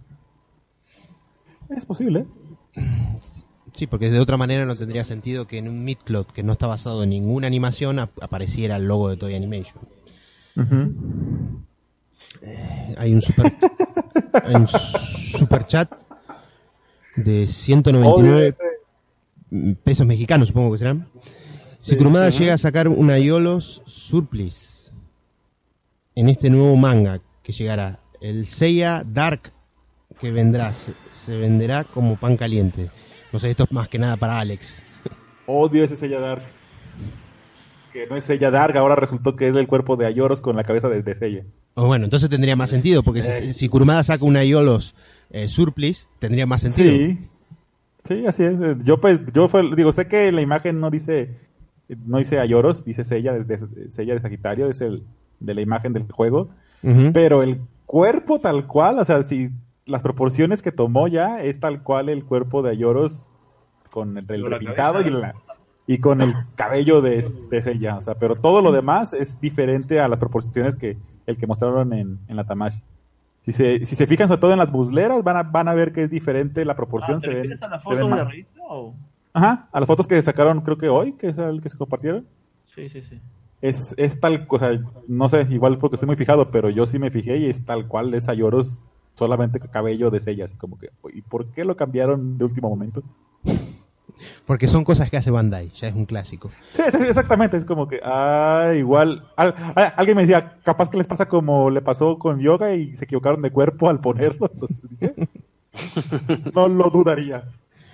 Es posible. Sí, porque de otra manera no tendría sentido que en un midcloth que no está basado en ninguna animación ap- apareciera el logo de Toy Animation. Uh-huh. Eh, hay un super hay un super chat de ciento noventa y nueve pesos mexicanos, supongo que serán. Si Kurumada Ujú. llega a sacar un Aiolos Surplice en este nuevo manga que llegará, el Seiya Dark que vendrá, se, se venderá como pan caliente. No sé, esto es más que nada para Alex. Odio ese Seiya Dark. Que no es Seiya Dark, ahora resultó que es el cuerpo de Ayoros con la cabeza de, de Seiya. O bueno, entonces tendría más sentido, porque si, si Kurumada saca un Aiolos eh, Surplice, tendría más sentido. Sí, sí, así es. Yo pues, yo fue, digo, sé que la imagen no dice, no dice Ayoros, dice Seiya de, de, Seiya de Sagitario, es el de la imagen del juego, Ujú. pero el cuerpo tal cual, o sea, si las proporciones que tomó ya es tal cual el cuerpo de Ayoros con el, el Con la repintado y, cabeza. la, y con el cabello de, de Seiya, o sea, pero todo lo demás es diferente a las proporciones que el que mostraron en, en la Tamashi. Si se, si se fijan sobre todo en las busleras, van a, van a ver que es diferente la proporción. Ah, ¿te se ven, refieres a las se ven fotos de la más. revista o...? Ajá, a las fotos que sacaron creo que hoy, que es el que se compartieron. Sí, sí, sí. Es, es tal, o sea, no sé, igual porque estoy muy fijado, pero yo sí me fijé y es tal cual, es Ayoros, solamente cabello de Seiya, así como que, ¿y por qué lo cambiaron de último momento? Porque son cosas que hace Bandai, ya es un clásico. Sí, sí, exactamente, es como que, ah, igual, al- a- alguien me decía, capaz que les pasa como le pasó con Yoga y se equivocaron de cuerpo al ponerlo, entonces dije, no lo dudaría.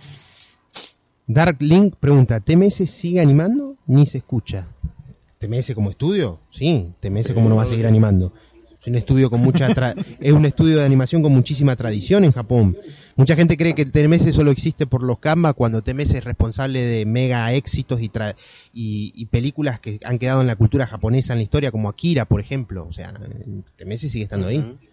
Dark Link pregunta, ¿T M S sigue animando? Ni se escucha. ¿T M S como estudio? Sí, T M S como no va a seguir animando. Es un estudio con mucha tra- es un estudio de animación con muchísima tradición en Japón. Mucha gente cree que T M S solo existe por los Kanba, cuando T M S es responsable de mega éxitos y, tra- y, y películas que han quedado en la cultura japonesa en la historia, como Akira, por ejemplo. O sea, T M S sigue estando ahí. Ujú.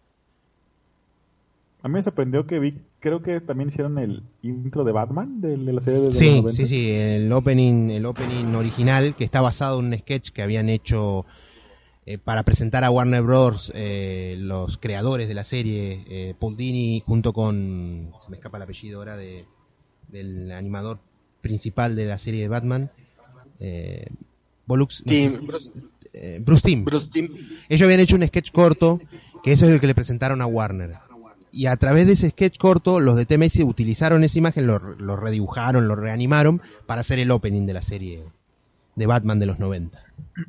A mí me sorprendió que vi, creo que también hicieron el intro de Batman, de, de la serie de los Sí, noventa. sí, sí, el opening, el opening original que está basado en un sketch que habían hecho eh, para presentar a Warner Bros. Eh, los creadores de la serie, eh, Paul Dini junto con, se me escapa el apellido ahora de, del animador principal de la serie de Batman, eh, Bollux, no sé Tim, si- Bruce, eh, Bruce Timm. Bruce Timm. Ellos habían hecho un sketch corto, que eso es el que le presentaron a Warner. Y a través de ese sketch corto, los de T M S utilizaron esa imagen, lo, lo redibujaron, lo reanimaron para hacer el opening de la serie de Batman de los noventa.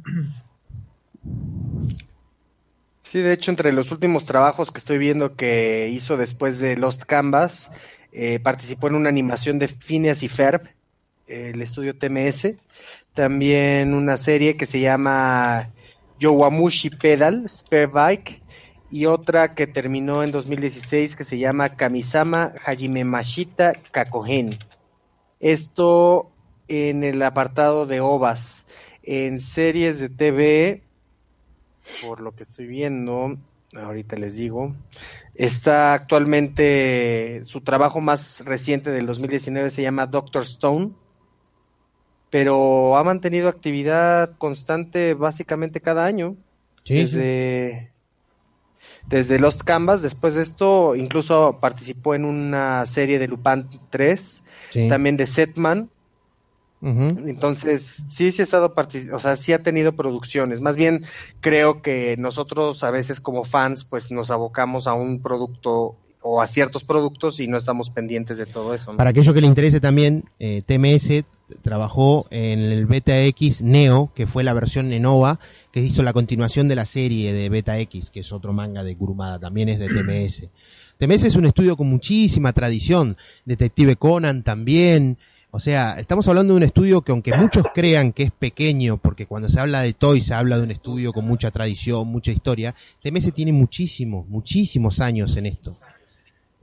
Sí, de hecho, entre los últimos trabajos que estoy viendo que hizo después de Lost Canvas, eh, participó en una animación de Phineas y Ferb, eh, el estudio T M S. También una serie que se llama Yowamushi Pedal, Spare Bike. Y otra que terminó en dos mil dieciséis que se llama Kamisama Hajime Mashita Kakohen. Esto en el apartado de O V As. En series de T V, por lo que estoy viendo, ahorita les digo, está actualmente, su trabajo más reciente del dos mil diecinueve se llama Doctor Stone, pero ha mantenido actividad constante básicamente cada año. Sí, desde, desde Lost Canvas. Después de esto, incluso participó en una serie de Lupin tres, sí. también de Setman. Ujú. Entonces, sí, sí ha estado partici- o sea, sí ha tenido producciones. Más bien, creo que nosotros a veces como fans, pues nos abocamos a un producto o a ciertos productos y no estamos pendientes de todo eso, ¿no? Para aquello que le interese también, eh, T M S trabajó en el Beta X Neo, que fue la versión Nenova, que hizo la continuación de la serie de Beta X, que es otro manga de Kurumada, también es de T M S. T M S es un estudio con muchísima tradición, Detective Conan también. O sea, estamos hablando de un estudio que aunque muchos crean que es pequeño, porque cuando se habla de Toy se habla de un estudio con mucha tradición, mucha historia, T M S tiene muchísimos, muchísimos años en esto.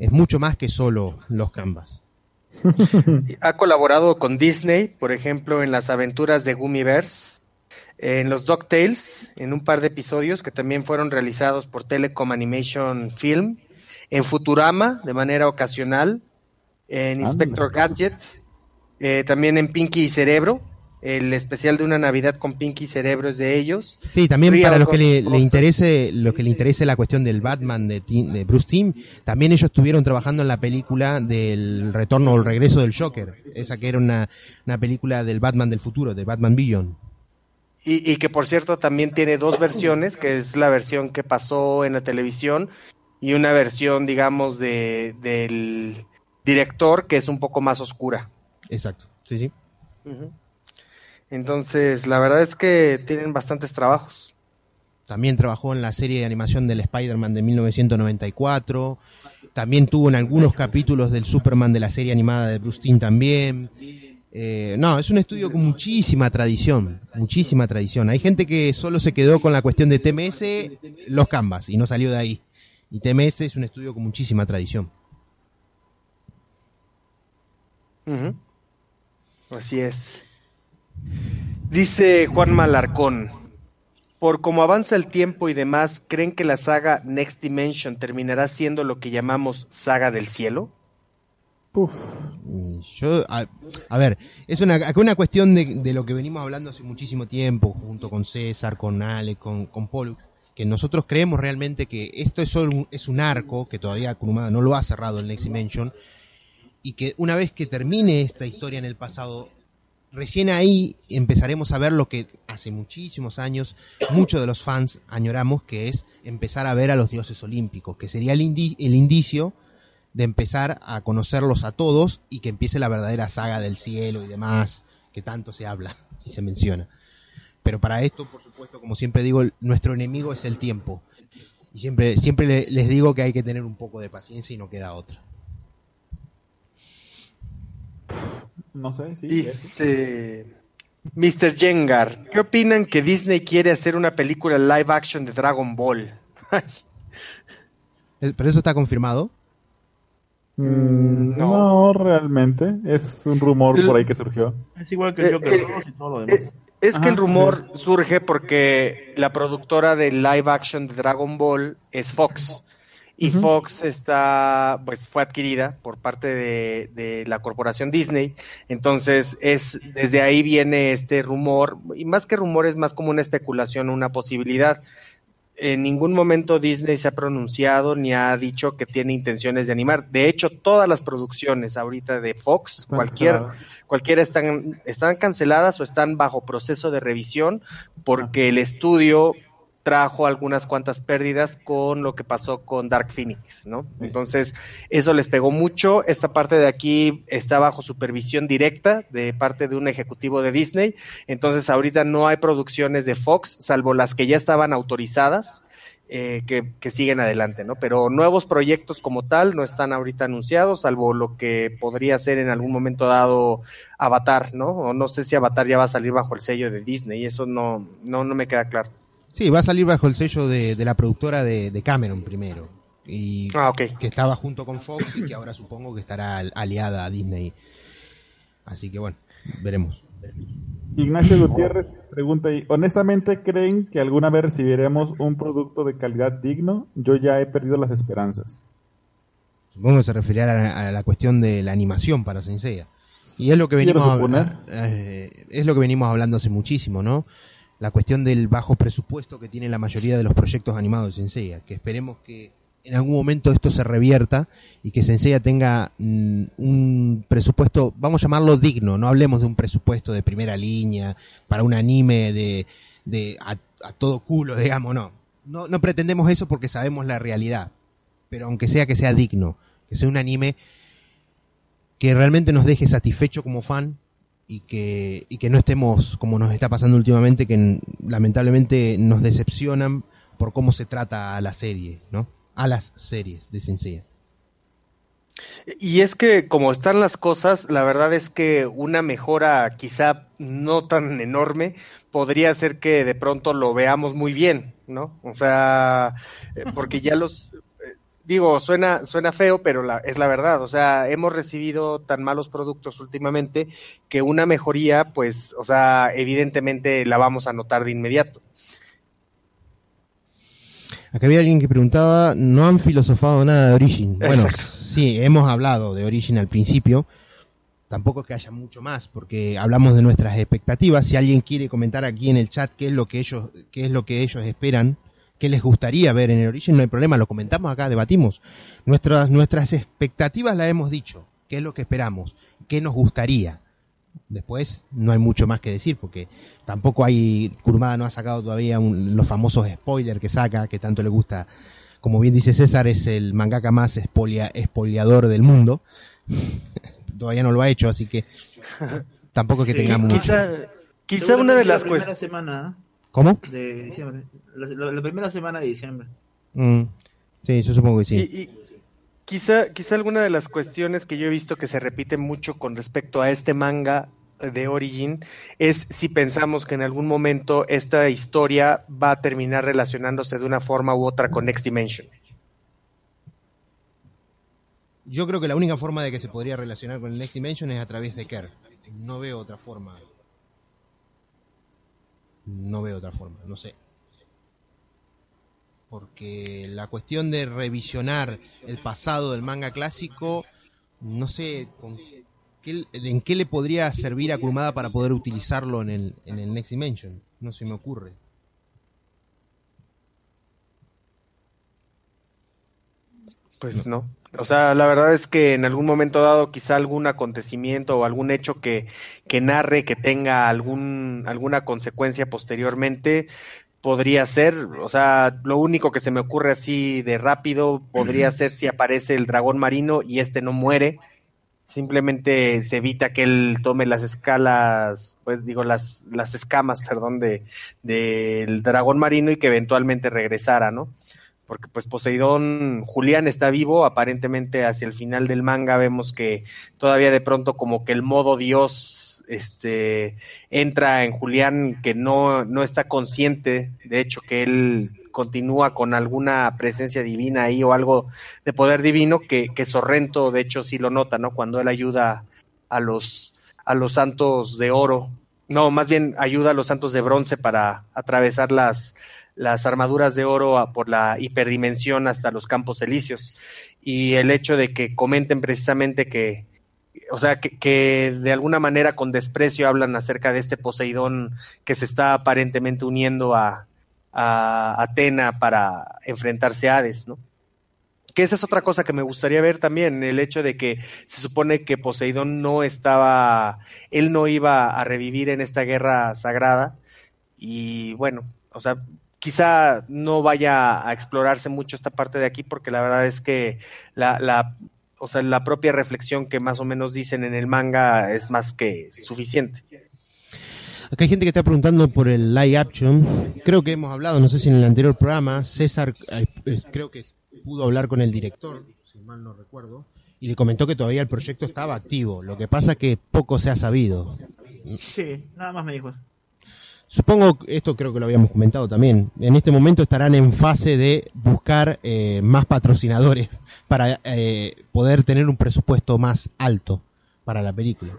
es mucho más que solo los canvas. Ha colaborado con Disney, por ejemplo, en las aventuras de Gummiverse, en los DuckTales, en un par de episodios que también fueron realizados por Telecom Animation Film, en Futurama, de manera ocasional, en Inspector Gadget, eh, también en Pinky y Cerebro, el especial de una Navidad con Pinky y Cerebro es de ellos. Sí, también Real para los que le, Ghostbusters. le interese, lo que le interese la cuestión del Batman de, Tim- de Bruce Timm, también ellos estuvieron trabajando en la película del retorno o el regreso del Joker, esa que era una, una película del Batman del futuro, de Batman Beyond. Y, y que por cierto también tiene dos versiones, que es la versión que pasó en la televisión y una versión, digamos, de del director que es un poco más oscura. Exacto, sí, sí. Ujú. Entonces, la verdad es que tienen bastantes trabajos. También trabajó en la serie de animación del Spider-Man de mil novecientos noventa y cuatro. También tuvo en algunos capítulos del Superman de la serie animada de Bruce Timm también. Eh, no, es un estudio con muchísima tradición, muchísima tradición. Hay gente que solo se quedó con la cuestión de T M S, los canvas, y no salió de ahí. Y T M S es un estudio con muchísima tradición. Ujú. Así es. Dice Juan Malarcón, por cómo avanza el tiempo y demás, ¿creen que la saga Next Dimension terminará siendo lo que llamamos saga del cielo? Uf, Y Yo, a, a ver, es una, acá una cuestión de, de lo que venimos hablando hace muchísimo tiempo, junto con César, con Ale, con, con Pollux, que nosotros creemos realmente que esto es solo un, es un arco, que todavía Kurumada no lo ha cerrado el Next Dimension, y que una vez que termine esta historia en el pasado, recién ahí empezaremos a ver lo que hace muchísimos años muchos de los fans añoramos, que es empezar a ver a los dioses olímpicos, que sería el, indi- el indicio de empezar a conocerlos a todos y que empiece la verdadera saga del cielo y demás, que tanto se habla y se menciona. Pero para esto, por supuesto, como siempre digo, el- nuestro enemigo es el tiempo. Y siempre, siempre le- les digo que hay que tener un poco de paciencia y no queda otra. no sé, sí. eso. Dice mister Jengar, ¿qué opinan que Disney quiere hacer una película live action de Dragon Ball? Eh, ¿Pero eso está confirmado? Mm, No. no, realmente. Es un rumor El- por ahí que surgió. Es igual que el Eh, Joker eh, dos y todo lo demás. Eh, Es Ajá, que el rumor sí. surge porque la productora de live action de Dragon Ball es Fox. Y Ujú. Fox está, pues fue adquirida por parte de, de la corporación Disney. Entonces, es desde ahí viene este rumor, y más que rumor es más como una especulación, una posibilidad. En ningún momento Disney se ha pronunciado ni ha dicho que tiene intenciones de animar. De hecho, todas las producciones ahorita de Fox, Están cualquier, canceladas. cualquiera están, están canceladas o están bajo proceso de revisión porque el estudio trajo algunas cuantas pérdidas con lo que pasó con Dark Phoenix, ¿no? Entonces, eso les pegó mucho. Esta parte de aquí está bajo supervisión directa de parte de un ejecutivo de Disney. Entonces, ahorita no hay producciones de Fox, salvo las que ya estaban autorizadas, eh, que, que siguen adelante, ¿no? Pero nuevos proyectos como tal no están ahorita anunciados, salvo lo que podría ser en algún momento dado Avatar, ¿no? O no sé si Avatar ya va a salir bajo el sello de Disney, eso no, no, no me queda claro. Sí, va a salir bajo el sello de, de la productora de, de Cameron primero. Y Ah, ok. que estaba junto con Fox y que ahora supongo que estará al- aliada a Disney. Así que bueno, veremos. Ignacio Gutiérrez pregunta ahí, honestamente, ¿creen que alguna vez recibiremos un producto de calidad digno? Yo ya he perdido las esperanzas. Supongo que se referirá a la, a la cuestión de la animación para Saint Seiya. Y es lo que Quiero venimos suponer. hab- eh, es lo que venimos hablando hace muchísimo, ¿no? La cuestión del bajo presupuesto que tiene la mayoría de los proyectos animados de Saint Seiya, que esperemos que en algún momento esto se revierta y que Saint Seiya tenga mm, un presupuesto, vamos a llamarlo digno, no hablemos de un presupuesto de primera línea para un anime de, de a, a todo culo, digamos, no. no. No pretendemos eso porque sabemos la realidad, pero aunque sea que sea digno, que sea un anime que realmente nos deje satisfecho como fan y que, y que no estemos como nos está pasando últimamente, que n- lamentablemente nos decepcionan por cómo se trata a la serie, ¿no? A las series de Saint Seiya. Y es que como están las cosas, la verdad es que una mejora quizá no tan enorme podría hacer que de pronto lo veamos muy bien, ¿no? O sea, eh, porque ya los... eh, digo, suena, suena feo, pero la, es la verdad. O sea, hemos recibido tan malos productos últimamente que una mejoría, pues, o sea, evidentemente la vamos a notar de inmediato. Acá había alguien que preguntaba, ¿no han filosofado nada de Origin? Bueno, Exacto. sí, hemos hablado de Origin al principio. Tampoco es que haya mucho más, porque hablamos de nuestras expectativas. Si alguien quiere comentar aquí en el chat qué es lo que ellos, qué es lo que ellos esperan, qué les gustaría ver en el Origin, no hay problema, lo comentamos acá, debatimos. Nuestras, nuestras expectativas las hemos dicho, qué es lo que esperamos, qué nos gustaría. Después no hay mucho más que decir, porque tampoco hay, Kurumada no ha sacado todavía un, los famosos spoilers que saca, que tanto le gusta. Como bien dice César, es el mangaka más spoilia, spoileador del mundo. Todavía no lo ha hecho, así que tampoco es que Sí, tengamos Quizá, quizá una de las La cuestiones... primera semana ¿Cómo? de diciembre. La, la- la primera semana de diciembre. Mm, sí, yo supongo que sí. Y, y quizá, quizá alguna de las cuestiones que yo he visto que se repite mucho con respecto a este manga de Origin es si pensamos que en algún momento esta historia va a terminar relacionándose de una forma u otra con Next Dimension. Yo creo que la única forma de que se podría relacionar con el Next Dimension es a través de Kerr. No veo otra forma. No veo otra forma, no sé. Porque la cuestión de revisionar el pasado del manga clásico, no sé con qué, en qué le podría servir a Kurumada para poder utilizarlo en el, en el Next Dimension. No se me ocurre. Pues no. O sea, la verdad es que en algún momento dado quizá algún acontecimiento o algún hecho que, que narre, que tenga algún, alguna consecuencia posteriormente, podría ser. O sea, lo único que se me ocurre así de rápido podría ser si aparece el dragón marino y este no muere. Simplemente se evita que él tome las escalas, pues digo, las, las escamas, perdón, de, del dragón marino y que eventualmente regresara, ¿no? Porque pues Poseidón, Julián está vivo, aparentemente hacia el final del manga vemos que todavía de pronto como que el modo Dios este entra en Julián, que no, no está consciente, de hecho que él continúa con alguna presencia divina ahí o algo de poder divino que, que Sorrento de hecho sí lo nota, ¿no? Cuando él ayuda a los, a los santos de oro, no, más bien ayuda a los santos de bronce para atravesar las las armaduras de oro a, por la hiperdimensión hasta los campos elíseos, y el hecho de que comenten precisamente que, o sea, que, que de alguna manera con desprecio hablan acerca de este Poseidón que se está aparentemente uniendo a, a Atena para enfrentarse a Hades, ¿no? Que esa es otra cosa que me gustaría ver también, el hecho de que se supone que Poseidón no estaba, él no iba a revivir en esta guerra sagrada, y bueno, o sea, quizá no vaya a explorarse mucho esta parte de aquí, porque la verdad es que la, la, o sea, la propia reflexión que más o menos dicen en el manga es más que suficiente. Acá hay gente que está preguntando por el live action. Creo que hemos hablado, no sé si en el anterior programa, César eh, creo que pudo hablar con el director, si mal no recuerdo, y le comentó que todavía el proyecto estaba activo. Lo que pasa es que poco se ha sabido. Sí, nada más me dijo eso. Supongo, esto creo que lo habíamos comentado también, en este momento estarán en fase de buscar eh, más patrocinadores para eh, poder tener un presupuesto más alto para la película.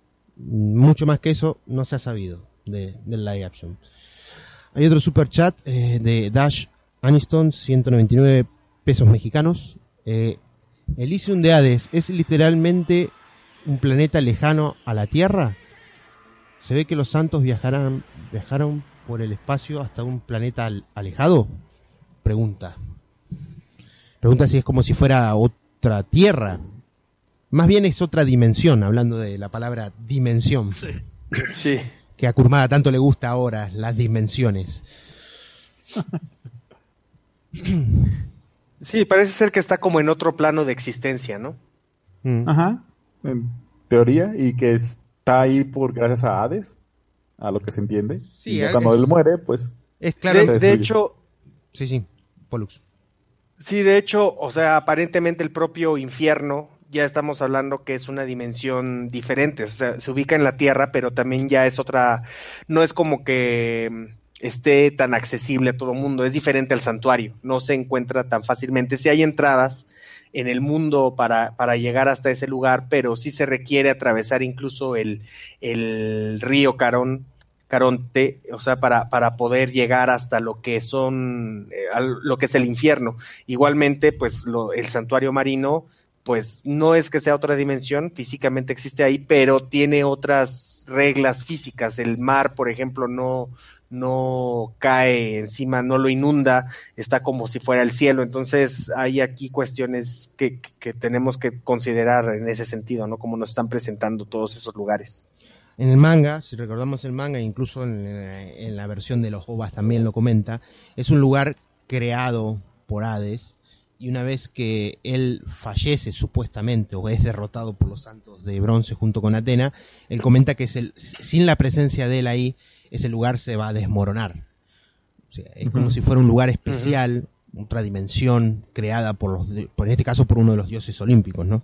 Mucho más que eso no se ha sabido de, del live action. Hay otro super chat eh, de Dash Aniston, ciento noventa y nueve pesos mexicanos. Eh, Elysium de Hades, ¿es literalmente un planeta lejano a la Tierra? ¿Se ve que los santos viajarán, viajaron por el espacio hasta un planeta al, alejado? Pregunta. Pregunta si es como si fuera otra Tierra. Más bien es otra dimensión, hablando de la palabra dimensión. Sí. Sí. Que a Kurumada tanto le gusta ahora, las dimensiones. Sí, parece ser que está como en otro plano de existencia, ¿no? Mm. Ajá, en teoría, y que está ahí por gracias a Hades, a lo que se entiende. Sí, y ya es- cuando él muere, pues... Es claro. De, se de destruye. hecho, Sí, sí, Pollux. sí, de hecho, o sea, aparentemente el propio infierno, ya estamos hablando que es una dimensión diferente, o sea, se ubica en la Tierra, pero también ya es otra, no es como que esté tan accesible a todo mundo. Es diferente al santuario, no se encuentra tan fácilmente. Sí hay entradas en el mundo para, para llegar hasta ese lugar, pero sí se requiere atravesar incluso el, el río Carón, Caronte, o sea, para, para poder llegar hasta lo que son, eh, lo que es el infierno. Igualmente, pues lo, el santuario marino, pues no es que sea otra dimensión, físicamente existe ahí, pero tiene otras reglas físicas. El mar, por ejemplo, no, no cae encima, no lo inunda, está como si fuera el cielo. Entonces hay aquí cuestiones que, que tenemos que considerar en ese sentido, ¿no? Como nos están presentando todos esos lugares. En el manga, si recordamos el manga, incluso en, en la versión de los O V As también lo comenta, es un lugar creado por Hades, y una vez que él fallece supuestamente o es derrotado por los santos de bronce junto con Atena, él comenta que es el, sin la presencia de él ahí, ese lugar se va a desmoronar. O sea, es como uh-huh. si fuera un lugar especial, uh-huh. otra dimensión creada por los, por en este caso por uno de los dioses olímpicos, ¿no?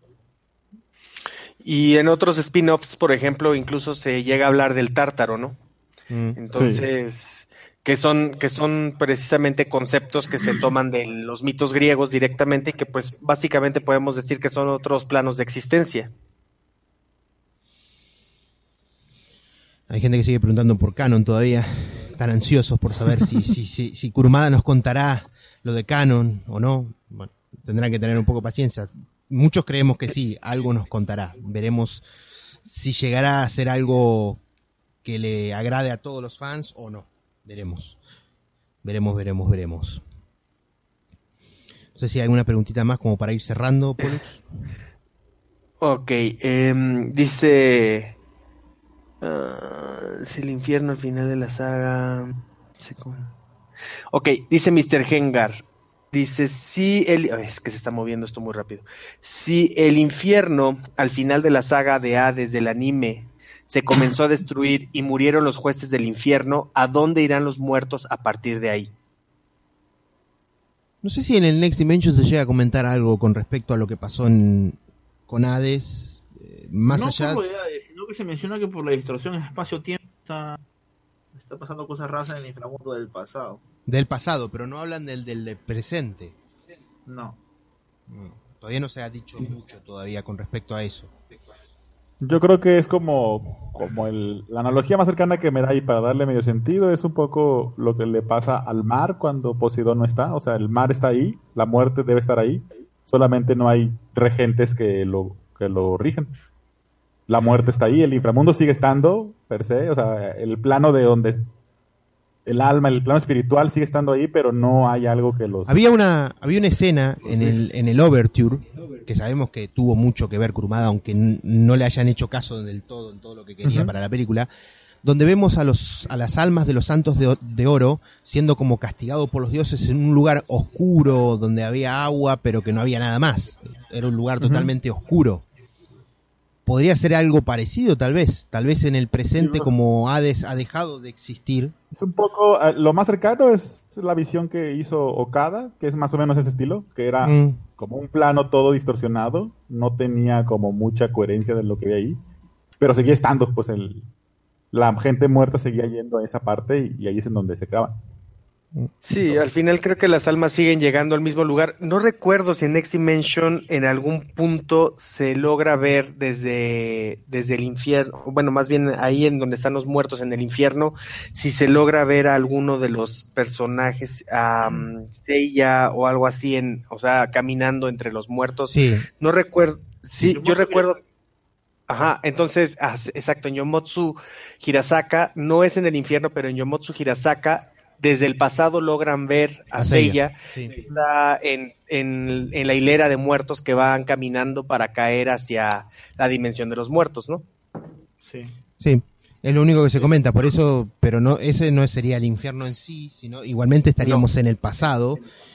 Y en otros spin-offs, por ejemplo, incluso se llega a hablar del Tártaro, ¿no? Mm, Entonces, sí. que son que son precisamente conceptos que se toman de los mitos griegos directamente y que pues básicamente podemos decir que son otros planos de existencia. Hay gente que sigue preguntando por Canon todavía, están ansiosos por saber si, si, si, si Kurumada nos contará lo de Canon o no. Bueno, tendrán que tener un poco de paciencia. Muchos creemos que sí, algo nos contará. Veremos si llegará a ser algo que le agrade a todos los fans o no. Veremos. Veremos, veremos, veremos. No sé si hay alguna preguntita más como para ir cerrando, Pollux. Ok, eh, dice... Uh, si el infierno al final de la saga... Ok, dice mister Gengar. Dice, si el... es que se está moviendo esto muy rápido. Si el infierno, al final de la saga de Hades del anime, se comenzó a destruir y murieron los jueces del infierno, ¿a dónde irán los muertos a partir de ahí? No sé si en el Next Dimension se llega a comentar algo con respecto a lo que pasó en, con Hades, eh, más no allá... por lo de Hades, sino que se menciona que por la distorsión en espacio-tiempo está, está pasando cosas raras en el inframundo del pasado. Del pasado, pero no hablan del, del presente. No. no. Todavía no se ha dicho mucho todavía con respecto a eso. Yo creo que es como, como el, la analogía más cercana que me da ahí para darle medio sentido es un poco lo que le pasa al mar cuando Poseidón no está. O sea, el mar está ahí, la muerte debe estar ahí, solamente no hay regentes que lo, que lo rigen. La muerte está ahí, el inframundo sigue estando, per se, o sea, el plano de donde... el alma, el plano espiritual sigue estando ahí, pero no hay algo que los... Había una había una escena en el en el Overture, que sabemos que tuvo mucho que ver Kurumada, aunque n- no le hayan hecho caso del todo en todo lo que quería uh-huh. para la película, donde vemos a los a las almas de los santos de, de oro siendo como castigados por los dioses en un lugar oscuro, donde había agua, pero que no había nada más. Era un lugar uh-huh. totalmente oscuro. Podría ser algo parecido, tal vez. Tal vez en el presente, como Hades ha dejado de existir. Es un poco... Uh, lo más cercano es la visión que hizo Okada, que es más o menos ese estilo, que era mm. como un plano todo distorsionado. No tenía como mucha coherencia de lo que había ahí. Pero seguía estando, pues el, la gente muerta seguía yendo a esa parte y, y ahí es en donde se acaba. Sí, al final creo que las almas siguen llegando al mismo lugar. No recuerdo si en Next Dimension en algún punto se logra ver desde, desde el infierno, bueno, más bien ahí en donde están los muertos en el infierno, si se logra ver a alguno de los personajes, um, Seiya o algo así, en, o sea, caminando entre los muertos. Sí. No recuerdo, sí, yo recuerdo... Ajá, entonces, ah, exacto, en Yomotsu Hirasaka, no es en el infierno, pero en Yomotsu Hirasaka, desde el pasado logran ver a, a Seiya, sí. que está en, en, en la hilera de muertos que van caminando para caer hacia la dimensión de los muertos, ¿no? Sí. Sí, es lo único que se comenta, por eso, pero no, ese no sería el infierno en sí, sino igualmente estaríamos no. en el pasado,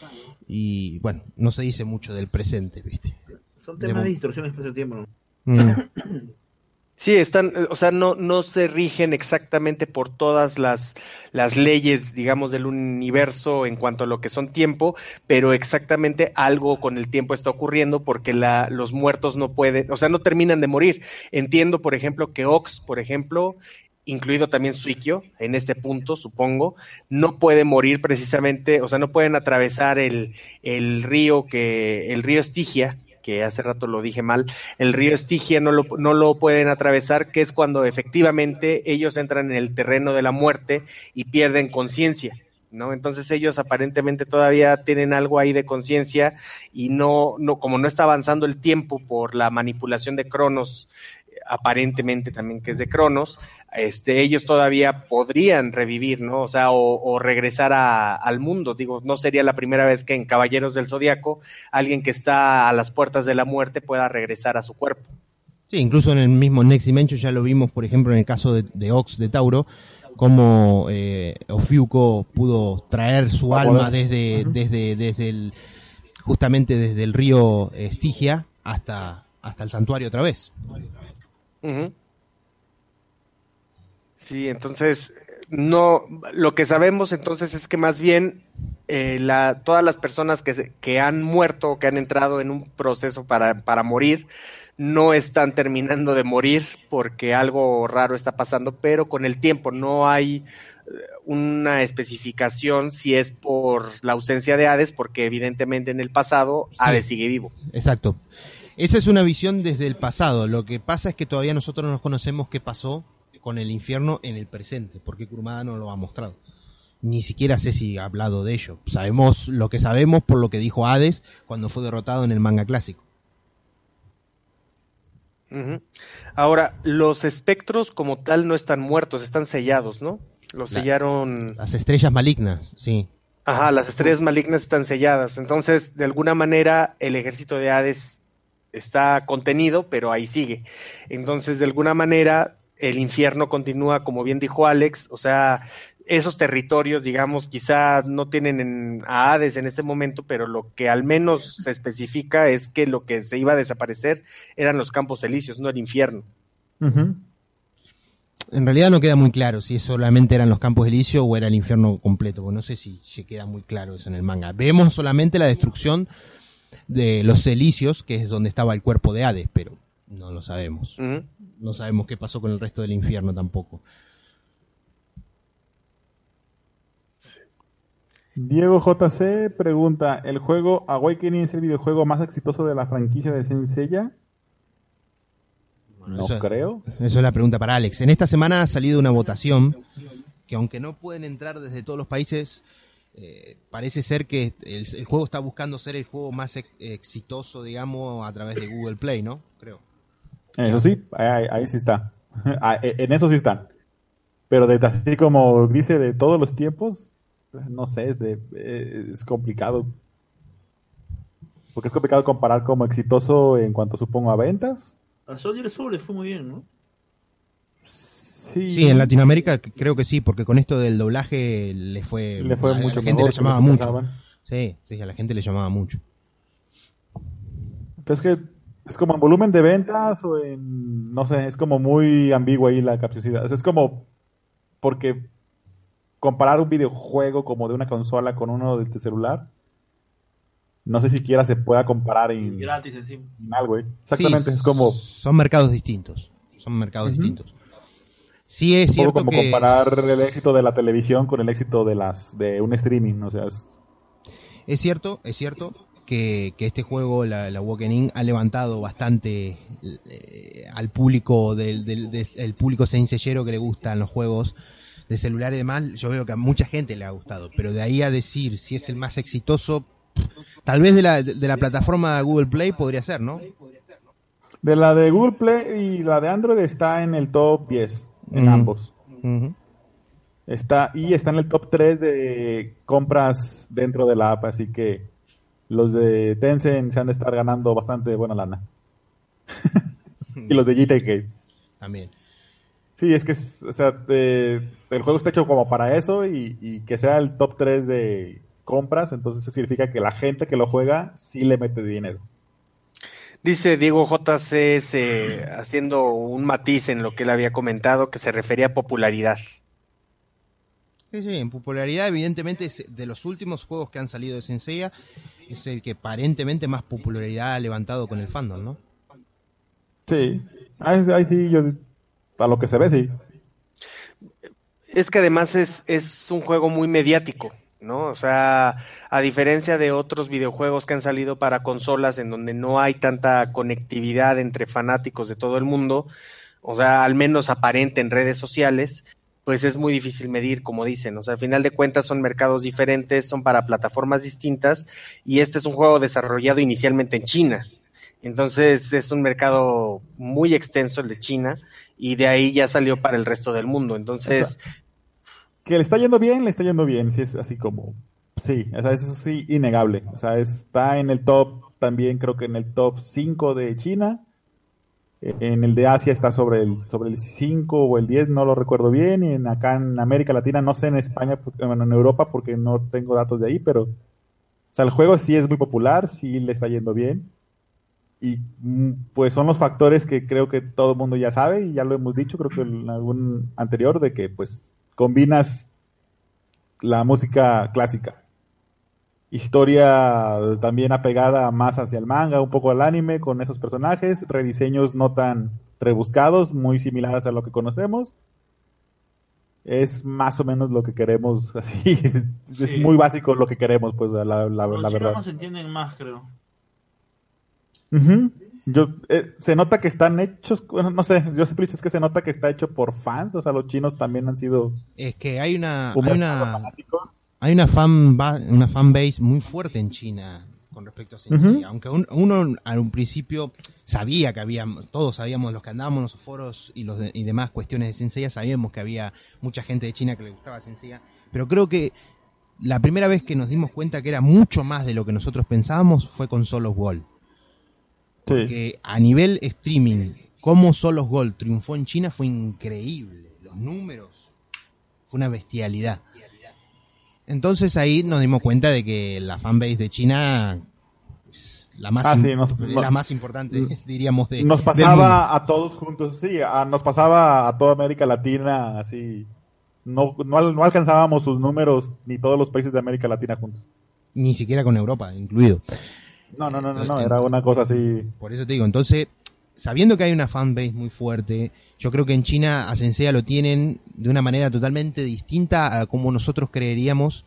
y bueno, no se dice mucho del presente, ¿viste? Son temas de, de distorsión espacio-tiempo, ¿no? Mm. Sí, están, o sea, no, no se rigen exactamente por todas las, las leyes, digamos, del universo en cuanto a lo que son tiempo, pero exactamente algo con el tiempo está ocurriendo porque la, los muertos no pueden, o sea, no terminan de morir. Entiendo, por ejemplo, que Ox, por ejemplo, incluido también Suikyo, en este punto, supongo, no puede morir precisamente, o sea, no pueden atravesar el, el río que, el río Estigia, que hace rato lo dije mal, el río Estigia no lo, no lo pueden atravesar, que es cuando efectivamente ellos entran en el terreno de la muerte y pierden conciencia, ¿no? Entonces ellos aparentemente todavía tienen algo ahí de conciencia y no, no, como no está avanzando el tiempo por la manipulación de Cronos, aparentemente también que es de Cronos, este, ellos todavía podrían revivir, ¿no? O sea, o, o regresar a, al mundo. Digo, no sería la primera vez que en Caballeros del Zodiaco alguien que está a las puertas de la muerte pueda regresar a su cuerpo. Sí, incluso en el mismo Next Dimension ya lo vimos, por ejemplo, en el caso de, de Ox de Tauro, como eh, Ofiuco pudo traer su alma desde, uh-huh. desde, desde el, justamente desde el río Estigia hasta, hasta el santuario otra vez. Uh-huh. Sí, entonces no, lo que sabemos entonces es que más bien eh, la, todas las personas que, que han muerto o que han entrado en un proceso para, para morir no están terminando de morir porque algo raro está pasando, pero con el tiempo no hay una especificación si es por la ausencia de Hades, porque evidentemente en el pasado sí. Hades sigue vivo. Exacto. Esa es una visión desde el pasado. Lo que pasa es que todavía nosotros no conocemos qué pasó con el infierno en el presente, porque Kurumada no lo ha mostrado. Ni siquiera sé si ha hablado de ello. Sabemos lo que sabemos por lo que dijo Hades cuando fue derrotado en el manga clásico. Uh-huh. Ahora, los espectros como tal no están muertos, están sellados, ¿no? Los La, sellaron... Las estrellas malignas, sí. Ajá, las estrellas malignas están selladas. Entonces, de alguna manera, el ejército de Hades está contenido, pero ahí sigue. Entonces, de alguna manera, el infierno continúa, como bien dijo Alex, o sea, esos territorios, digamos, quizá no tienen en, a Hades en este momento, pero lo que al menos se especifica es que lo que se iba a desaparecer eran los campos elíseos, no el infierno. Uh-huh. En realidad no queda muy claro si solamente eran los campos elíseos o era el infierno completo, porque no sé si se queda muy claro eso en el manga. Vemos solamente la destrucción de los elíseos, que es donde estaba el cuerpo de Hades, pero no lo sabemos. Uh-huh. No sabemos qué pasó con el resto del infierno tampoco. Diego J C pregunta, ¿el juego Awakening es el videojuego más exitoso de la franquicia de Saint Seiya? No eso, creo. Eso es la pregunta para Alex. En esta semana ha salido una votación que, aunque no pueden entrar desde todos los países, eh, parece ser que el, el juego está buscando ser el juego más ex, exitoso, digamos, a través de Google Play, ¿no? Creo. Eso sí, ahí, ahí sí está. En eso sí están. Pero de, así como dice, de todos los tiempos, no sé, es, de, es complicado. Porque es complicado comparar como exitoso en cuanto, supongo, a ventas. A Soldier Soul le fue muy bien, ¿no? Sí. sí, en Latinoamérica creo que sí, porque con esto del doblaje le fue, le fue a, mucho a la gente mejor, le llamaba mucho. Sí, sí, a la gente le llamaba mucho. Pero es que es como en volumen de ventas o en, no sé, es como muy ambiguo ahí la capciosidad. O sea, es como porque comparar un videojuego como de una consola con uno de celular, no sé siquiera se pueda comparar en, gratis encima. En algo, ¿eh? Exactamente, sí, es como... Son mercados distintos, son mercados uh-huh. distintos. Sí es un cierto poco como que... comparar el éxito de la televisión con el éxito de las de un streaming, o sea... Es, es cierto, es cierto que, que este juego, la, la Awakening, ha levantado bastante eh, al público del, del, del el público sencillero que le gustan los juegos de celular y demás. Yo veo que a mucha gente le ha gustado, pero de ahí a decir si es el más exitoso, tal vez de la, de la plataforma Google Play podría ser, ¿no? De la de Google Play y la de Android está en el top diez, en uh-huh. ambos. Uh-huh. Está, y está en el top tres de compras dentro de la app, así que los de Tencent se han de estar ganando bastante buena lana. Y los de G T K. También. Sí, es que o sea, de, el juego está hecho como para eso y, y que sea el top tres de compras, entonces eso significa que la gente que lo juega sí le mete dinero. Dice Diego J C S, haciendo un matiz en lo que él había comentado, que se refería a popularidad. Sí, sí, en popularidad evidentemente es de los últimos juegos que han salido de Saint Seiya, es el que aparentemente más popularidad ha levantado con el fandom, ¿no? Sí, ahí, ahí sí, yo, a lo que se ve, sí. Es que además es, es un juego muy mediático, ¿no? O sea, a diferencia de otros videojuegos que han salido para consolas en donde no hay tanta conectividad entre fanáticos de todo el mundo, o sea, al menos aparente en redes sociales, pues es muy difícil medir, como dicen. O sea, al final de cuentas son mercados diferentes, son para plataformas distintas, y este es un juego desarrollado inicialmente en China. Entonces es un mercado muy extenso el de China, y de ahí ya salió para el resto del mundo. Entonces... O sea, que le está yendo bien, le está yendo bien, sí, es así como... Sí, o sea, eso sí, innegable. O sea, está en el top, también creo que en el top cinco de China. En el de Asia está sobre el sobre el cinco o el diez, no lo recuerdo bien, y en acá en América Latina, no sé en España, bueno, en Europa, porque no tengo datos de ahí, pero o sea, el juego sí es muy popular, sí le está yendo bien, y pues son los factores que creo que todo el mundo ya sabe, y ya lo hemos dicho, creo que en algún anterior, de que pues combinas la música clásica, historia también apegada más hacia el manga, un poco al anime, con esos personajes, rediseños no tan rebuscados, muy similares a lo que conocemos. Es más o menos lo que queremos, así, sí. Es muy básico lo que queremos, pues, la, la, la, Los la verdad. chinos se entienden más, creo. Uh-huh. Yo, eh, se nota que están hechos, bueno, no sé, yo siempre he dicho es que se nota que está hecho por fans, o sea, los chinos también han sido... Es que hay una... un Hay mercado una... fanático. Hay una fan ba- una fanbase muy fuerte en China con respecto a Sensei, Ujú. aunque un- uno a un principio sabía que había, todos sabíamos, los que andábamos en los foros y los de- y demás cuestiones de Sensei, sabíamos que había mucha gente de China que le gustaba Sensei, pero creo que la primera vez que nos dimos cuenta que era mucho más de lo que nosotros pensábamos fue con Solos Gold, Sí. porque a nivel streaming, cómo Solos Gold triunfó en China fue increíble, los números, fue una bestialidad. Entonces ahí nos dimos cuenta de que la fanbase de China es la más, Ah, im- sí, nos- la más importante, diríamos, de, Nos del mundo. pasaba a todos juntos, sí, a- nos pasaba a toda América Latina, así. No, no, al- no alcanzábamos sus números ni todos los países de América Latina juntos. Ni siquiera con Europa incluido. No, no, no, no, Entonces, no, era una cosa así. Por eso te digo, entonces, sabiendo que hay una fanbase muy fuerte, yo creo que en China a Sensei lo tienen de una manera totalmente distinta a como nosotros creeríamos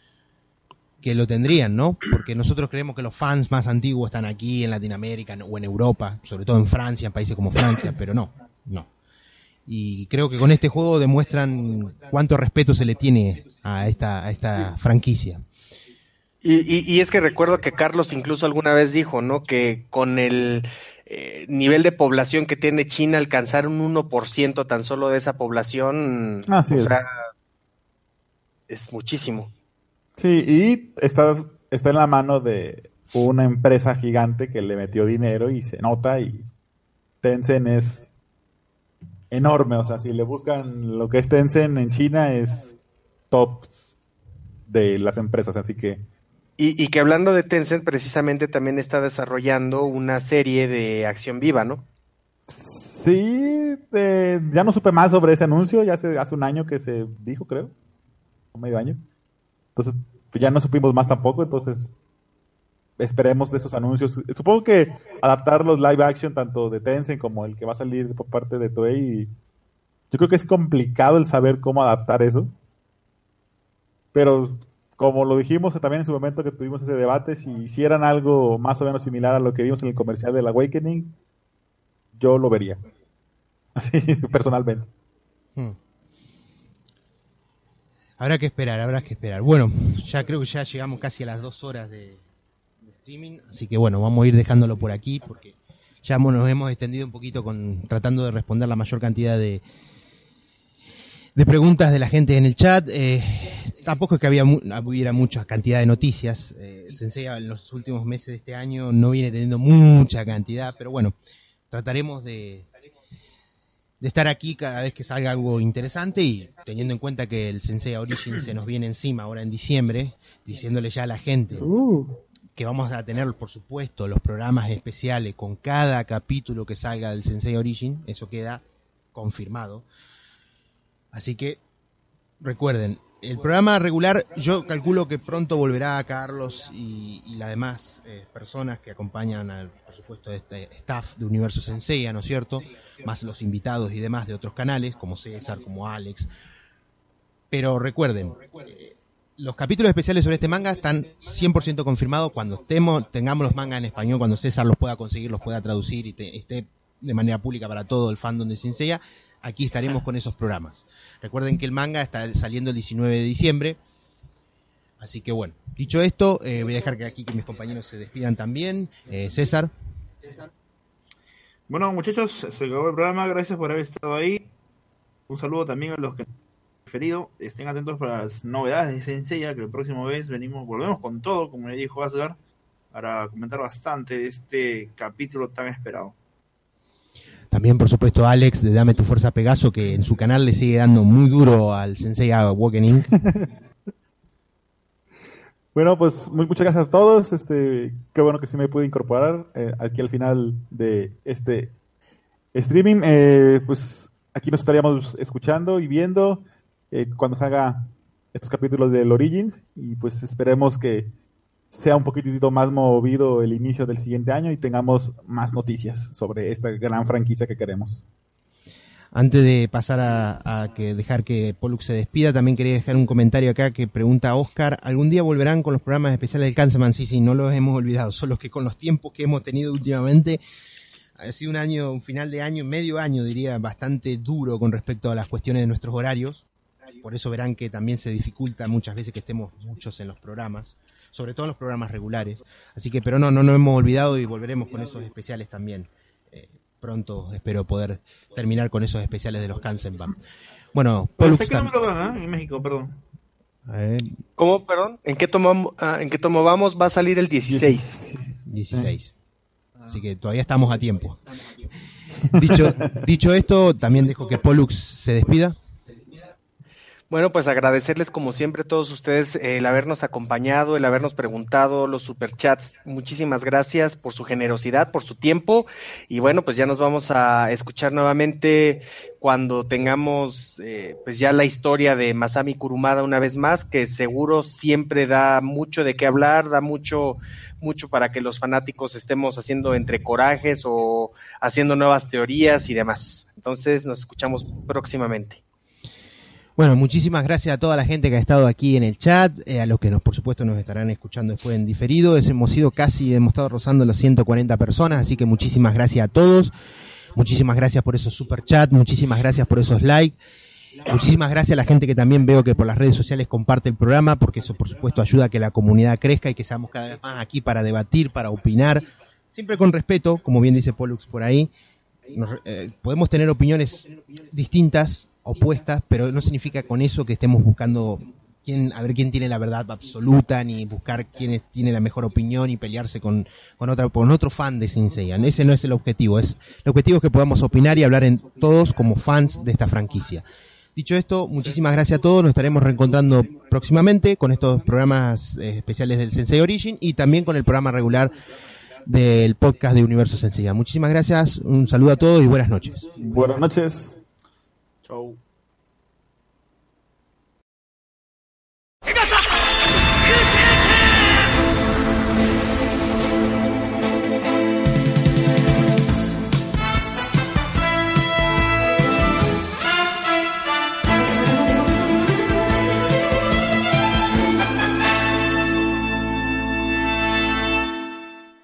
que lo tendrían, ¿no? Porque nosotros creemos que los fans más antiguos están aquí en Latinoamérica o en Europa, sobre todo en Francia, en países como Francia, pero no, no. Y creo que con este juego demuestran cuánto respeto se le tiene a esta, a esta franquicia. Y, y, y es que recuerdo que Carlos incluso alguna vez dijo, ¿no? Que con el eh, nivel de población que tiene China, alcanzar un uno por ciento tan solo de esa población, Así o es. sea, es muchísimo. Sí, y está, está en la mano de una empresa gigante que le metió dinero y se nota, y Tencent es enorme, o sea, si le buscan lo que es Tencent en China es top de las empresas, así que Y, y que hablando de Tencent, precisamente también está desarrollando una serie de acción viva, ¿no? sí, eh, ya no supe más sobre ese anuncio, ya hace, hace un año que se dijo, creo, o medio año. Entonces, pues ya no supimos más tampoco, entonces esperemos de esos anuncios. Supongo que adaptar los live action, tanto de Tencent como el que va a salir por parte de Toei, yo creo que es complicado el saber cómo adaptar eso. Pero, como lo dijimos también en su momento que tuvimos ese debate, si hicieran algo más o menos similar a lo que vimos en el comercial del Awakening, yo lo vería. Así, personalmente. Hmm. Habrá que esperar, habrá que esperar. Bueno, ya creo que ya llegamos casi a las dos horas de, de streaming, así que bueno, vamos a ir dejándolo por aquí porque ya nos hemos extendido un poquito con tratando de responder la mayor cantidad de de preguntas de la gente en el chat. Eh, tampoco es que había mu- hubiera mucha cantidad de noticias. Eh, Sensei en los últimos meses de este año no viene teniendo mucha cantidad, pero bueno, trataremos de de estar aquí cada vez que salga algo interesante, y teniendo en cuenta que el Sensei Origin se nos viene encima ahora en diciembre, diciéndole ya a la gente Uh, que vamos a tener, por supuesto, los programas especiales con cada capítulo que salga del Sensei Origin, eso queda confirmado. Así que recuerden, el programa regular, yo calculo que pronto volverá a Carlos y, y las demás eh, personas que acompañan, al, por supuesto, este staff de Universo Sensei, ¿no es cierto? Más los invitados y demás de otros canales, como César, como Alex, Pero recuerden, los capítulos especiales sobre este manga están cien por ciento confirmados. Cuando estemos, tengamos los mangas en español, cuando César los pueda conseguir, los pueda traducir y te, esté de manera pública para todo el fandom de Saint Seiya, aquí estaremos con esos programas. Recuerden que el manga está saliendo el diecinueve de diciembre. Así que bueno, dicho esto, eh, voy a dejar que aquí que mis compañeros se despidan también. Eh, César. Bueno, muchachos, se acabó el programa. Gracias por haber estado ahí. Un saludo también a los que han preferido. Estén atentos para las novedades de Saint Seiya, que el próximo vez venimos, volvemos con todo, como le dijo Asgard, para comentar bastante de este capítulo tan esperado. También, por supuesto, Alex de Dame tu Fuerza Pegaso, que en su canal le sigue dando muy duro al Sensei Awakening. Bueno, pues muy, muchas gracias a todos. Este, qué bueno que sí me pude incorporar eh, aquí al final de este streaming. Eh, pues aquí nos estaríamos escuchando y viendo eh, cuando salga estos capítulos del Origins, y pues esperemos que sea un poquitito más movido el inicio del siguiente año y tengamos más noticias sobre esta gran franquicia que queremos. Antes de pasar a, a que dejar que Pollux se despida, también quería dejar un comentario acá que pregunta a Oscar: ¿algún día volverán con los programas especiales del Kanseman? Sí, sí, no los hemos olvidado, solo que con los tiempos que hemos tenido últimamente ha sido un año, un final de año, medio año diría, bastante duro con respecto a las cuestiones de nuestros horarios. Por eso verán que también se dificulta muchas veces que estemos muchos en los programas, sobre todo en los programas regulares. Así que, pero no, no nos hemos olvidado y volveremos con esos especiales también. Eh, pronto espero poder terminar con esos especiales de los Kansenban. Bueno, Pollux no me lo dan, ¿eh? En México, perdón. A ver. ¿Cómo, perdón? ¿En qué tomo, ah, en qué tomo vamos? Va a salir el dieciséis. dieciséis. Así que todavía estamos a tiempo. Dicho, dicho esto, también dejo que Pollux se despida. Bueno, pues agradecerles como siempre a todos ustedes el habernos acompañado, el habernos preguntado, los superchats. Muchísimas gracias por su generosidad, por su tiempo. Y bueno, pues ya nos vamos a escuchar nuevamente cuando tengamos eh, pues ya la historia de Masami Kurumada una vez más, que seguro siempre da mucho de qué hablar, da mucho, mucho para que los fanáticos estemos haciendo entre corajes o haciendo nuevas teorías y demás. Entonces nos escuchamos próximamente. Bueno, muchísimas gracias a toda la gente que ha estado aquí en el chat, eh, a los que nos, por supuesto, nos estarán escuchando después en diferido. Es, hemos sido casi, hemos estado rozando las ciento cuarenta personas, así que muchísimas gracias a todos. Muchísimas gracias por esos super chats, muchísimas gracias por esos likes. Muchísimas gracias a la gente que también veo que por las redes sociales comparte el programa, porque eso, por supuesto, ayuda a que la comunidad crezca y que seamos cada vez más aquí para debatir, para opinar, siempre con respeto, como bien dice Pollux por ahí. Nos, eh, podemos tener opiniones distintas, opuestas, pero no significa con eso que estemos buscando quién, a ver quién tiene la verdad absoluta, ni buscar quién tiene la mejor opinión y pelearse con, con, otra, con otro fan de Saint Seiya. Ese no es el objetivo. Es, el objetivo es que podamos opinar y hablar en todos como fans de esta franquicia. Dicho esto, muchísimas gracias a todos. Nos estaremos reencontrando próximamente con estos programas eh, especiales del Sensei Origin y también con el programa regular del podcast de Universo Saint Seiya. Muchísimas gracias, un saludo a todos y buenas noches. Buenas noches. Chau.